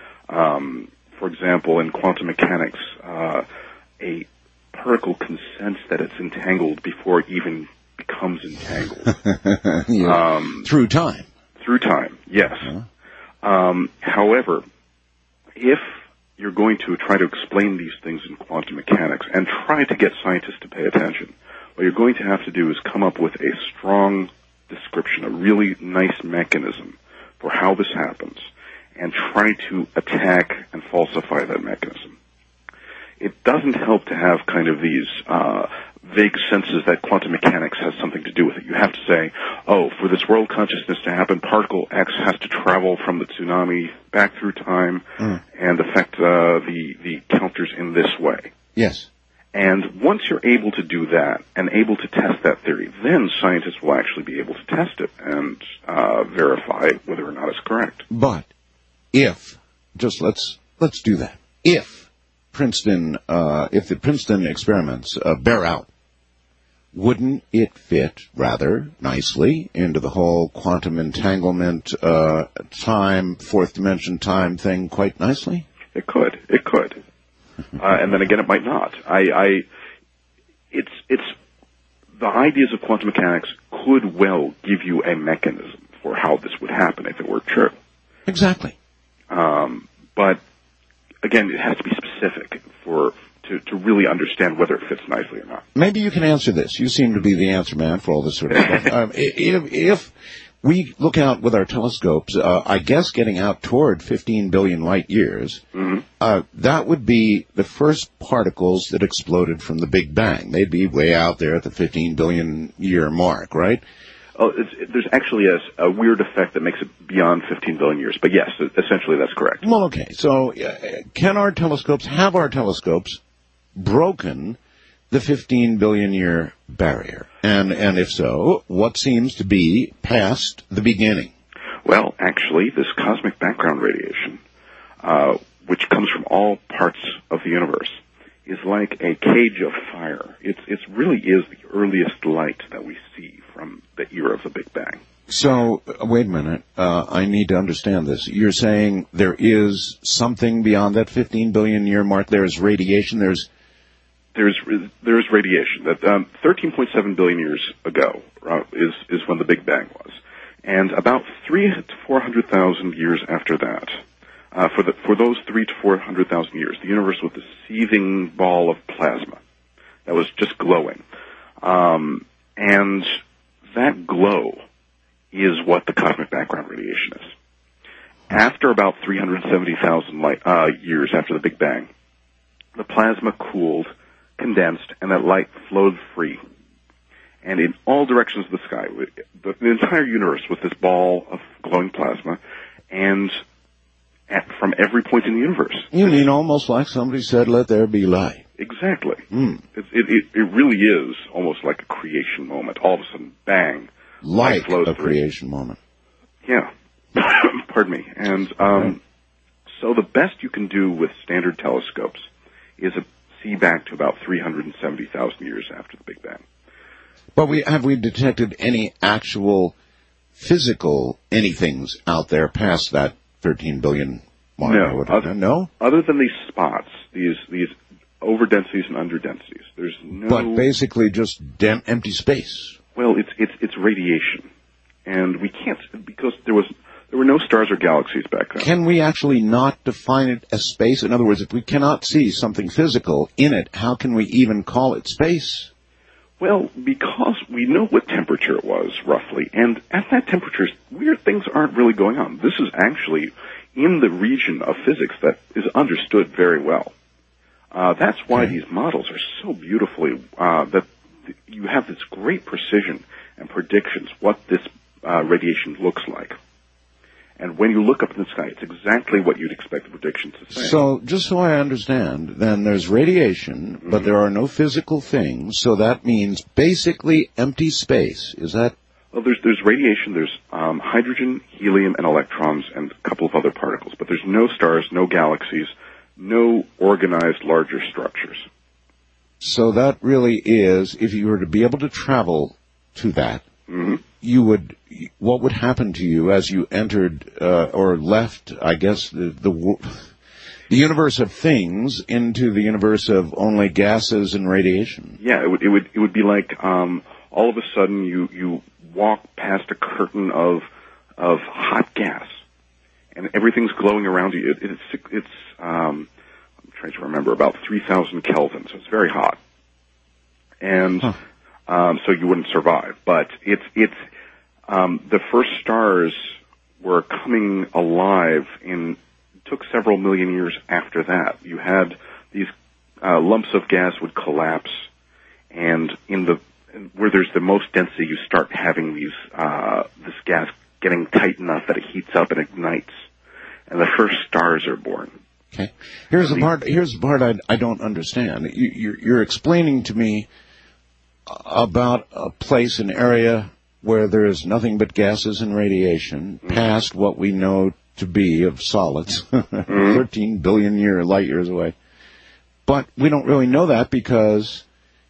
Um, for example, in quantum mechanics, uh, a particle can sense that it's entangled before it even becomes entangled. yeah. um, through time. Through time, yes. Uh-huh. Um, however, if you're going to try to explain these things in quantum mechanics and try to get scientists to pay attention, what you're going to have to do is come up with a strong description, a really nice mechanism for how this happens, and try to attack and falsify that mechanism. It doesn't help to have kind of these uh, vague senses that quantum mechanics has something to do with it. You have to say, oh, for this world consciousness to happen, particle X has to travel from the tsunami back through time mm. and affect uh, the, the counters in this way. Yes. And once you're able to do that and able to test that theory, then scientists will actually be able to test it and uh, verify whether or not it's correct. But if, just let's let's do that. If Princeton, uh, if the Princeton experiments uh, bear out, wouldn't it fit rather nicely into the whole quantum entanglement, uh, time, fourth dimension time thing quite nicely? It could. It could. uh, and then again, it might not. I, I, it's, it's, the ideas of quantum mechanics could well give you a mechanism for how this would happen if it were true. Exactly. Um, but again, it has to be specific for, To, to really understand whether it fits nicely or not. Maybe you can answer this. You seem to be the answer man for all this sort of stuff. um, if, if we look out with our telescopes, uh, I guess getting out toward fifteen billion light years, mm-hmm. uh, that would be the first particles that exploded from the Big Bang. They'd be way out there at the fifteen billion year mark, right? Oh, it's, it, there's actually a, a weird effect that makes it beyond fifteen billion years. But yes, essentially that's correct. Well, okay. So uh, can our telescopes, have our telescopes broken the fifteen billion year barrier? And and if so, what seems to be past the beginning? Well, actually, this cosmic background radiation, uh, which comes from all parts of the universe, is like a cage of fire. It's it really is the earliest light that we see from the era of the Big Bang. So, uh, wait a minute. Uh, I need to understand this. You're saying there is something beyond that fifteen billion year mark? There's radiation, there's There's there's radiation. That um, thirteen point seven billion years ago uh, is is when the Big Bang was, and about three to four hundred thousand years after that, uh, for the for those three to four hundred thousand years, the universe was a seething ball of plasma. that was just glowing. Um, and that glow is what the cosmic background radiation is. After about three hundred seventy thousand light, uh, years after the Big Bang, the plasma cooled, condensed, and that light flowed free. And in all directions of the sky, the, the entire universe was this ball of glowing plasma, and at, from every point in the universe. You mean almost like somebody said, let there be light. Exactly. Mm. It, it, it, it really is almost like a creation moment. All of a sudden, bang. Like light flows a through. creation moment. Yeah. Pardon me. And um, right. so the best you can do with standard telescopes is a, see back to about three hundred seventy thousand years after the Big Bang. But we have we detected any actual physical anythings out there past that thirteen billion mark? No. Other, no? Other than these spots, these these overdensities and underdensities. There's no... But basically just dem- empty space. Well, it's it's it's radiation. And we can't, because there was there were no stars or galaxies back then. Can we actually not define it as space? In other words, if we cannot see something physical in it, how can we even call it space? Well, because we know what temperature it was, roughly, and at that temperature, weird things aren't really going on. This is actually in the region of physics that is understood very well. Uh, that's why okay. these models are so beautifully, uh, that th- you have this great precision and predictions what this uh, radiation looks like. And when you look up in the sky, it's exactly what you'd expect the predictions to say. So, just so I understand, then there's radiation, mm-hmm. but there are no physical things, so that means basically empty space. Is that... Well, there's there's radiation, there's um, hydrogen, helium, and electrons, and a couple of other particles. But there's no stars, no galaxies, no organized larger structures. So that really is, if you were to be able to travel to that, mm-hmm. you would... What would happen to you as you entered uh, or left, I guess, the, the the universe of things into the universe of only gases and radiation? Yeah, it would it would it would be like um, all of a sudden you you walk past a curtain of of hot gas, and everything's glowing around you. It, it's it's um, I'm trying to remember about three thousand Kelvin, so it's very hot, and huh. um, so you wouldn't survive. But it's it's Um, the first stars were coming alive in, it took several million years after that. You had these uh, lumps of gas would collapse, and in the, where there's the most density, you start having these, uh, this gas getting tight enough that it heats up and ignites, and the first stars are born. Okay. Here's the part, here's the part I, I don't understand. You, you're, you're explaining to me about a place, an area, where there is nothing but gases and radiation, mm-hmm. past what we know to be of solids, mm-hmm. thirteen billion year light years away. But we don't really know that because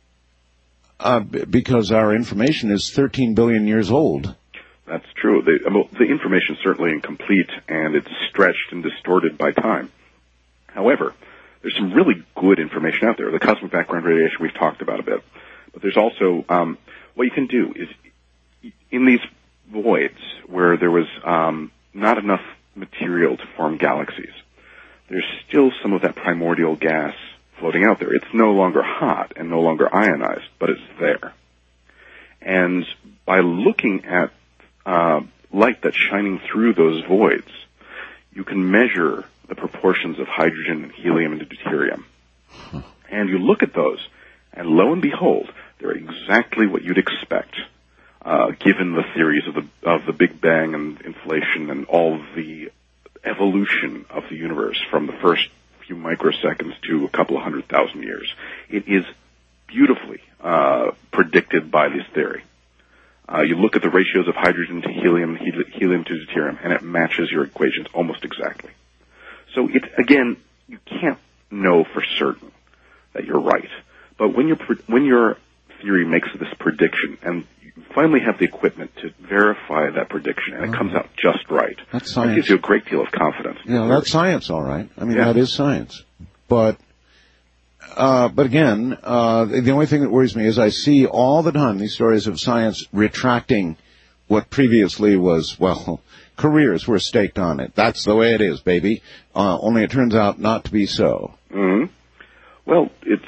uh, because our information is thirteen billion years old. That's true. The, well, the information is certainly incomplete, and it's stretched and distorted by time. However, there's some really good information out there. The cosmic background radiation we've talked about a bit. But there's also, um, what you can do is, in these voids where there was um, not enough material to form galaxies, there's still some of that primordial gas floating out there. It's no longer hot and no longer ionized, but it's there. And by looking at uh, light that's shining through those voids, you can measure the proportions of hydrogen and helium and deuterium. And you look at those, and lo and behold, they're exactly what you'd expect. Uh, given the theories of the of the Big Bang and inflation and all of the evolution of the universe from the first few microseconds to a couple of hundred thousand years, it is beautifully uh, predicted by this theory. Uh, you look at the ratios of hydrogen to helium, hel- helium to deuterium, and it matches your equations almost exactly. So it again, you can't know for certain that you're right, but when your when your theory makes this prediction and finally have the equipment to verify that prediction, and it comes out just right. That's science. That gives you a great deal of confidence. Yeah, that's science, all right. I mean, yeah. that is science. But, uh, but again, uh, the only thing that worries me is I see all the time these stories of science retracting what previously was, well, careers were staked on it. That's the way it is, baby. Uh, only it turns out not to be so. Mm-hmm. Well, it's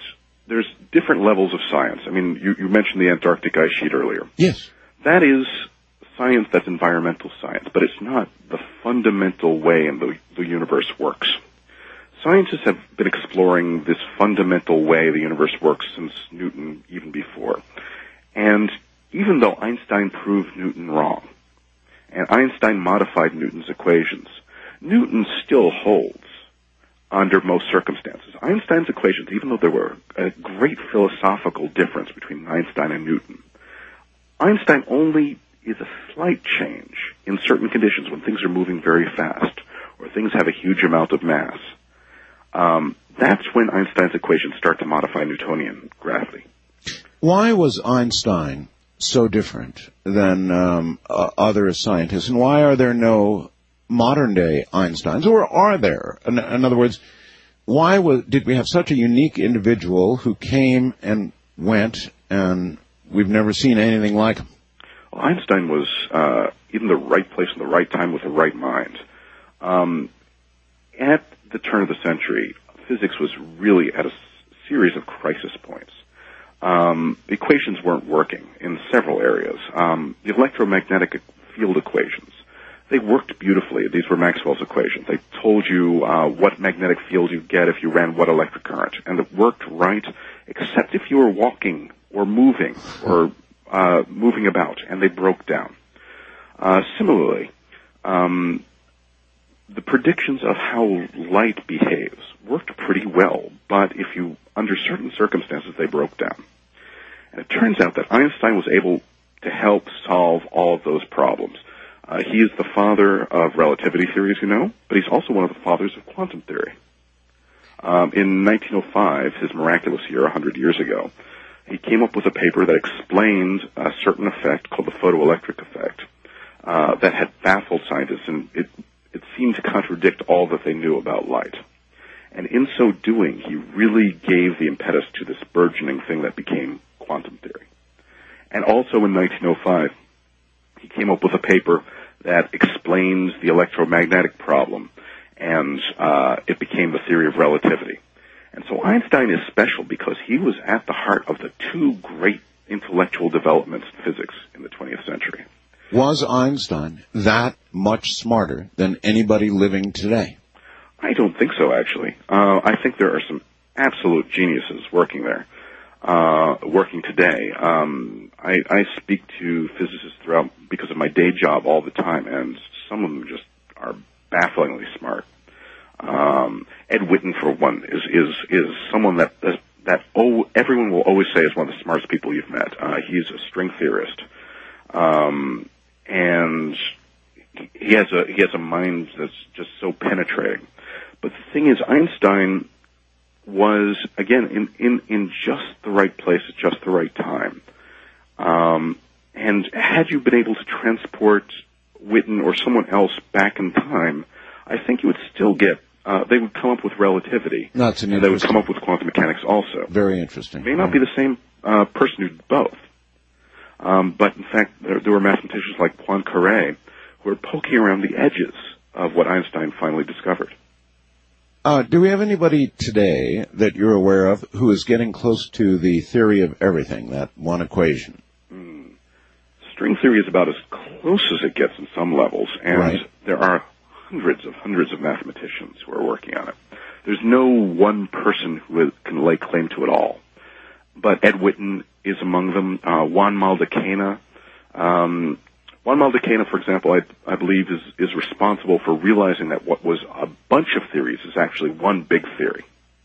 there's different levels of science. I mean, you, you mentioned the Antarctic ice sheet earlier. Yes. That is science that's environmental science, but it's not the fundamental way in the, the universe works. Scientists have been exploring this fundamental way the universe works since Newton, even before. And even though Einstein proved Newton wrong, and Einstein modified Newton's equations, Newton still holds under most circumstances. Einstein's equations, even though there were a great philosophical difference between Einstein and Newton, Einstein only is a slight change in certain conditions when things are moving very fast or things have a huge amount of mass. Um, that's when Einstein's equations start to modify Newtonian gravity. Why was Einstein so different than um, uh, other scientists, and why are there no modern-day Einsteins, or are there? In, in other words, why was, did we have such a unique individual who came and went, and we've never seen anything like him? Well, Einstein was uh, in the right place in the right time with the right mind. Um, at the turn of the century, physics was really at a s- series of crisis points. Um, the equations weren't working in several areas. Um, the electromagnetic field equations, they worked beautifully. These were Maxwell's equations. They told you uh, what magnetic field you'd get if you ran what electric current, and it worked right, except if you were walking or moving or uh, moving about, and they broke down. Uh, similarly, um, the predictions of how light behaves worked pretty well, but if you, under certain circumstances, they broke down. And it turns out that Einstein was able to help solve all of those problems. Uh, he is the father of relativity theory, as you know, but he's also one of the fathers of quantum theory. Um, in nineteen oh five, his miraculous year, one hundred years ago, he came up with a paper that explained a certain effect called the photoelectric effect uh, that had baffled scientists, and it, it seemed to contradict all that they knew about light. And in so doing, he really gave the impetus to this burgeoning thing that became quantum theory. And also in nineteen oh five, he came up with a paper that explains the electromagnetic problem, and uh, it became the theory of relativity. And so Einstein is special because he was at the heart of the two great intellectual developments in physics in the twentieth century. Was Einstein that much smarter than anybody living today? I don't think so, actually. Uh, I think there are some absolute geniuses working there, uh, working today. Um, I, I speak to physicists throughout because of my day job all the time, and some of them just are bafflingly smart. Um, Ed Witten, for one, is is is someone that that, that oh, everyone will always say is one of the smartest people you've met. Uh, he's a string theorist, um, and he has a he has a mind that's just so penetrating. But the thing is, Einstein was, again, in, in, in just the right place at just the right time. Um, and had you been able to transport Witten or someone else back in time, I think you would still get, uh, they would come up with relativity. That's an and they would come up with quantum mechanics also. Very interesting. It may not be the same uh, person who did both. Um, but in fact, there, there were mathematicians like Poincaré who were poking around the edges of what Einstein finally discovered. Uh, do we have anybody today that you're aware of who is getting close to the theory of everything, that one equation? Mm. String theory is about as close as it gets in some levels, and right. there are hundreds of hundreds of mathematicians who are working on it. There's no one person who can lay claim to it all. But Ed Witten is among them. Uh, Juan Maldacena. Um, Juan Maldacena, for example, I, I believe is, is responsible for realizing that what was a bunch of theories is actually one big theory.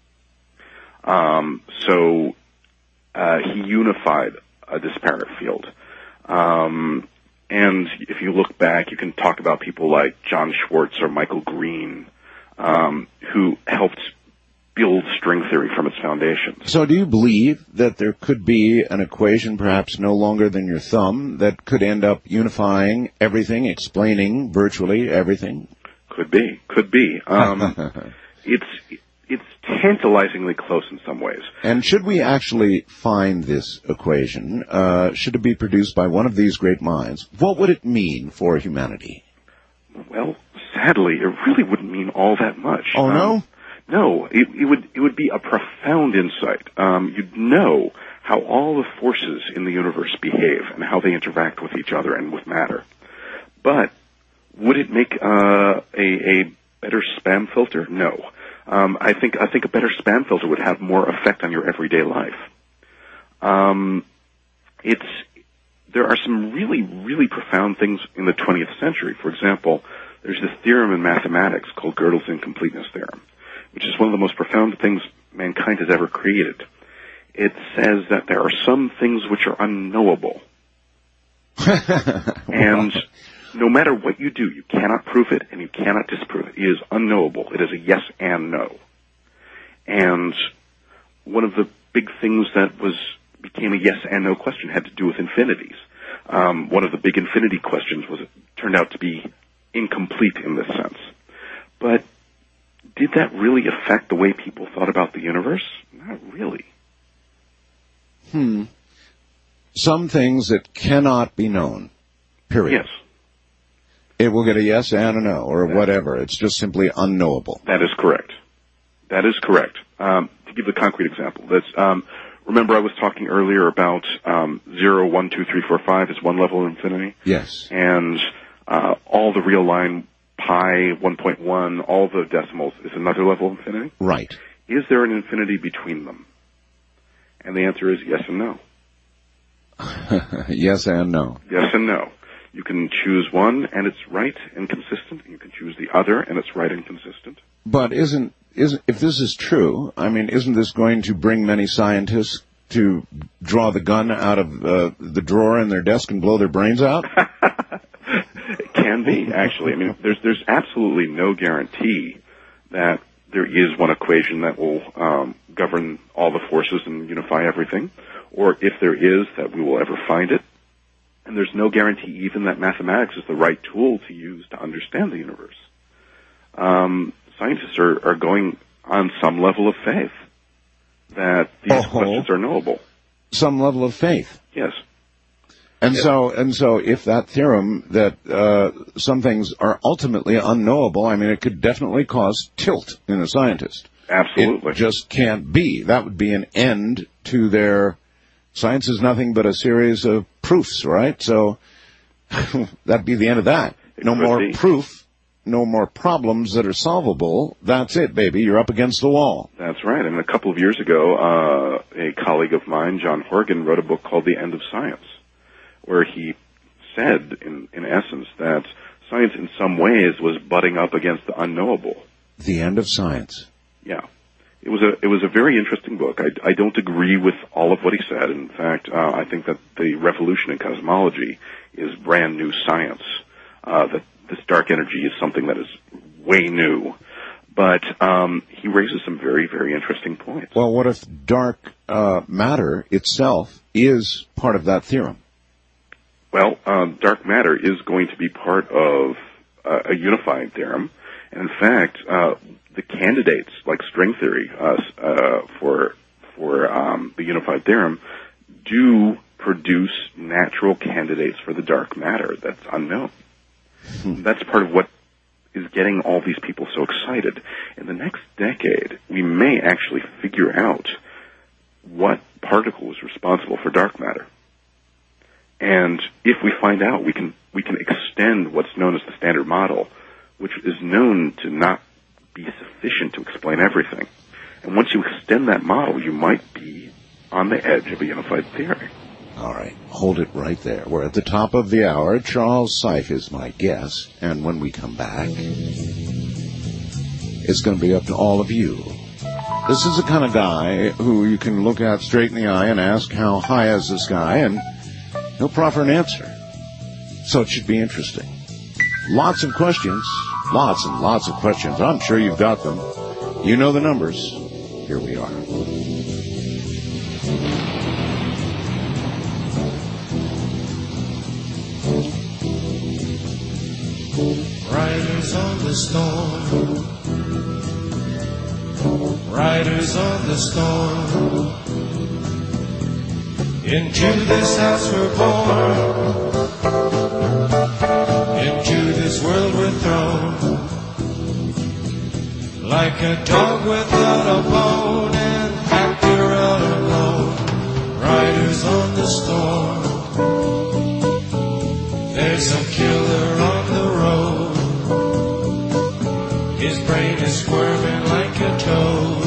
Um, so uh, he unified a disparate field. Um, and if you look back, you can talk about people like John Schwartz or Michael Green, um, who helped build string theory from its foundations. So do you believe that there could be an equation perhaps no longer than your thumb that could end up unifying everything, explaining virtually everything? Could be, could be. Um, it's it's tantalizingly close in some ways. And should we actually find this equation, uh, should it be produced by one of these great minds, what would it mean for humanity? Well, sadly, it really wouldn't mean all that much. Oh, no? Um, No, it, it would it would be a profound insight. Um, you'd know how all the forces in the universe behave and how they interact with each other and with matter. But would it make uh, a, a better spam filter? No. Um, I think I think a better spam filter would have more effect on your everyday life. Um, it's there are some really really profound things in the twentieth century. For example, there's this theorem in mathematics called Gödel's incompleteness theorem, which is one of the most profound things mankind has ever created. It says that there are some things which are unknowable. And no matter what you do, you cannot prove it and you cannot disprove it. It is unknowable. It is a yes and no. And one of the big things that was became a yes and no question had to do with infinities. Um, one of the big infinity questions was it turned out to be incomplete in this sense. But did that really affect the way people thought about the universe? Not really. Hmm. Some things that cannot be known, period. Yes. It will get a yes and a no, or whatever. It's just simply unknowable. That is correct. That is correct. Um, to give a concrete example, that's, um, remember I was talking earlier about um, zero, one, two, three, four, five is one level of infinity? Yes. And uh, all the real line, pi, one point one, all the decimals is another level of infinity? Right. Is there an infinity between them? And the answer is yes and no. Yes and no. Yes and no. You can choose one and it's right and consistent. You can choose the other and it's right and consistent. But isn't isn't if this is true? I mean, isn't this going to bring many scientists to draw the gun out of uh, the drawer in their desk and blow their brains out? It can be, actually. I mean, there's there's absolutely no guarantee that there is one equation that will um, govern all the forces and unify everything, or if there is, that we will ever find it. And there's no guarantee even that mathematics is the right tool to use to understand the universe. Um, scientists are, are going on some level of faith that these oh, questions are knowable. Some level of faith. Yes. And yes. so, and so, if that theorem that uh, some things are ultimately unknowable, I mean, it could definitely cause tilt in a scientist. Absolutely. It just can't be. That would be an end to their. Science is nothing but a series of proofs, right? So that'd be the end of that. It no more be. proof, no more problems that are solvable. That's it, baby. You're up against the wall. That's right. I mean, a couple of years ago, uh, a colleague of mine, John Horgan, wrote a book called The End of Science, where he said, in, in essence, that science in some ways was butting up against the unknowable. The End of Science. Yeah. It was a it was a very interesting book. I, I don't agree with all of what he said. In fact, uh, I think that the revolution in cosmology is brand new science. Uh, that this dark energy is something that is way new. But um, he raises some very, very interesting points. Well, what if dark uh, matter itself is part of that theorem? Well, um, dark matter is going to be part of uh, a unified theorem. And in fact, uh, the candidates, like string theory, uh, uh, for for um, the unified theorem, do produce natural candidates for the dark matter that's unknown. Hmm. That's part of what is getting all these people so excited. In the next decade, we may actually figure out what particle is responsible for dark matter. And if we find out, we can we can extend what's known as the Standard Model, which is known to not be sufficient to explain everything. And once you extend that model, you might be on the edge of a unified theory. All right, hold it right there. We're at the top of the hour. Charles Seif is my guest, and when we come back, it's going to be up to all of you. This is the kind of guy who you can look at straight in the eye and ask, how high is this guy? And he'll proffer an answer. So it should be interesting. Lots of questions. Lots and lots of questions. I'm sure you've got them. You know the numbers. Here we are. Riders on the storm. Riders on the storm. Into this house we're born. Into this world we're thrown. Like like a dog without a bone and packed you're out alone. Riders on the storm. There's a killer on the road. His brain is squirming like a toad.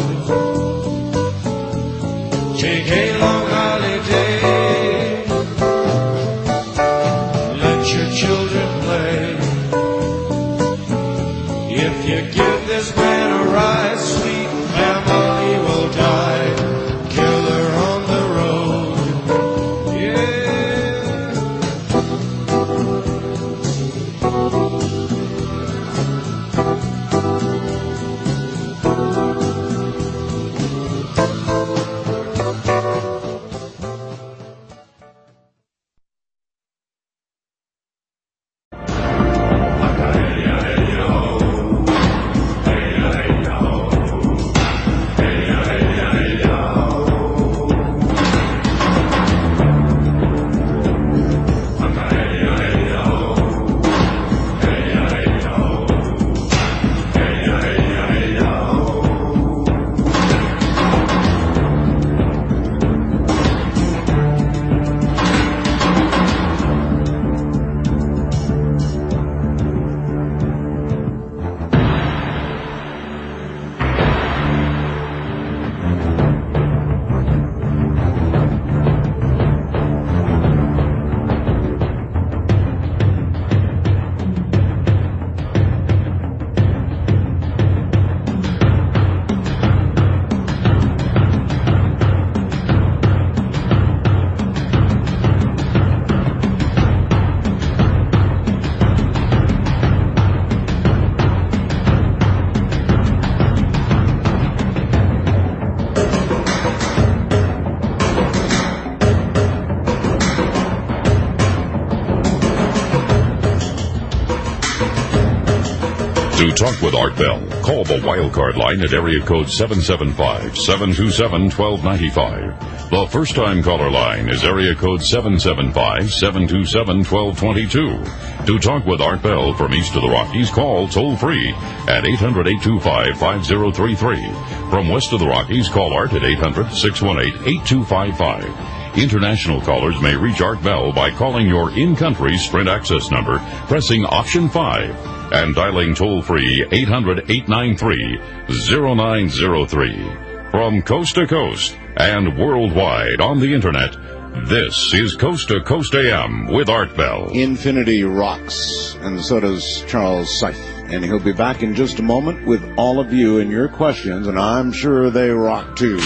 Take a long holiday. Let your children play. If you give this man a ride, sweet family will die. Killer on the road. To talk with Art Bell, call the Wildcard line at area code seven seven five, seven two seven, one two nine five. The first-time caller line is area code seven seven five, seven two seven, one two two two. To talk with Art Bell from east of the Rockies, call toll-free at eight hundred, eight two five, five zero three three. From west of the Rockies, call Art at eight hundred, six one eight, eight two five five. International callers may reach Art Bell by calling your in-country Sprint access number, pressing option five, and dialing toll-free eight hundred, eight nine three, zero nine zero three. From coast to coast and worldwide on the Internet, this is Coast to Coast A M with Art Bell. Infinity rocks, and so does Charles Seif. And he'll be back in just a moment with all of you and your questions, and I'm sure they rock too.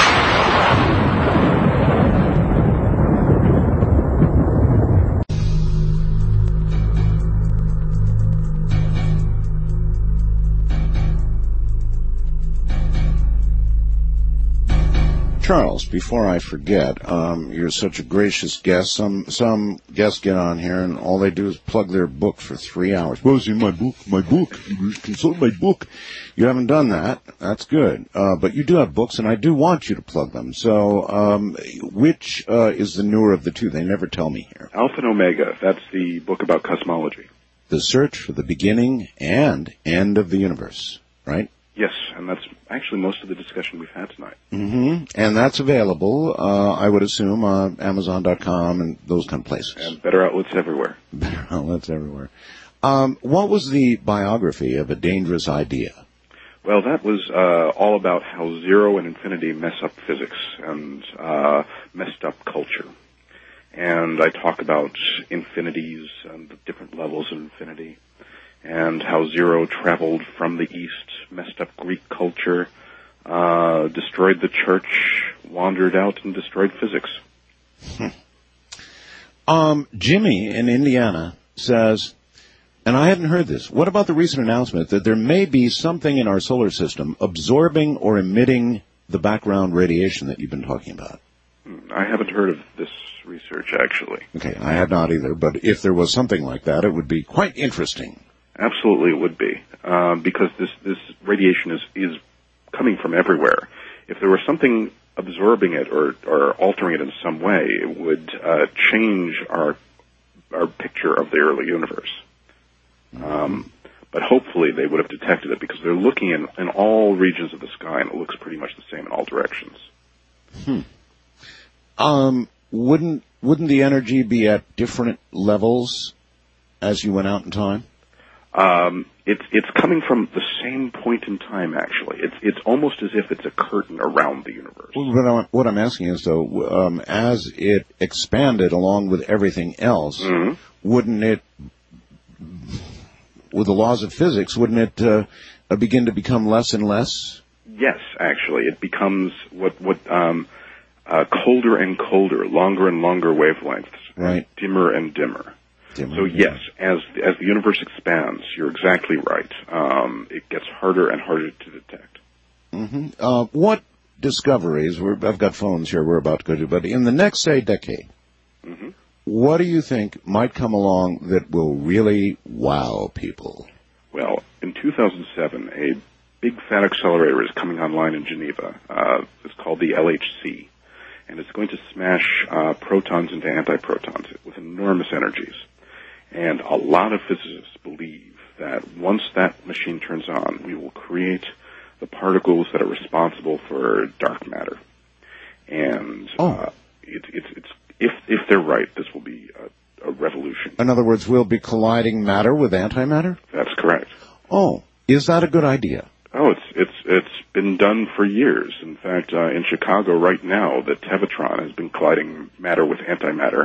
Charles, before I forget, um, you're such a gracious guest. Some some guests get on here and all they do is plug their book for three hours. Well, see, my book, my book, consult my book. You haven't done that. That's good. Uh, but you do have books, and I do want you to plug them. So, um, which uh, is the newer of the two? They never tell me here. Alpha and Omega. That's the book about cosmology. The Search for the Beginning and End of the Universe, right? Yes, and that's actually most of the discussion we've had tonight. Mm-hmm. And that's available, uh, I would assume, on Amazon dot com and those kind of places. And better outlets everywhere. Better outlets everywhere. Um, what was the biography of A Dangerous Idea? Well, that was uh, all about how zero and infinity mess up physics and uh, messed up culture. And I talk about infinities and the different levels of infinity, and how zero traveled from the east, messed up Greek culture, uh, destroyed the church, wandered out and destroyed physics. Hmm. Um, Jimmy in Indiana says, and I hadn't heard this, what about the recent announcement that there may be something in our solar system absorbing or emitting the background radiation that you've been talking about? I haven't heard of this research, actually. Okay, I had not either, but if there was something like that, it would be quite interesting. Absolutely, it would be, uh, because this this radiation is is coming from everywhere. If there was something absorbing it or or altering it in some way, it would uh, change our our picture of the early universe. Um, But hopefully they would have detected it because they're looking in, in all regions of the sky, and it looks pretty much the same in all directions. Hmm. Um, wouldn't wouldn't the energy be at different levels as you went out in time? Um, it's it's coming from the same point in time. Actually, it's it's almost as if it's a curtain around the universe. Well, what, I'm, what I'm asking is, though, um, as it expanded along with everything else, mm-hmm. wouldn't it, with the laws of physics, wouldn't it uh, begin to become less and less? Yes, actually, it becomes what what um, uh, colder and colder, longer and longer wavelengths, right? Dimmer and dimmer. dimmer so yes, as as the universe expands, you're exactly right. Um, it gets harder and harder to detect. Mm-hmm. Uh, what discoveries? We're, I've got phones here. We're about to go to, but in the next, say, decade, mm-hmm. what do you think might come along that will really wow people? Well, in two thousand seven, a big fat accelerator is coming online in Geneva. Uh, it's called the L H C, and it's going to smash uh, protons into antiprotons with enormous energies. And a lot of physicists believe that once that machine turns on, we will create the particles that are responsible for dark matter. And oh. uh, it, it's it's if if they're right, this will be a, a revolution. In other words, we'll be colliding matter with antimatter? That's correct. Oh, is that a good idea? Oh, it's it's it's been done for years. In fact, uh, in Chicago right now, the Tevatron has been colliding matter with antimatter.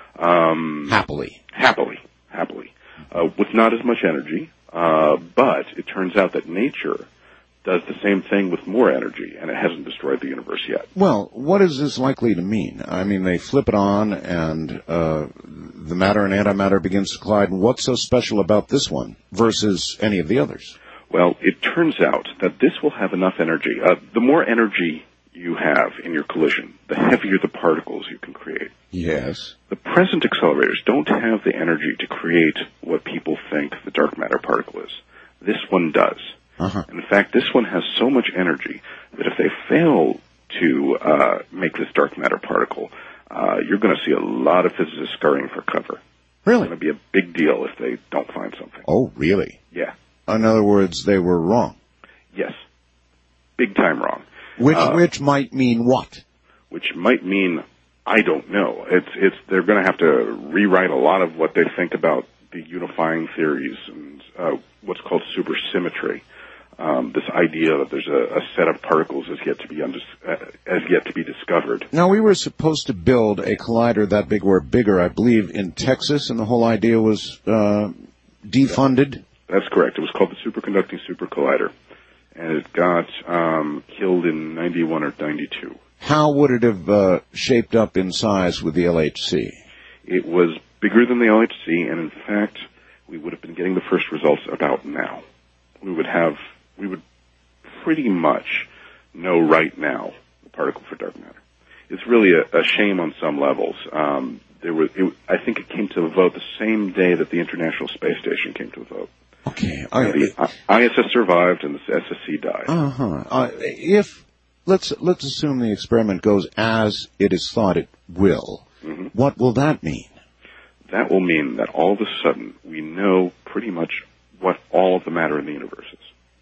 Um, happily. Happily. Happily. Uh, with not as much energy, uh, but it turns out that nature does the same thing with more energy, and it hasn't destroyed the universe yet. Well, what is this likely to mean? I mean, they flip it on, and uh, the matter and antimatter begins to collide. And what's so special about this one versus any of the others? Well, it turns out that this will have enough energy. Uh, the more energy you have in your collision, the heavier the particles you can create. Yes. The present accelerators don't have the energy to create what people think the dark matter particle is. This one does. Uh-huh. In fact, this one has so much energy that if they fail to uh, make this dark matter particle, uh, you're going to see a lot of physicists scurrying for cover. Really? It's going to be a big deal if they don't find something. Oh, really? Yeah. In other words, they were wrong. Yes. Big time wrong. Which uh, which might mean what? Which might mean, I don't know. It's it's they're going to have to rewrite a lot of what they think about the unifying theories and uh, what's called supersymmetry. Um, this idea that there's a, a set of particles as yet to be undis- uh, as yet to be discovered. Now, we were supposed to build a collider that big or bigger, I believe, in Texas, and the whole idea was uh, defunded. That's correct. It was called the Superconducting Super Collider, and it got um, killed in ninety-one or ninety-two. How would it have uh, shaped up in size with the L H C? It was bigger than the L H C, and in fact, we would have been getting the first results about now. We would have, we would pretty much know right now the particle for dark matter. It's really a, a shame on some levels. Um, there was, it, I think it came to a vote the same day that the International Space Station came to a vote. Okay. Uh, the I S S survived and the S S C died. Uh-huh. Uh, if, let's, let's assume the experiment goes as it is thought it will, mm-hmm. what will that mean? That will mean that all of a sudden we know pretty much what all of the matter in the universe is.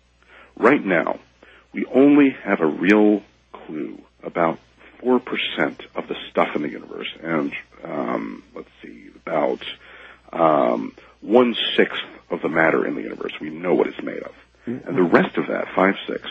Right now, we only have a real clue about four percent of the stuff in the universe, and um, let's see, about um, one-sixth of the matter in the universe we know what it's made of. Mm-hmm. And the rest of that, five-sixths,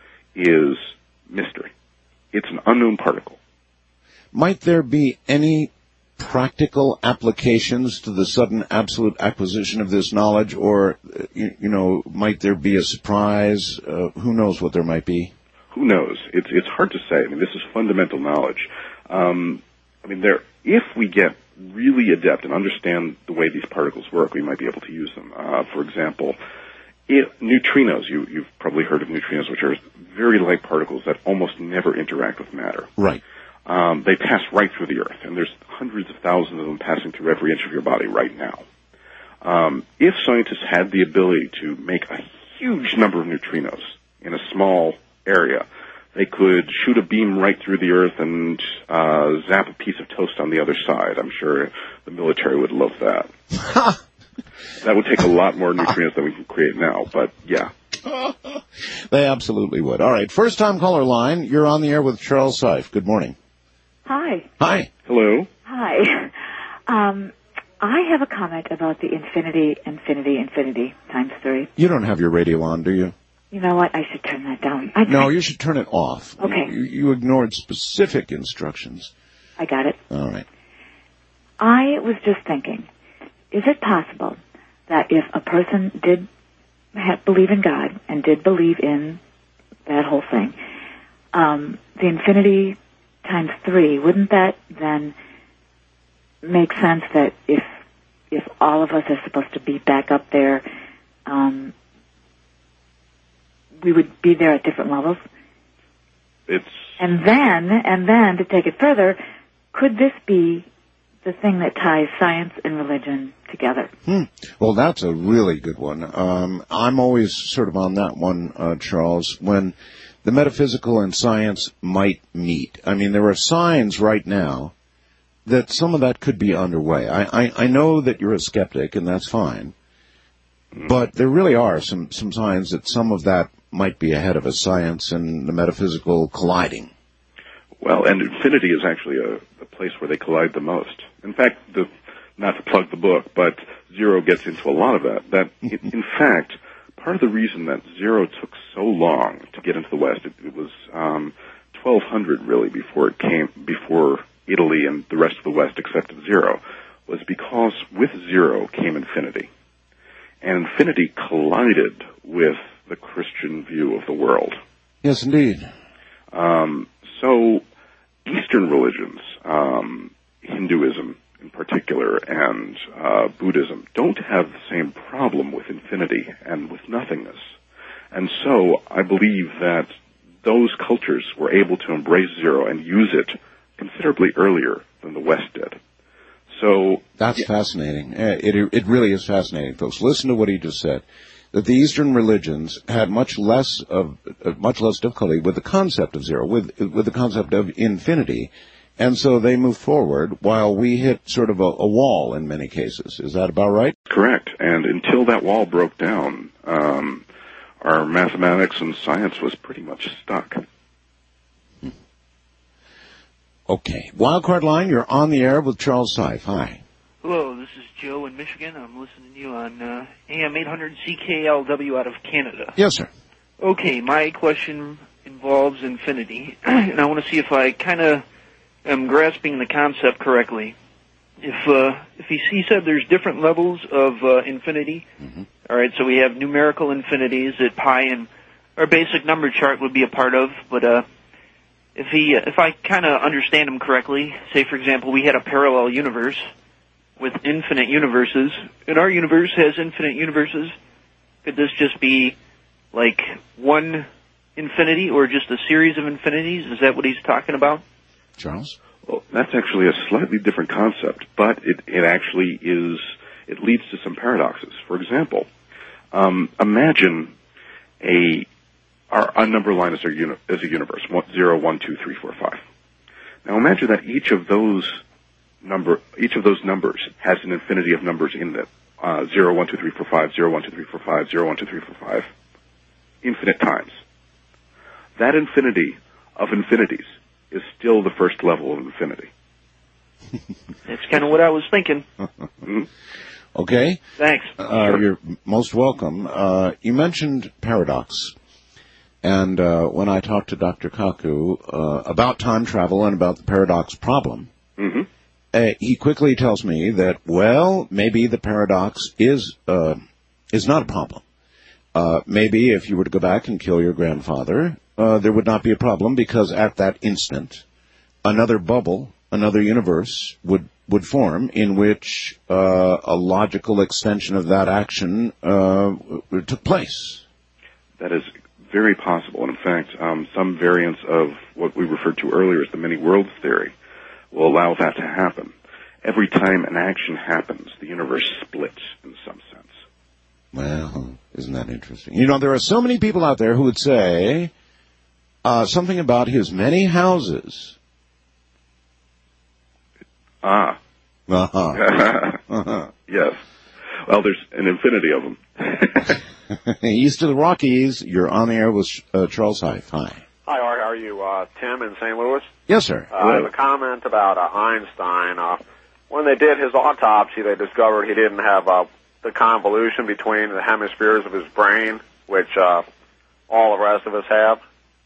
is mystery. It's an unknown particle. Might there be any practical applications to the sudden absolute acquisition of this knowledge, or, you, you know, might there be a surprise? Uh, who knows what there might be? Who knows? It's it's hard to say. I mean, this is fundamental knowledge. Um, I mean, there. If we get really adept and understand the way these particles work, we might be able to use them. Uh, for example, it, neutrinos. You, you've probably heard of neutrinos, which are very light particles that almost never interact with matter. Right. Um, they pass right through the Earth, and there's hundreds of thousands of them passing through every inch of your body right now. Um, if scientists had the ability to make a huge number of neutrinos in a small area, they could shoot a beam right through the Earth and uh, zap a piece of toast on the other side. I'm sure the military would love that. That would take a lot more nutrients than we can create now, but yeah. They absolutely would. All right, first-time caller line. You're on the air with Charles Seif. Good morning. Hi. Hi. Hello. Hi. Um, I have a comment about the infinity, infinity, infinity times three. You don't have your radio on, do you? You know what? I should turn that down. I, no, I, you should turn it off. Okay. You, you ignored specific instructions. I got it. All right. I was just thinking, is it possible that if a person did have, believe in God and did believe in that whole thing, um, the infinity times three, wouldn't that then make sense that if if all of us are supposed to be back up there, um, we would be there at different levels? It's and then and then to take it further, could this be the thing that ties science and religion together? Hmm. Well, that's a really good one. Um, I'm always sort of on that one, uh, Charles, when the metaphysical and science might meet. I mean, there are signs right now that some of that could be underway. I, I, I know that you're a skeptic, and that's fine, but there really are some, some signs that some of that might be ahead of us, science and the metaphysical colliding. Well, and infinity is actually a, a place where they collide the most. In fact, the, not to plug the book, but Zero gets into a lot of that. That, in, in fact, part of the reason that Zero took so long to get into the West, it, it was um, twelve hundred really before it came, before Italy and the rest of the West accepted Zero, was because with Zero came infinity. And infinity collided with the Christian view of the world. Yes, indeed. Um, so Eastern religions, um, Hinduism in particular, and uh, Buddhism, don't have the same problem with infinity and with nothingness. And so I believe that those cultures were able to embrace Zero and use it considerably earlier than the West did. So that's yeah. fascinating. It, it it really is fascinating, folks. Listen to what he just said. That the Eastern religions had much less of uh, much less difficulty with the concept of zero, with with the concept of infinity, and so they moved forward while we hit sort of a, a wall in many cases. Is that about right? Correct. And until that wall broke down, um, our mathematics and science was pretty much stuck. Hmm. Okay, Wildcard Line, you're on the air with Charles Seif. Hi. Hello, this is Joe in Michigan. I'm listening to you on uh, A M eight hundred C K L W out of Canada. Yes, sir. Okay, my question involves infinity, and I want to see if I kind of am grasping the concept correctly. If uh, if he, he said there's different levels of uh, infinity, mm-hmm. all right, so we have numerical infinities that pi and our basic number chart would be a part of, but uh, if he if I kind of understand him correctly, say for example we had a parallel universe with infinite universes, and our universe has infinite universes, could this just be like one infinity or just a series of infinities? Is that what he's talking about? Charles? Well, that's actually a slightly different concept, but it, it actually is, it leads to some paradoxes. For example, um, imagine a, our, our number line is, our uni, is a universe, one, zero, one, two, three, four, five. Now imagine that each of those number, each of those numbers has an infinity of numbers in it. Uh, zero, one, two, three, four, five, zero, one, two, three, four, five, zero, one, two, three, four, five. Infinite times. That infinity of infinities is still the first level of infinity. That's kind of what I was thinking. Okay. Thanks. Uh, you're most welcome. Uh, you mentioned paradox. And uh, when I talked to Doctor Kaku uh, about time travel and about the paradox problem, mm-hmm. Uh, he quickly tells me that, well, maybe the paradox is uh, is not a problem. Uh, maybe if you were to go back and kill your grandfather, uh, there would not be a problem because at that instant, another bubble, another universe would, would form in which uh, a logical extension of that action uh, took place. That is very possible. And in fact, um, some variants of what we referred to earlier as the many worlds theory will allow that to happen. Every time an action happens, the universe splits in some sense. Well, isn't that interesting? You know, there are so many people out there who would say uh, something about his many houses. Ah. Uh-huh. uh-huh. Yes. Well, Well, there's an infinity of them. East of the Rockies, you're on the air with uh, Charles Hyde. Hi. Hi, Art. How are you? Uh, Tim in Saint Louis? Yes, sir. Uh, I have a comment about uh, Einstein. Uh, when they did his autopsy, they discovered he didn't have uh, the convolution between the hemispheres of his brain, which uh, all the rest of us have.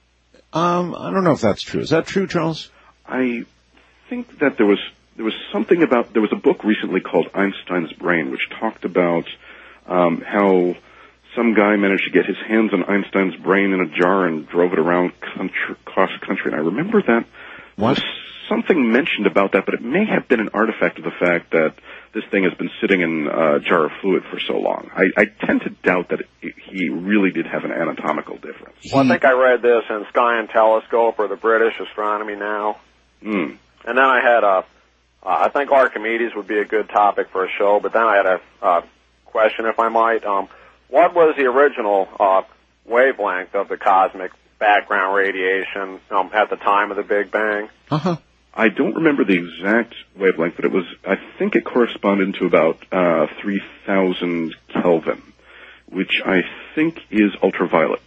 Um, I don't know if that's true. Is that true, Charles? I think that there was there was something about there was a book recently called Einstein's Brain, which talked about um, how some guy managed to get his hands on Einstein's brain in a jar and drove it around country, cross country. And I remember that what? was something mentioned about that, but it may have been an artifact of the fact that this thing has been sitting in a jar of fluid for so long. I, I tend to doubt that it, he really did have an anatomical difference. Well, I think I read this in Sky and Telescope or the British Astronomy Now. Mm. And then I had a, uh, I think Archimedes would be a good topic for a show, but then I had a uh, question, if I might. Um, what was the original uh, wavelength of the cosmic background radiation um, at the time of the Big Bang? Uh-huh. I don't remember the exact wavelength, but it was, I think it corresponded to about uh, three thousand Kelvin, which I think is ultraviolet.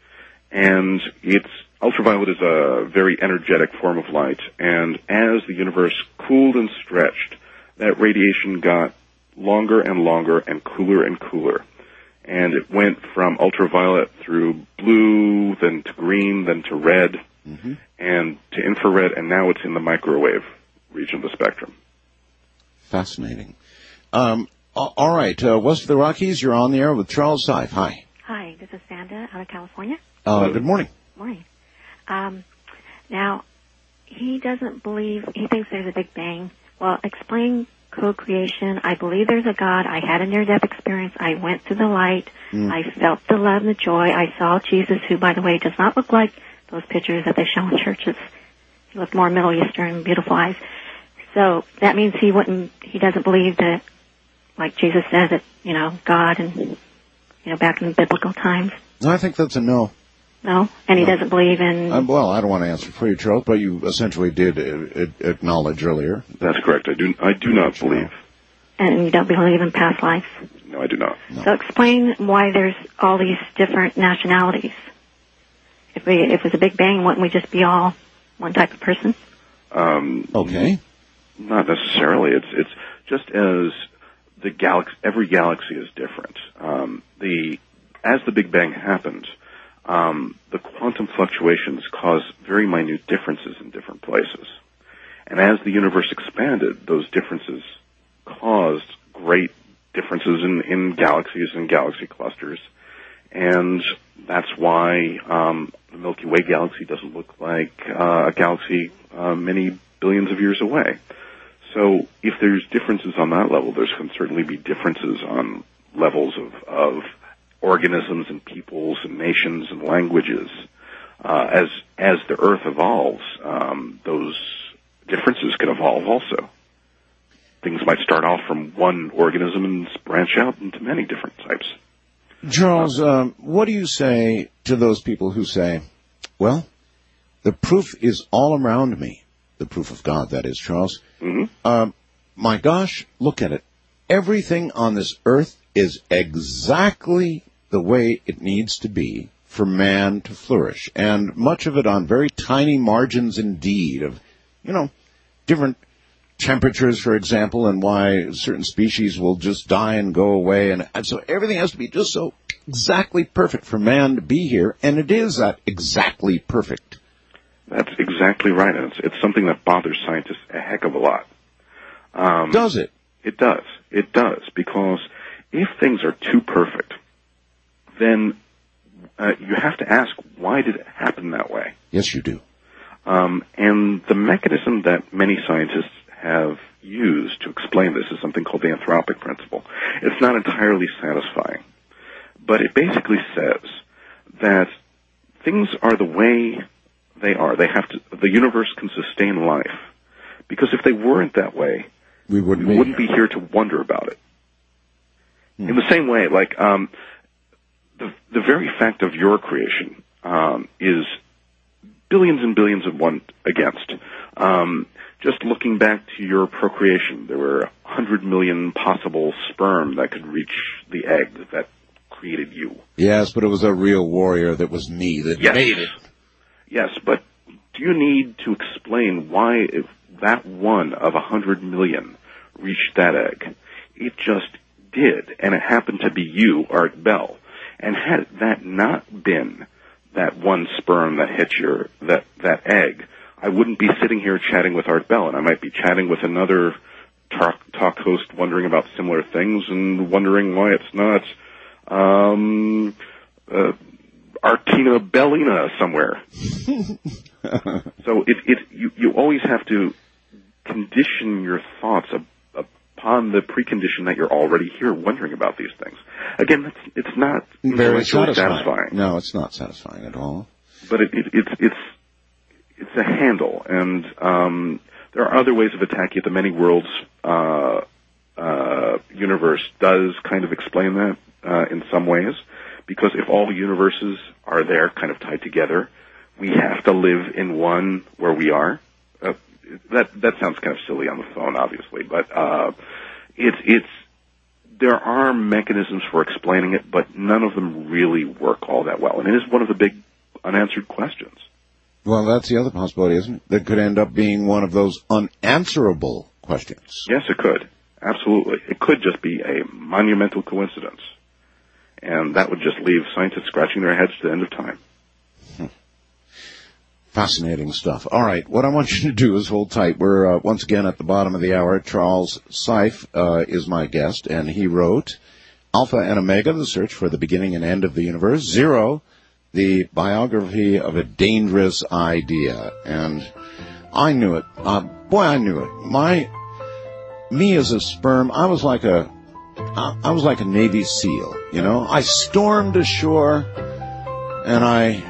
And it's, ultraviolet is a very energetic form of light, and as the universe cooled and stretched, that radiation got longer and longer and cooler and cooler. And it went from ultraviolet through blue, then to green, then to red, mm-hmm. and to infrared, and now it's in the microwave region of the spectrum. Fascinating. Um, all right, uh, West of the Rockies, you're on the air with Charles Hyde. Hi. Hi, this is Sandra out of California. Uh, good morning. Morning. Um, now, he doesn't believe, he thinks there's a Big Bang. Well, explain co-creation. I believe there's a God. I had a near-death experience. I went to the light. Mm. I felt the love and the joy. I saw Jesus, who, by the way, does not look like those pictures that they show in churches. He looked more Middle Eastern, beautiful eyes. So that means he wouldn't, he doesn't believe that, like Jesus said, that, you know, God and, you know, back in biblical times. I think that's a no. No? And he no. doesn't believe in... Uh, well, I don't want to answer for you, Charles, but you essentially did uh, uh, acknowledge earlier. That's correct. I do I do not believe. And you don't believe in past lives? No, I do not. No. So explain why there's all these different nationalities. If we, if it was a Big Bang, wouldn't we just be all one type of person? Um, okay. Not necessarily. It's it's just as the galaxy, every galaxy is different. Um, the as the Big Bang happened, um, the quantum fluctuations cause very minute differences in different places, and as the universe expanded, those differences caused great differences in, in galaxies and galaxy clusters, and that's why um, the Milky Way galaxy doesn't look like uh, a galaxy uh, many billions of years away. So if there's differences on that level, there can certainly be differences on levels of, of organisms and peoples and nations and languages. Uh, as as the Earth evolves, um, those differences can evolve also. Things might start off from one organism and branch out into many different types. Charles, um, what do you say to those people who say, well, the proof is all around me, the proof of God, that is, Charles. Mm-hmm. Um, my gosh, look at it. Everything on this earth is exactly the way it needs to be for man to flourish, and much of it on very tiny margins indeed of, you know, different temperatures, for example, and why certain species will just die and go away. And, and so everything has to be just so exactly perfect for man to be here, and it is that exactly perfect. That's exactly right, and it's, it's something that bothers scientists a heck of a lot. Um, does it? It does. It does, because if things are too perfect, then uh, you have to ask, why did it happen that way? Yes, you do. Um, and the mechanism that many scientists have used to explain this is something called the anthropic principle. It's not entirely satisfying, but it basically says that things are the way they are. They have to, the universe can sustain life, because if they weren't that way, we wouldn't, we be. wouldn't be here to wonder about it. Hmm. In the same way, like um, the the very fact of your creation um, is billions and billions of one against. Um, just looking back to your procreation, there were one hundred million possible sperm that could reach the egg that created you. Yes, but it was a real warrior that was me that Yes. made it. Yes, but do you need to explain why if that one of a hundred million reached that egg? It just did, and it happened to be you, Art Bell. And had that not been that one sperm that hit your that that egg, I wouldn't be sitting here chatting with Art Bell, and I might be chatting with another talk, talk host, wondering about similar things and wondering why it's not um, uh, Artina Bellina somewhere. So it, it you, you always have to condition your thoughts ab- upon the precondition that you're already here wondering about these things. Again, it's, it's not Very intellectually satisfying. satisfying. No, it's not satisfying at all. But it, it, it's it's it's a handle, and um, there are other ways of attacking it. The many worlds uh, uh, universe does kind of explain that uh, in some ways, because if all universes are there, kind of tied together, we have to live in one where we are. Uh, that that sounds kind of silly on the phone, obviously, but uh, it's it's there are mechanisms for explaining it, but none of them really work all that well, and it is one of the big unanswered questions. Well, that's the other possibility, isn't it? That could end up being one of those unanswerable questions. Yes, it could. Absolutely. It could just be a monumental coincidence, and that would just leave scientists scratching their heads to the end of time. Fascinating stuff. All right, what I want you to do is hold tight. We're uh, once again at the bottom of the hour. Charles Seif uh, is my guest, and he wrote Alpha and Omega, The Search for the Beginning and End of the Universe. Zero, The Biography of a Dangerous Idea. And I knew it. Uh, boy, I knew it. My, me as a sperm, I was like a, I, I was like a Navy SEAL, you know? I stormed ashore, and I...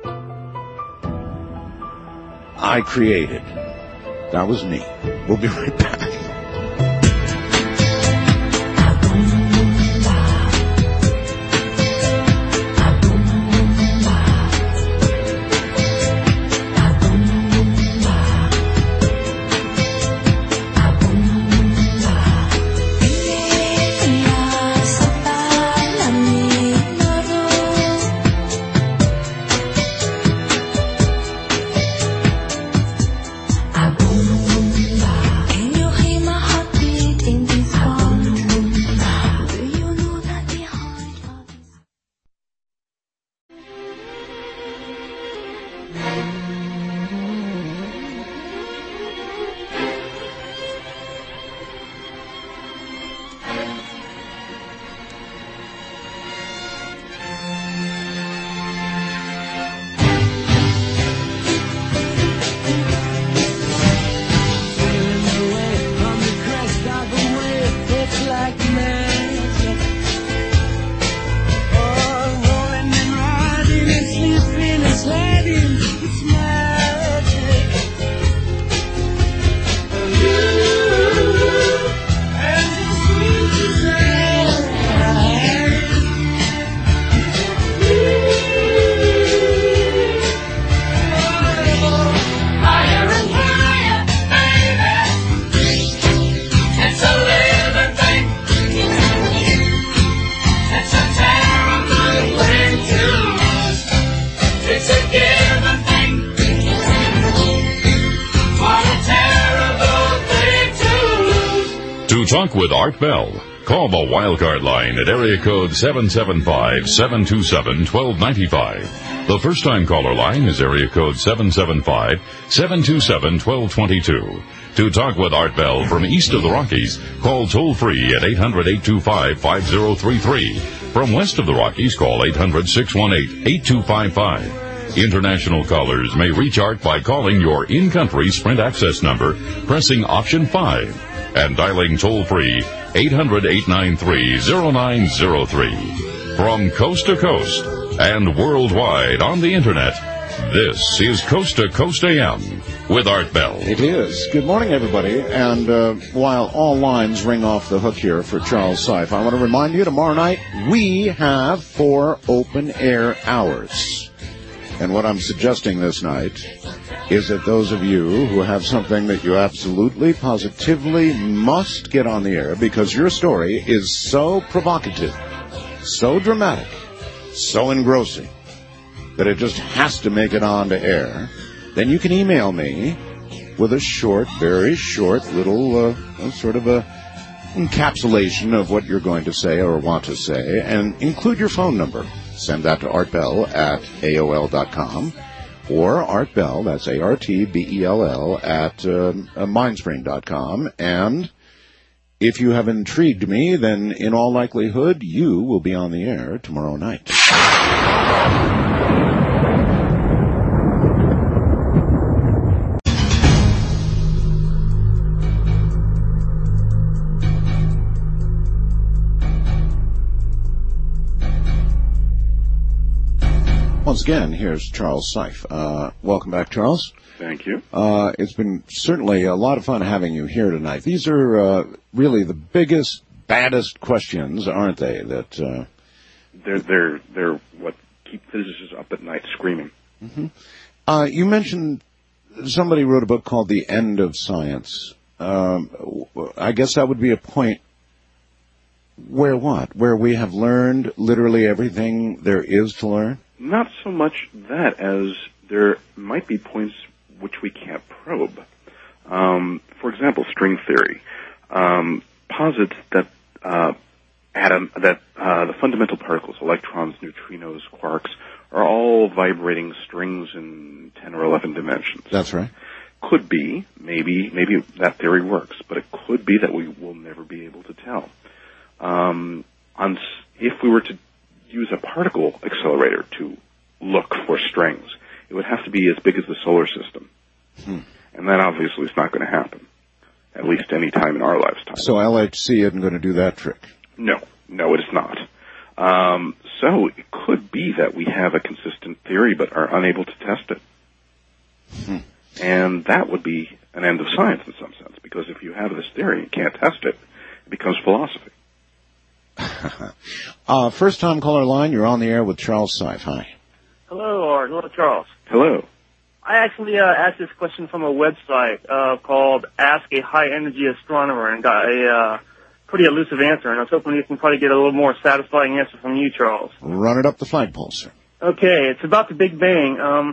I created. That was me. We'll be right back. Talk with Art Bell. Call the Wildcard line at area code seven seven five, seven two seven, one two nine five. The first-time caller line is area code seven seven five, seven two seven, one two two two. To talk with Art Bell from east of the Rockies, call toll-free at eight hundred, eight two five, five zero three three. From west of the Rockies, call eight hundred, six one eight, eight two five five. International callers may reach Art by calling your in-country Sprint access number, pressing option five, and dialing toll-free eight hundred, eight nine three, zero nine zero three. From coast to coast and worldwide on the Internet, this is Coast to Coast A M with Art Bell. It is. Good morning, everybody. And uh, while all lines ring off the hook here for Charles Seif, I want to remind you tomorrow night we have four open-air hours. And what I'm suggesting this night is that those of you who have something that you absolutely, positively must get on the air because your story is so provocative, so dramatic, so engrossing, that it just has to make it on to air, then you can email me with a short, very short little uh, sort of a encapsulation of what you're going to say or want to say, and include your phone number. Send that to Art Bell at A O L dot com or Art Bell, that's A R T B E L L, at uh, Mindspring dot com. And if you have intrigued me, then in all likelihood, you will be on the air tomorrow night. Once again, here's Charles Seif. Uh, welcome back, Charles. Thank you. Uh, it's been certainly a lot of fun having you here tonight. These are uh, really the biggest, baddest questions, aren't they? That uh, they're they're they're what keep physicists up at night screaming. Mm-hmm. Uh, you mentioned somebody wrote a book called The End of Science. Um, I guess that would be a point where what? Where we have learned literally everything there is to learn? Not so much that as there might be points which we can't probe. Um, for example, string theory um, posits that uh, atom that uh, the fundamental particles, electrons, neutrinos, quarks, are all vibrating strings in ten or eleven dimensions. That's right. Could be, maybe, maybe that theory works, but it could be that we will never be able to tell. Um, on, if we were to use a particle accelerator to look for strings, it would have to be as big as the solar system. Hmm. And that obviously is not going to happen, at least any time in our lifetime. So L H C isn't going to do that trick? No, no, it is not. Um, so it could be that we have a consistent theory but are unable to test it. Hmm. And that would be an end of science in some sense, because if you have this theory and can't test it, it becomes philosophy. uh, first time caller line, you're on the air with Charles Seif. Hi. Hello, Art. Hello, Charles. Hello. I actually uh, asked this question from a website uh, called Ask a High Energy Astronomer and got a uh, pretty elusive answer, and I was hoping you can probably get a little more satisfying answer from you, Charles. Run it up the flagpole, sir. Okay, it's about the Big Bang. Um,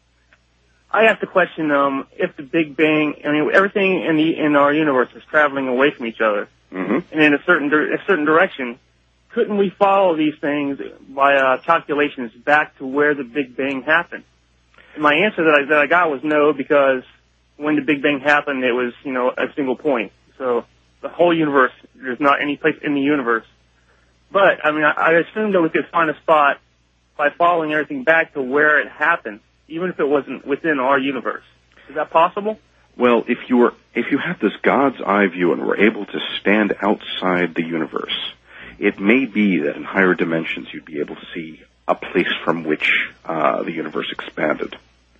I asked the question, um, if the Big Bang, I mean, everything in the in our universe is traveling away from each other, mm-hmm. and in a certain a certain direction, couldn't we follow these things by uh, calculations back to where the Big Bang happened? And my answer that I, that I got was no, because when the Big Bang happened, it was, you know, a single point. So the whole universe, there's not any place in the universe. But, I mean, I, I assumed that we could find a spot by following everything back to where it happened, even if it wasn't within our universe. Is that possible? Well, if you were, if you had this God's eye view and were able to stand outside the universe, it may be that in higher dimensions you'd be able to see a place from which uh, the universe expanded.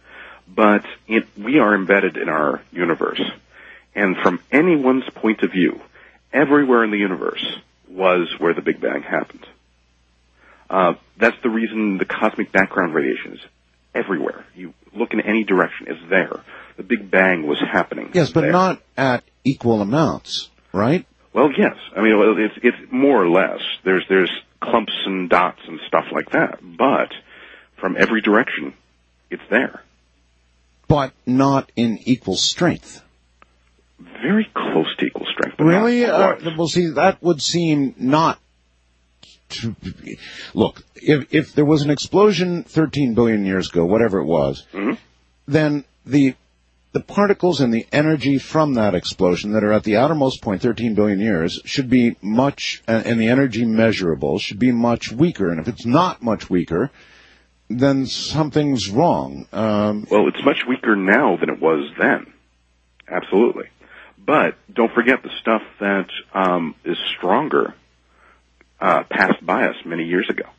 But it, we are embedded in our universe, and from anyone's point of view, everywhere in the universe was where the Big Bang happened. Uh, that's the reason the cosmic background radiation is everywhere. You look in any direction, it's there. The Big Bang was happening. Yes, but there. not at equal amounts, right? Well, yes. I mean, it's it's more or less. There's there's clumps and dots and stuff like that, but from every direction, it's there. But not in equal strength. Very close to equal strength. But really? Not uh, well, see, that would seem not to be. Look, if if there was an explosion thirteen billion years ago, whatever it was, mm-hmm. then the the particles and the energy from that explosion that are at the outermost point, thirteen billion years, should be much, and the energy measurable should be much weaker. And if it's not much weaker, then something's wrong. Um, well, it's much weaker now than it was then. Absolutely. But don't forget the stuff that um, is stronger uh, passed by us many years ago.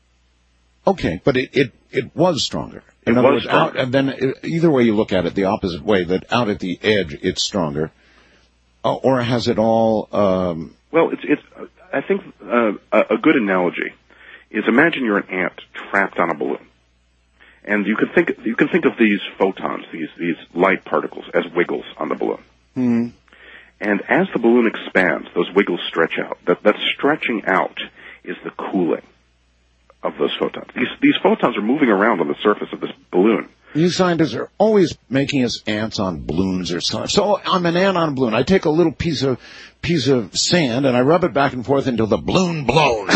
Okay, but it, it, it was stronger. In it other was words, stronger. Out, and then it, either way you look at it, the opposite way, that out at the edge it's stronger. Uh, or has it all... Um, well, it's, it's. I think uh, a, a good analogy is imagine you're an ant trapped on a balloon. And you can think you can think of these photons, these these light particles, as wiggles on the balloon. Hmm. And as the balloon expands, those wiggles stretch out. That that stretching out is the cooling of those photons. These these photons are moving around on the surface of this balloon. You scientists are always making us ants on balloons or something. So I'm an ant on a balloon. I take a little piece of piece of sand and I rub it back and forth until the balloon blows.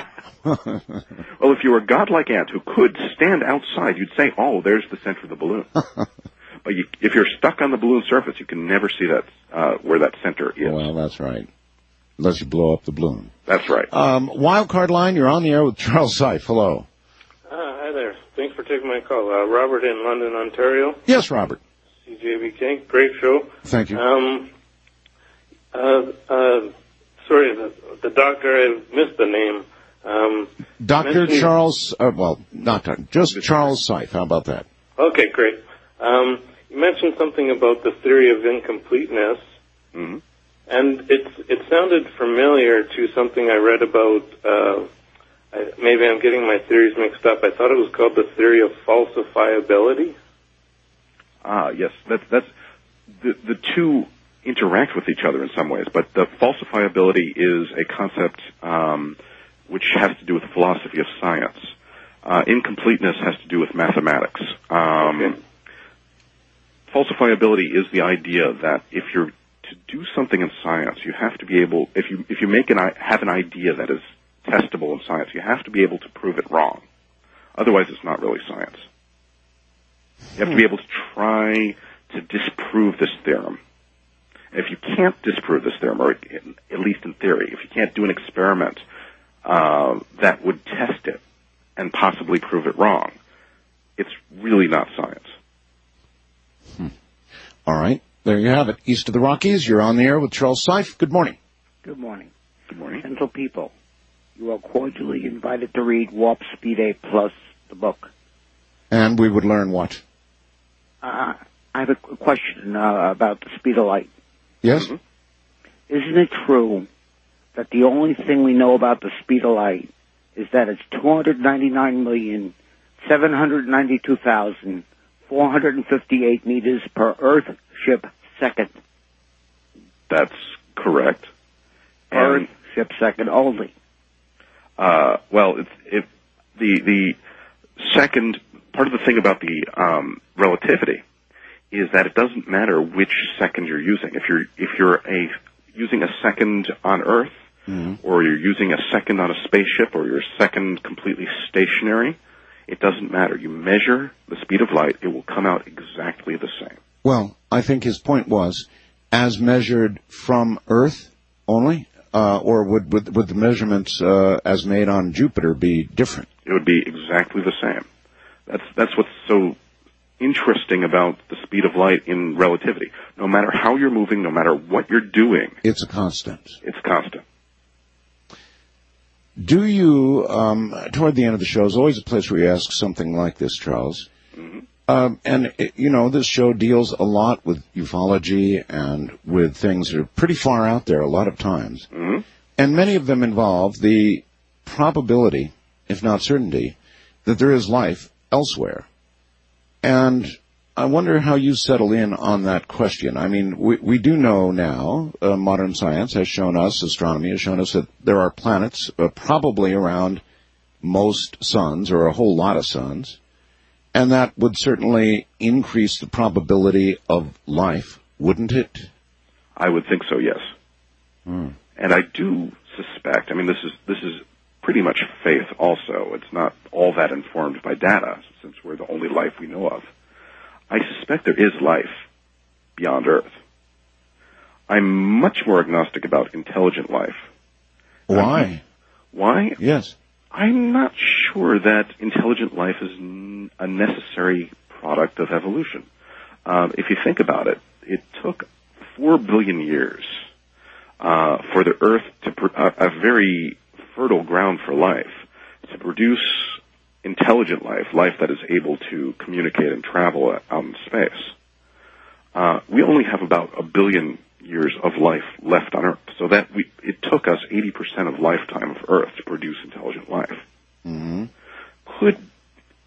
Well, if you were a godlike ant who could stand outside, you'd say, "Oh, there's the center of the balloon." But you, if you're stuck on the balloon surface, you can never see that uh, where that center is. Well, that's right. Unless you blow up the balloon. That's right. Um, Wildcard Line, you're on the air with Charles Seif. Hello. Uh, hi there. Thanks for taking my call. Uh, Robert in London, Ontario. Yes, Robert. C J V K. Great show. Thank you. Um, uh, uh, sorry, the, the doctor, I missed the name. Um, Doctor mentioned- Charles, uh, well, not Doctor, just Charles Seif. How about that? Okay, great. Um, you mentioned something about the theory of incompleteness. Mm-hmm. And it's it sounded familiar to something I read about. Uh, I, maybe I'm getting my theories mixed up. I thought it was called the theory of falsifiability. Ah, yes. That's that's the the two interact with each other in some ways, but the falsifiability is a concept um, which has to do with the philosophy of science. Uh, incompleteness has to do with mathematics. Um, okay. Falsifiability is the idea that if you're to do something in science, you have to be able, if you if you make an have an idea that is testable in science, you have to be able to prove it wrong. Otherwise, it's not really science. You have to be able to try to disprove this theorem. And if you can't disprove this theorem, or at least in theory, if you can't do an experiment uh, that would test it and possibly prove it wrong, it's really not science. Hmm. All right. There you have it. East of the Rockies, you're on the air with Charles Seif. Good morning. Good morning. Good morning. Gentle people, you are cordially invited to read Warp Speed A Plus, the book. And we would learn what? Uh, I have a question uh, about the speed of light. Yes? Mm-hmm. Isn't it true that the only thing we know about the speed of light is that it's two hundred ninety-nine million, seven hundred ninety-two thousand, four hundred fifty-eight meters per Earth ship second? That's correct. Earth ship second only. Uh, well, it's, if the the second part of the thing about the um, relativity is that it doesn't matter which second you're using. If you're if you're a using a second on Earth, mm-hmm. or you're using a second on a spaceship, or you're a second completely stationary, it doesn't matter. You measure the speed of light, it will come out exactly the same. Well, I think his point was, as measured from Earth only, uh, or would, would would the measurements uh, as made on Jupiter be different? It would be exactly the same. That's that's what's so interesting about the speed of light in relativity. No matter how you're moving, no matter what you're doing, it's a constant. It's constant. Do you, um, toward the end of the show, is always a place where you ask something like this, Charles. Mm-hmm. Um, and, it, you know, this show deals a lot with ufology and with things that are pretty far out there a lot of times. Mm-hmm. And many of them involve the probability, if not certainty, that there is life elsewhere. And I wonder how you settle in on that question. I mean, we, we do know now, uh, modern science has shown us, astronomy has shown us that there are planets uh, probably around most suns, or a whole lot of suns, and that would certainly increase the probability of life, wouldn't it? I would think so, yes. Hmm. And I do suspect, I mean, this is this is pretty much faith also. It's not all that informed by data, since we're the only life we know of. I suspect there is life beyond Earth. I'm much more agnostic about intelligent life. Why? Um, why? Yes. I'm not sure that intelligent life is n- a necessary product of evolution. Um, if you think about it, it took four billion years uh, for the Earth to pr- a, a very fertile ground for life to produce intelligent life, life that is able to communicate and travel out in space. Uh, we only have about a billion years of life left on Earth, so that we, it took us eighty percent of lifetime of Earth to produce intelligent life. Mm-hmm. Could could it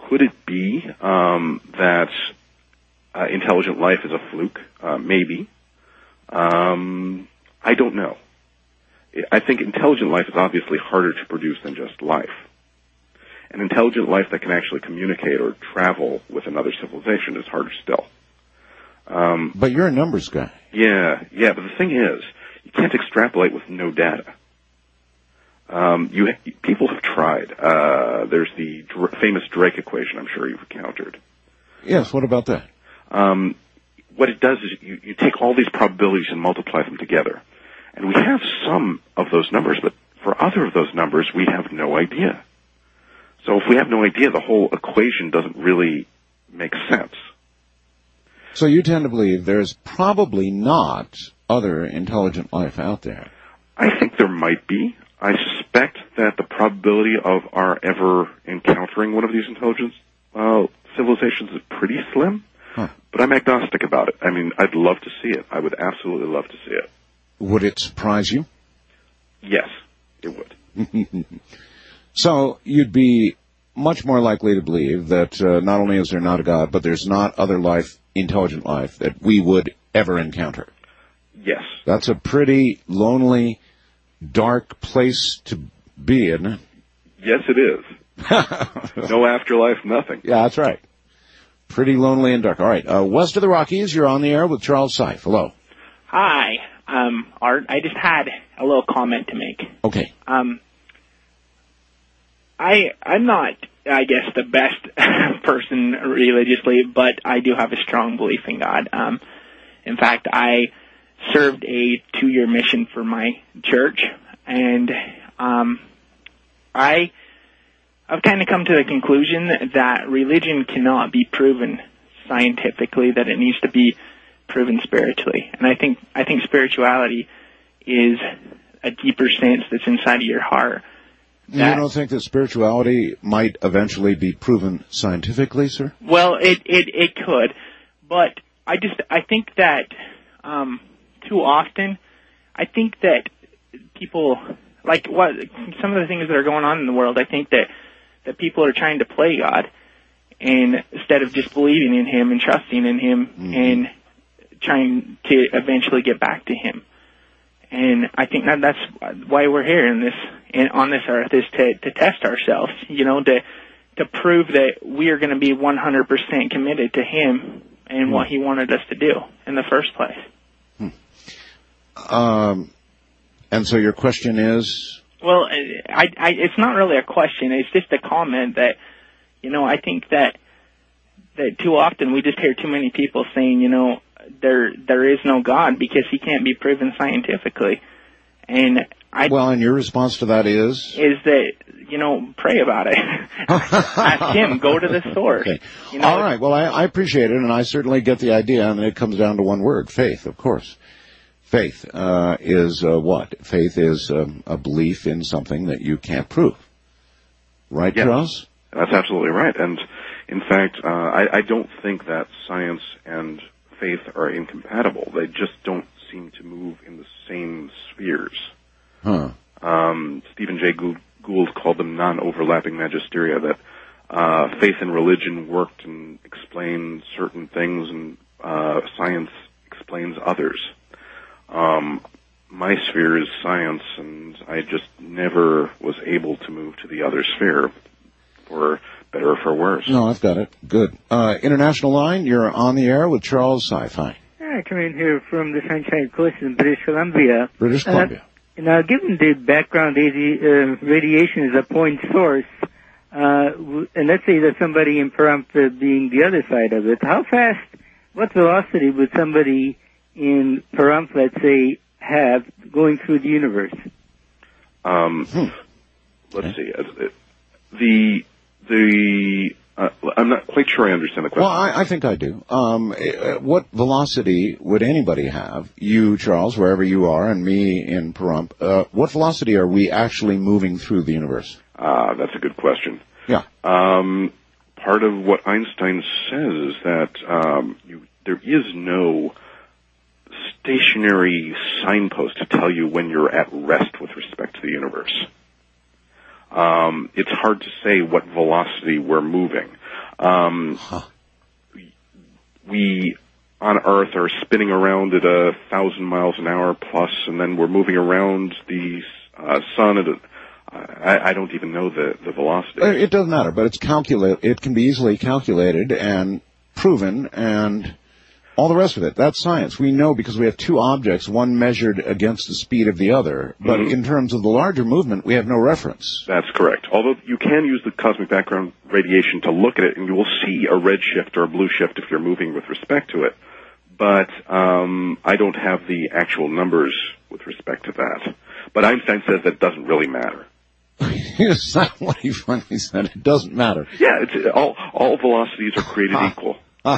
be um, that uh, intelligent life is a fluke. Uh, maybe. Um, I don't know. I think intelligent life is obviously harder to produce than just life. An intelligent life that can actually communicate or travel with another civilization is harder still. Um, but you're a numbers guy. Yeah, yeah, but the thing is, you can't extrapolate with no data. Um, you people have tried. Uh, there's the Dr- famous Drake equation. I'm sure you've encountered. Yes. What about that? Um, what it does is you, you take all these probabilities and multiply them together, and we have some of those numbers, but for other of those numbers, we have no idea. So if we have no idea, the whole equation doesn't really make sense. So you tend to believe there's probably not other intelligent life out there. I think there might be. I suspect that the probability of our ever encountering one of these intelligent uh, civilizations is pretty slim, huh. But I'm agnostic about it. I mean, I'd love to see it. I would absolutely love to see it. Would it surprise you? Yes, it would. So you'd be much more likely to believe that uh, not only is there not a God, but there's not other life, intelligent life, that we would ever encounter. Yes. That's a pretty lonely, dark place to be in. Yes, it is. No afterlife, nothing. Yeah, that's right. Pretty lonely and dark. All right, uh, west of the Rockies, you're on the air with Charles Seif. Hello. Hi, um, Art. I just had a little comment to make. Okay. Um, I I'm not, I guess, the best person religiously, but I do have a strong belief in God. Um, in fact, I served a two-year mission for my church, and um, I I've kind of come to the conclusion that religion cannot be proven scientifically; that it needs to be proven spiritually. And I think I think spirituality is a deeper sense that's inside of your heart. You don't think that spirituality might eventually be proven scientifically, sir? Well, it it, it could, but I just I think that um, too often, I think that people like what some of the things that are going on in the world. I think that that people are trying to play God, and instead of just believing in Him and trusting in Him mm-hmm. and trying to eventually get back to Him. And I think that that's why we're here in this, in, on this earth, is to, to test ourselves, you know, to, to prove that we are going to be one hundred percent committed to Him and hmm. what He wanted us to do in the first place. Hmm. Um, and so your question is? Well, I, I, it's not really a question. It's just a comment that, you know, I think that, that too often we just hear too many people saying, you know, there there is no God because He can't be proven scientifically. And I Well, and your response to that is? Is that, you know, pray about it. Ask Him, go to the source. Okay. You know, all right, well, I, I appreciate it, and I certainly get the idea, and it comes down to one word, faith, of course. Faith uh, is uh, what? Faith is um, a belief in something that you can't prove. Right, yes, Charles? That's absolutely right. And, in fact, uh, I, I don't think that science and faith are incompatible. They just don't seem to move in the same spheres. Huh. Um, Stephen Jay Gould called them non-overlapping magisteria, that uh, faith and religion worked and explained certain things, and uh, science explains others. Um, my sphere is science, and I just never was able to move to the other sphere, for better or for worse. No, I've got it. Good. Uh, international line, you're on the air with Charles Seif. Hi. I come in here from the Sunshine Coast in British Columbia. British Columbia. Uh, now, given the background radi- uh, radiation is a point source, uh, w- and let's say that somebody in Pahrump being the other side of it, how fast, what velocity would somebody in Pahrump, let's say, have going through the universe? Um, hmm. Let's see. Uh, the The uh, I'm not quite sure I understand the question. Well, I, I think I do. Um, what velocity would anybody have? You, Charles, wherever you are, and me in Pahrump. Uh, what velocity are we actually moving through the universe? Uh, that's a good question. Yeah. Um, part of what Einstein says is that um, you, there is no stationary signpost to tell you when you're at rest with respect to the universe. Um, it's hard to say what velocity we're moving. Um, huh. We, on Earth, are spinning around at a thousand miles an hour plus, and then we're moving around the uh, sun at a, I, I don't even know the, the velocity. It doesn't matter, but it's calculate. It can be easily calculated and proven, and all the rest of it. That's science. We know because we have two objects, one measured against the speed of the other. But Mm-hmm. in terms of the larger movement, we have no reference. That's correct. Although you can use the cosmic background radiation to look at it, and you will see a red shift or a blue shift if you're moving with respect to it. But um, I don't have the actual numbers with respect to that. But Einstein says that doesn't really matter. Is that what he finally said? It doesn't matter. Yeah, it's, all all velocities are created equal.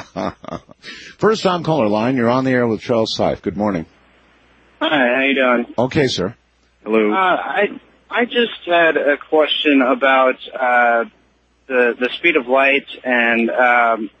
First time caller line, you're on the air with Charles Seif. Good morning. Hi, how you doing? Okay, sir. Hello. Uh, I I just had a question about uh, the the speed of light and um,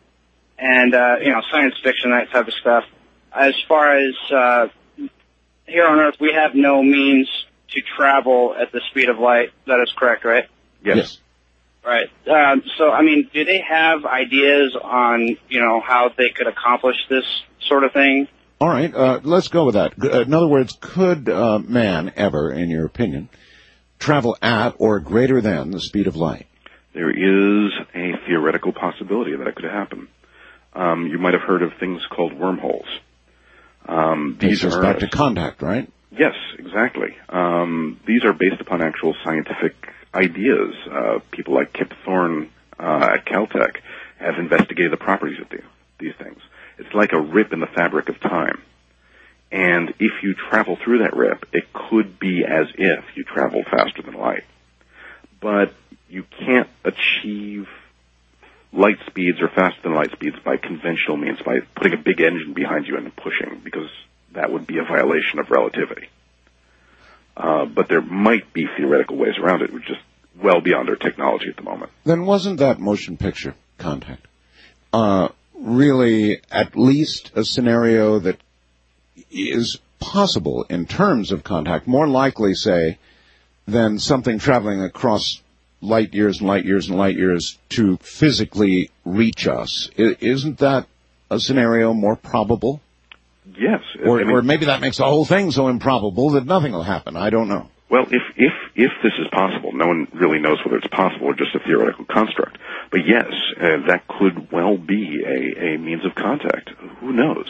and uh, you know, science fiction, that type of stuff. As far as uh, here on Earth, we have no means to travel at the speed of light. That is correct, right? Yes. yes. Right. Um, so, I mean, do they have ideas on, you know, how they could accomplish this sort of thing? All right, uh, let's go with that. In other words, could uh, man ever, in your opinion, travel at or greater than the speed of light? There is a theoretical possibility that it could happen. Um, you might have heard of things called wormholes. Um, these This goes are back to contact, right? Yes, exactly. Um, these are based upon actual scientific ideas. Uh, people like Kip Thorne uh, at Caltech have investigated the properties of the, these things. It's like a rip in the fabric of time. And if you travel through that rip, it could be as if you traveled faster than light. But you can't achieve light speeds or faster than light speeds by conventional means, by putting a big engine behind you and pushing, because that would be a violation of relativity. Uh, but there might be theoretical ways around it, which is well beyond our technology at the moment. Then wasn't that motion picture, Contact, uh, really at least a scenario that is possible in terms of contact, more likely, say, than something traveling across light years and light years and light years to physically reach us? I, isn't that a scenario more probable? Yes. Or, I mean, or maybe that makes the whole thing so improbable that nothing will happen. I don't know. Well, if, if, if this is possible, no one really knows whether it's possible or just a theoretical construct. But yes, uh, that could well be a, a means of contact. Who knows?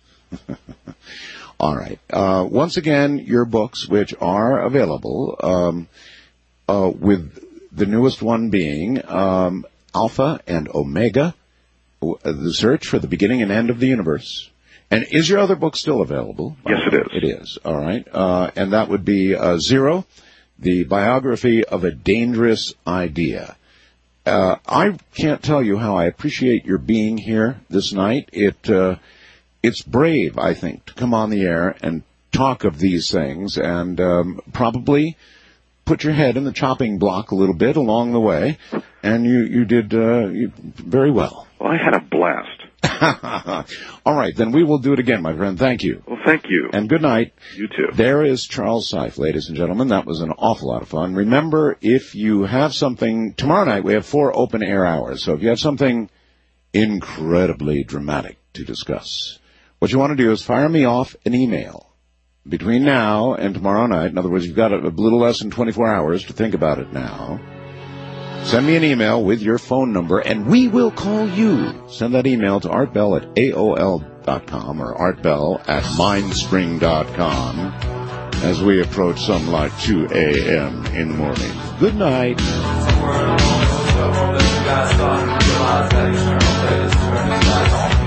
All right. Uh, once again, your books, which are available, um, uh, with the newest one being um, Alpha and Omega, the search for the beginning and end of the universe. And is your other book still available? Yes, it is. It is. All right. Uh, and that would be uh, Zero, the biography of a dangerous idea. Uh, I can't tell you how I appreciate your being here this night. It uh, it's brave, I think, to come on the air and talk of these things, and um, probably put your head in the chopping block a little bit along the way. And you you did uh, you, very well. Well, I had a blast. All right, then we will do it again, my friend. Thank you. Well, thank you. And good night. You too. There is Charles Seif, ladies and gentlemen. That was an awful lot of fun. Remember, if you have something, tomorrow night we have four open air hours, so if you have something incredibly dramatic to discuss, what you want to do is fire me off an email between now and tomorrow night. In other words, you've got a, a little less than twenty-four hours to think about it now. Send me an email with your phone number, and we will call you. Send that email to artbell at A O L dot com or artbell at mindspring dot com as we approach some like two a.m. in the morning. Good night. Somewhere along the road, this guy's starting to realize that he's turned his back on